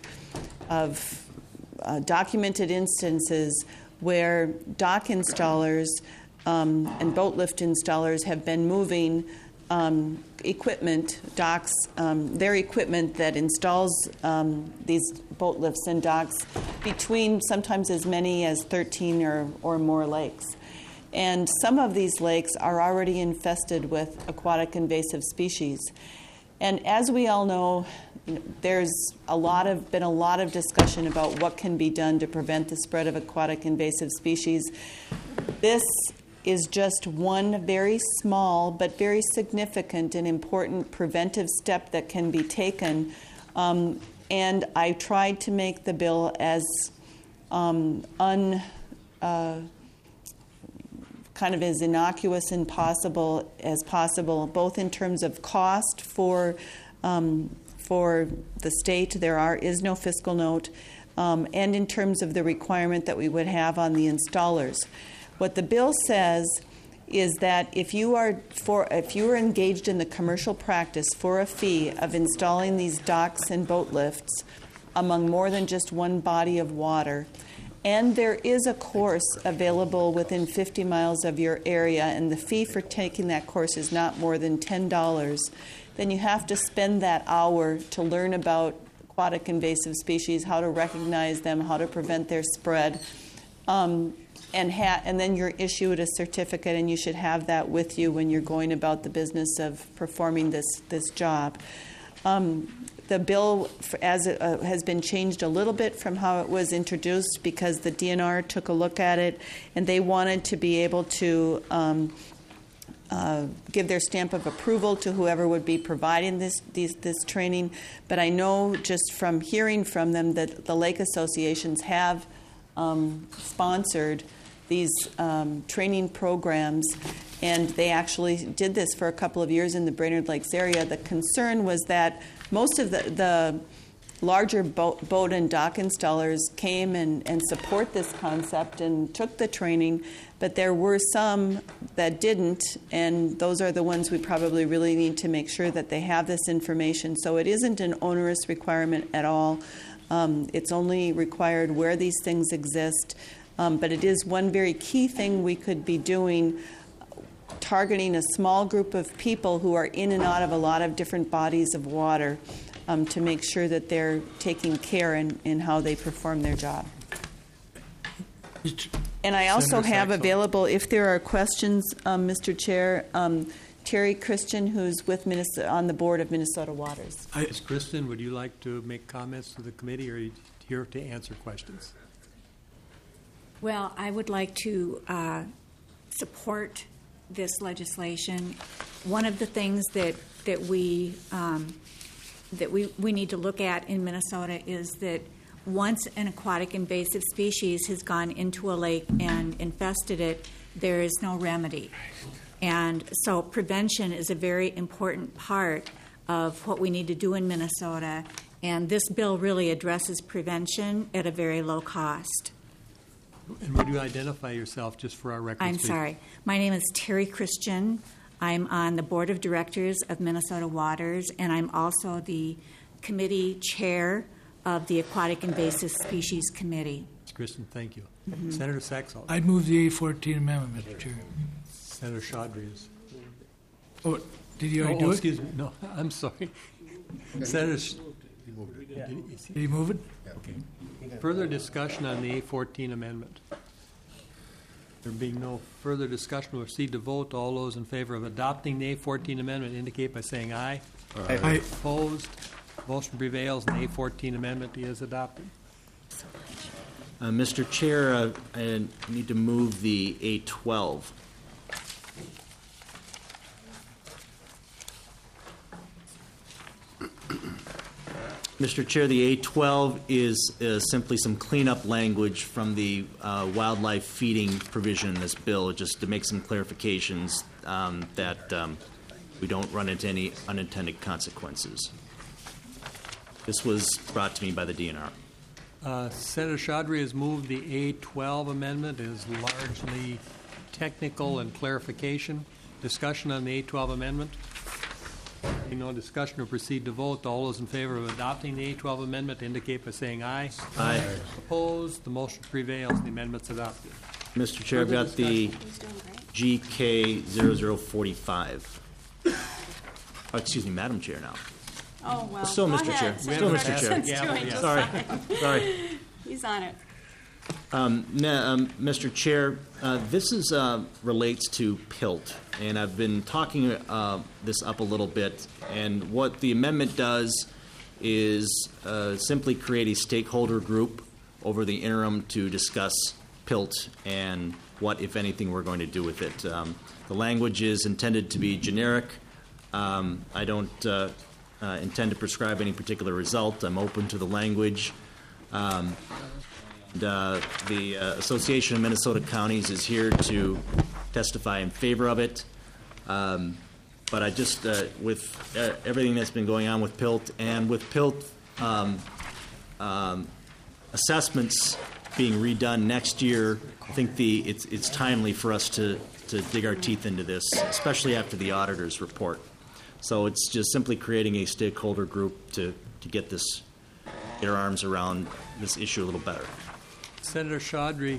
documented instances where dock installers and boat lift installers have been moving equipment, docks, their equipment that installs these boat lifts and docks between sometimes as many as 13 or more lakes. And some of these lakes are already infested with aquatic invasive species. And as we all know, there's been a lot of discussion about what can be done to prevent the spread of aquatic invasive species. This is just one very small but very significant and important preventive step that can be taken. And I tried to make the bill as kind of as innocuous and as possible, both in terms of cost for the state. There is no fiscal note, and in terms of the requirement that we would have on the installers. What the bill says is that if you are engaged in the commercial practice for a fee of installing these docks and boat lifts among more than just one body of water, and there is a course available within 50 miles of your area, and the fee for taking that course is not more than $10, then you have to spend that hour to learn about aquatic invasive species, how to recognize them, how to prevent their spread, and then you're issued a certificate, and you should have that with you when you're going about the business of performing this job. The bill has been changed a little bit from how it was introduced because the DNR took a look at it, and they wanted to be able to give their stamp of approval to whoever would be providing this training. But I know just from hearing from them that the lake associations have sponsored these training programs, and they actually did this for a couple of years in the Brainerd Lakes area. The concern was that most of the larger boat and dock installers came and support this concept and took the training, but there were some that didn't, and those are the ones we probably really need to make sure that they have this information. So it isn't an onerous requirement at all. It's only required where these things exist, but it is one very key thing we could be doing, targeting a small group of people who are in and out of a lot of different bodies of water, to make sure that they're taking care in how they perform their job. And I also have available, if there are questions, Mr. Chair, Terry Christian, who's with on the board of Minnesota Waters. Ms. Kristen, would you like to make comments to the committee, or are you here to answer questions? Well, I would like to support this legislation. One of the things that we need to look at in Minnesota is that once an aquatic invasive species has gone into a lake and infested it, there is no remedy. And so prevention is a very important part of what we need to do in Minnesota, and this bill really addresses prevention at a very low cost. And would you identify yourself just for our records? I'm please? sorry. My name is Terry Christian. I'm on the board of directors of Minnesota Waters, and I'm also the committee chair of the Aquatic Invasive Species Committee. Ms. Kristen, thank you. Senator Saxall. I'd move the A14 amendment, Mr. Chair. Senator Chaudhry is. Oh, did you already do it? Excuse me. No, I'm sorry. Senator. Did he move it? Okay. Further discussion on the A14 amendment. There being no further discussion, we'll proceed to vote. All those in favor of adopting the A14 amendment indicate by saying aye. Aye. Opposed? Motion prevails, and the A14 amendment is adopted. Mr. Chair, I need to move the A12. Mr. Chair, the A12 is simply some cleanup language from the wildlife feeding provision in this bill, just to make some clarifications that we don't run into any unintended consequences. This was brought to me by the DNR. Senator Chaudhry has moved the A12 amendment. It is largely technical and clarification. Discussion on the A12 amendment? No discussion, or proceed to vote. All those in favor of adopting the A12 amendment indicate by saying aye. Aye. Opposed? The motion prevails. The amendment's adopted. Mr. Chair, I've got the GK0045. Oh, excuse me, Madam Chair now. Oh, well. Still, go Mr. ahead. Chair. Still, Mr. Chair. Doing just Sorry. fine. Sorry. He's on it. Mr. Chair, this relates to PILT, and I've been talking this up a little bit. And what the amendment does is simply create a stakeholder group over the interim to discuss PILT and what, if anything, we're going to do with it. The language is intended to be generic. I don't intend to prescribe any particular result. I'm open to the language. The Association of Minnesota Counties is here to testify in favor of it. But I just, with everything that's been going on with PILT and with PILT assessments being redone next year, I think it's timely for us to dig our teeth into this, especially after the auditor's report. So it's just simply creating a stakeholder group to get our arms around this issue a little better. Senator Chaudhry,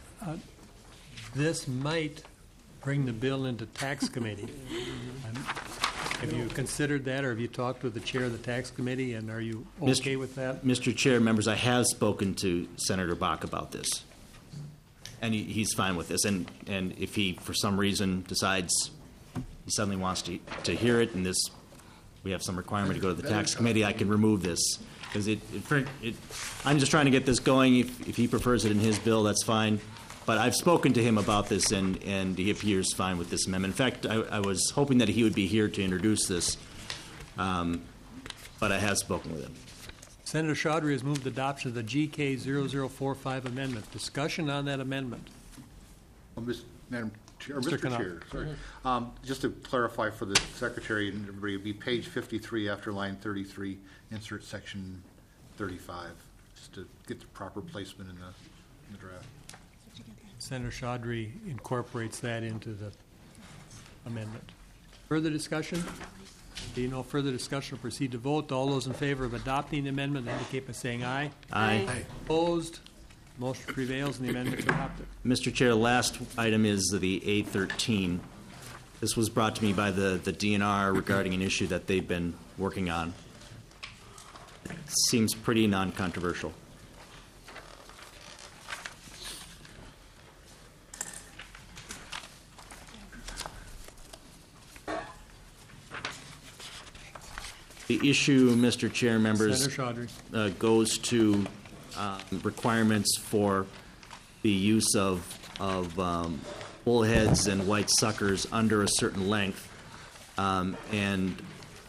this might bring the bill into tax committee. Have you considered that, or have you talked with the chair of the tax committee, and are you okay with that? Mr. Chair, members, I have spoken to Senator Bach about this, and he's fine with this. And if he, for some reason, decides he suddenly wants to hear it, and we have some requirement to go to the tax committee, I can remove this. Because I'm just trying to get this going. If he prefers it in his bill, that's fine. But I've spoken to him about this, and he appears fine with this amendment. In fact, I was hoping that he would be here to introduce this, but I have spoken with him. Senator Chaudhry has moved adoption of the GK0045 amendment. Discussion on that amendment. Well, Madam Chair, Mr. Mr. Chair, sorry. Just to clarify for the secretary and everybody, it'd be page 53 after line 33, insert section 35, just to get the proper placement in the draft. Senator Chaudhry incorporates that into the amendment. Further discussion? Being no further discussion, we'll proceed to vote. All those in favor of adopting the amendment indicate by saying aye. Aye. Opposed? Motion prevails and the amendment is adopted. Mr. Chair, last item is the A13. This was brought to me by the DNR regarding an issue that they've been working on. It seems pretty non-controversial. The issue, Mr. Chair, members, Senator Chaudhry. goes to requirements for the use of bullheads and white suckers under a certain length, and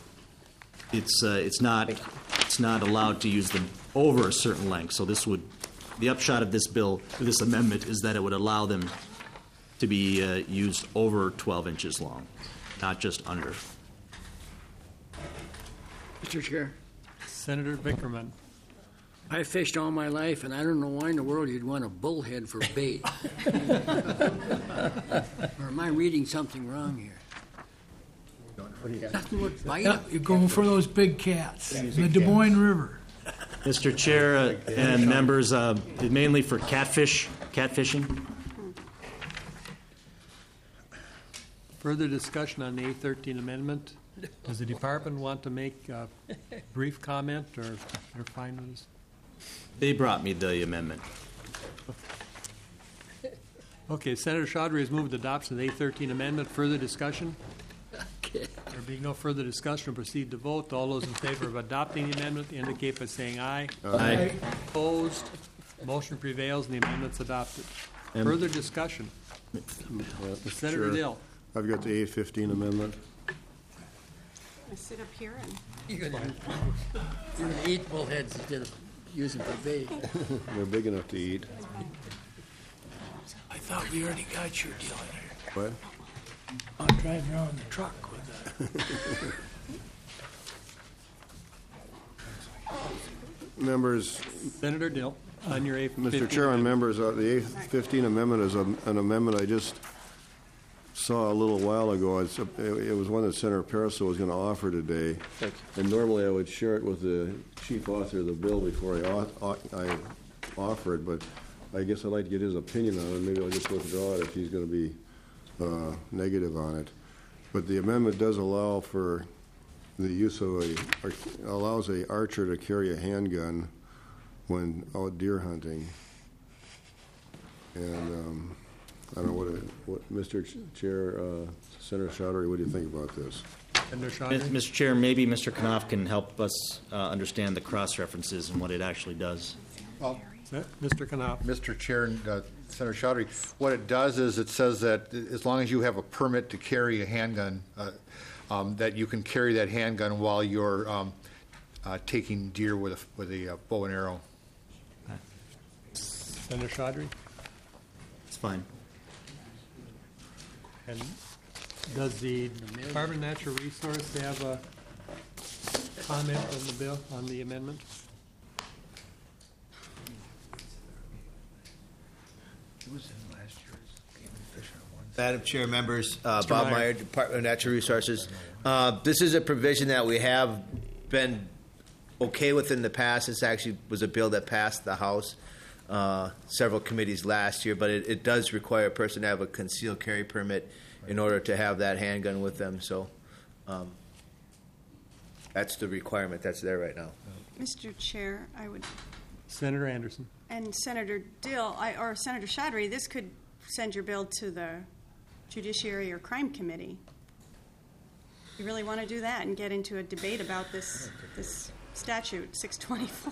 it's not allowed to use them over a certain length. So the upshot of this bill, this amendment, is that it would allow them to be used over 12 inches long, not just under. Mr. Chair, Senator Bickerman. I fished all my life, and I don't know why in the world you'd want a bullhead for bait. Or am I reading something wrong here? Nothing would bite. Yeah, you're going for those big cats in the Des Moines River. Mr. Chair and members, mainly for catfishing. Further discussion on the A13 amendment? Does the department want to make a brief comment, or they're fine with this? They brought me the amendment. Okay, Senator Chaudhry has moved adoption of the A13 amendment. Further discussion? Okay. There being no further discussion, we'll proceed to vote. All those in favor of adopting the amendment indicate by saying aye. Aye. Opposed? Motion prevails and the amendment's adopted. Further discussion? Senator Chair, Dill. I've got the A15 amendment. I sit up here and. You're going to eat bullheads instead of using for bait. They're big enough to eat. I thought we already got your deal in here. What? I'll drive around the truck with that. Members. Senator Dill, on your A15. Mr. Chairman, members, the A15 amendment is an amendment I just saw a little while ago. It was one that Senator Pariseau was going to offer today. And normally I would share it with the chief author of the bill before I offer it, but I guess I'd like to get his opinion on it. Maybe I'll just withdraw it if he's going to be negative on it. But the amendment does allow for the use of allows a archer to carry a handgun when out deer hunting. And I don't know what Mr. Chair, Senator Chaudhry, what do you think about this? Mr. Chair, maybe Mr. Knopf can help us understand the cross-references and what it actually does. Well, Mr. Knopf. Mr. Chair and Senator Chaudhry, what it does is it says that as long as you have a permit to carry a handgun, that you can carry that handgun while you're taking deer with a bow and arrow. Senator Chaudhry? It's fine. And does the Department of Natural Resource have a comment on the bill, on the amendment? Madam Chair, members, Bob Meyer, Department of Natural Resources. This is a provision that we have been okay with in the past. This actually was a bill that passed the House, several committees last year, but it does require a person to have a concealed carry permit in order to have that handgun with them. So that's the requirement that's there right now. Mr. Chair, I would. Senator Anderson. And Senator Dill, or Senator Chaudhry, this could send your bill to the Judiciary or Crime Committee. You really want to do that and get into a debate about this statute, 624.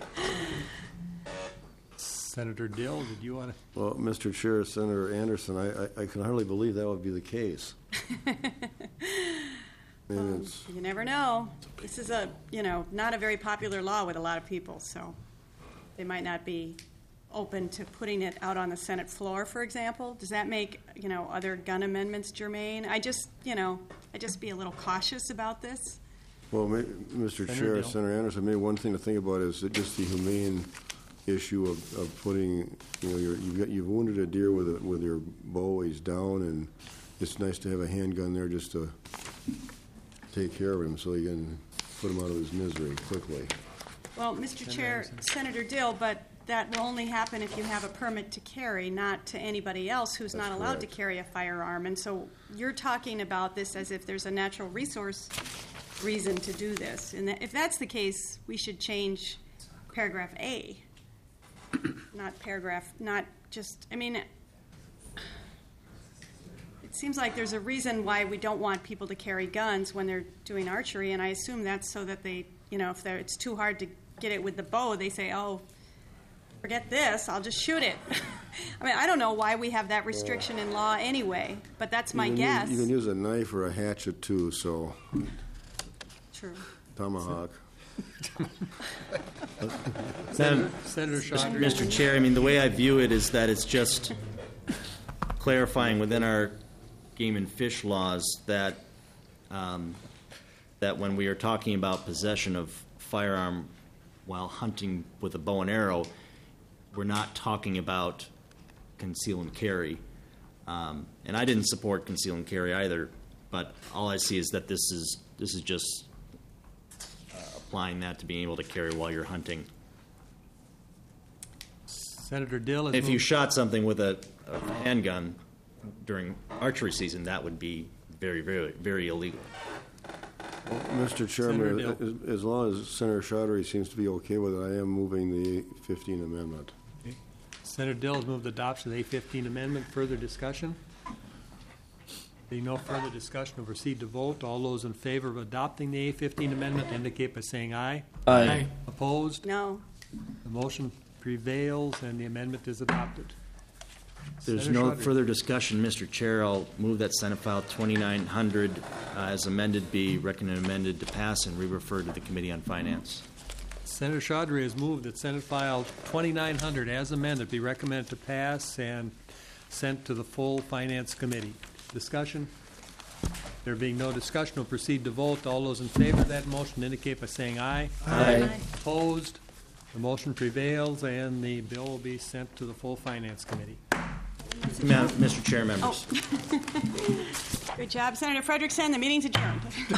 Senator Dill, did you want to? Well, Mr. Chair, Senator Anderson, I can hardly believe that would be the case. You never know. This is not a very popular law with a lot of people, so they might not be open to putting it out on the Senate floor, for example? Does that make, other gun amendments germane? I'd just be a little cautious about this. Well, Mr. Chair, Dill. Senator Anderson, maybe one thing to think about is that just the humane issue of putting, you've wounded a deer with your bow ways down, and it's nice to have a handgun there just to take care of him so you can put him out of his misery quickly. Well, Mr. Chair, Senator Dill, but that will only happen if you have a permit to carry, not to anybody else who's not allowed to carry a firearm. And so you're talking about this as if there's a natural resource reason to do this. And if that's the case, we should change paragraph A, it seems like there's a reason why we don't want people to carry guns when they're doing archery, and I assume that's so that they, if it's too hard to get it with the bow, they say, oh, forget this, I'll just shoot it. I mean, I don't know why we have that restriction in law anyway, but that's my guess. You can use a knife or a hatchet too, so. True. Tomahawk. Senator Chaudhry. Mr. Chair, the way I view it is that it's just clarifying within our game and fish laws that that when we are talking about possession of firearm while hunting with a bow and arrow, we're not talking about conceal and carry. And I didn't support conceal and carry either, but all I see is that this is just applying that to being able to carry while you're hunting. Senator Dill. If you shot something with a handgun during archery season, that would be very, very, very illegal. Well, Mr. Chairman, as long as Senator Chaudhry seems to be okay with it, I am moving the A-15 amendment. Okay. Senator Dill has moved adoption of the A-15 amendment. Further discussion? Being no further discussion, we'll proceed to vote. All those in favor of adopting the A-15 amendment indicate by saying aye. Aye. Opposed? No. The motion prevails and the amendment is adopted. There's Senator no Chaudhry. further discussion, Mr. Chair. I'll move that Senate File 2900 as amended be recommended amended to pass and re-referred to the Committee on Finance. Senator Chaudhry has moved that Senate File 2900 as amended be recommended to pass and sent to the full Finance Committee. Discussion? There being no discussion, we'll proceed to vote. All those in favor of that motion indicate by saying aye. Aye. Opposed? The motion prevails and the bill will be sent to the full Finance Committee. Mr. Chair, members. Good job, Senator Frederickson. The meeting's adjourned.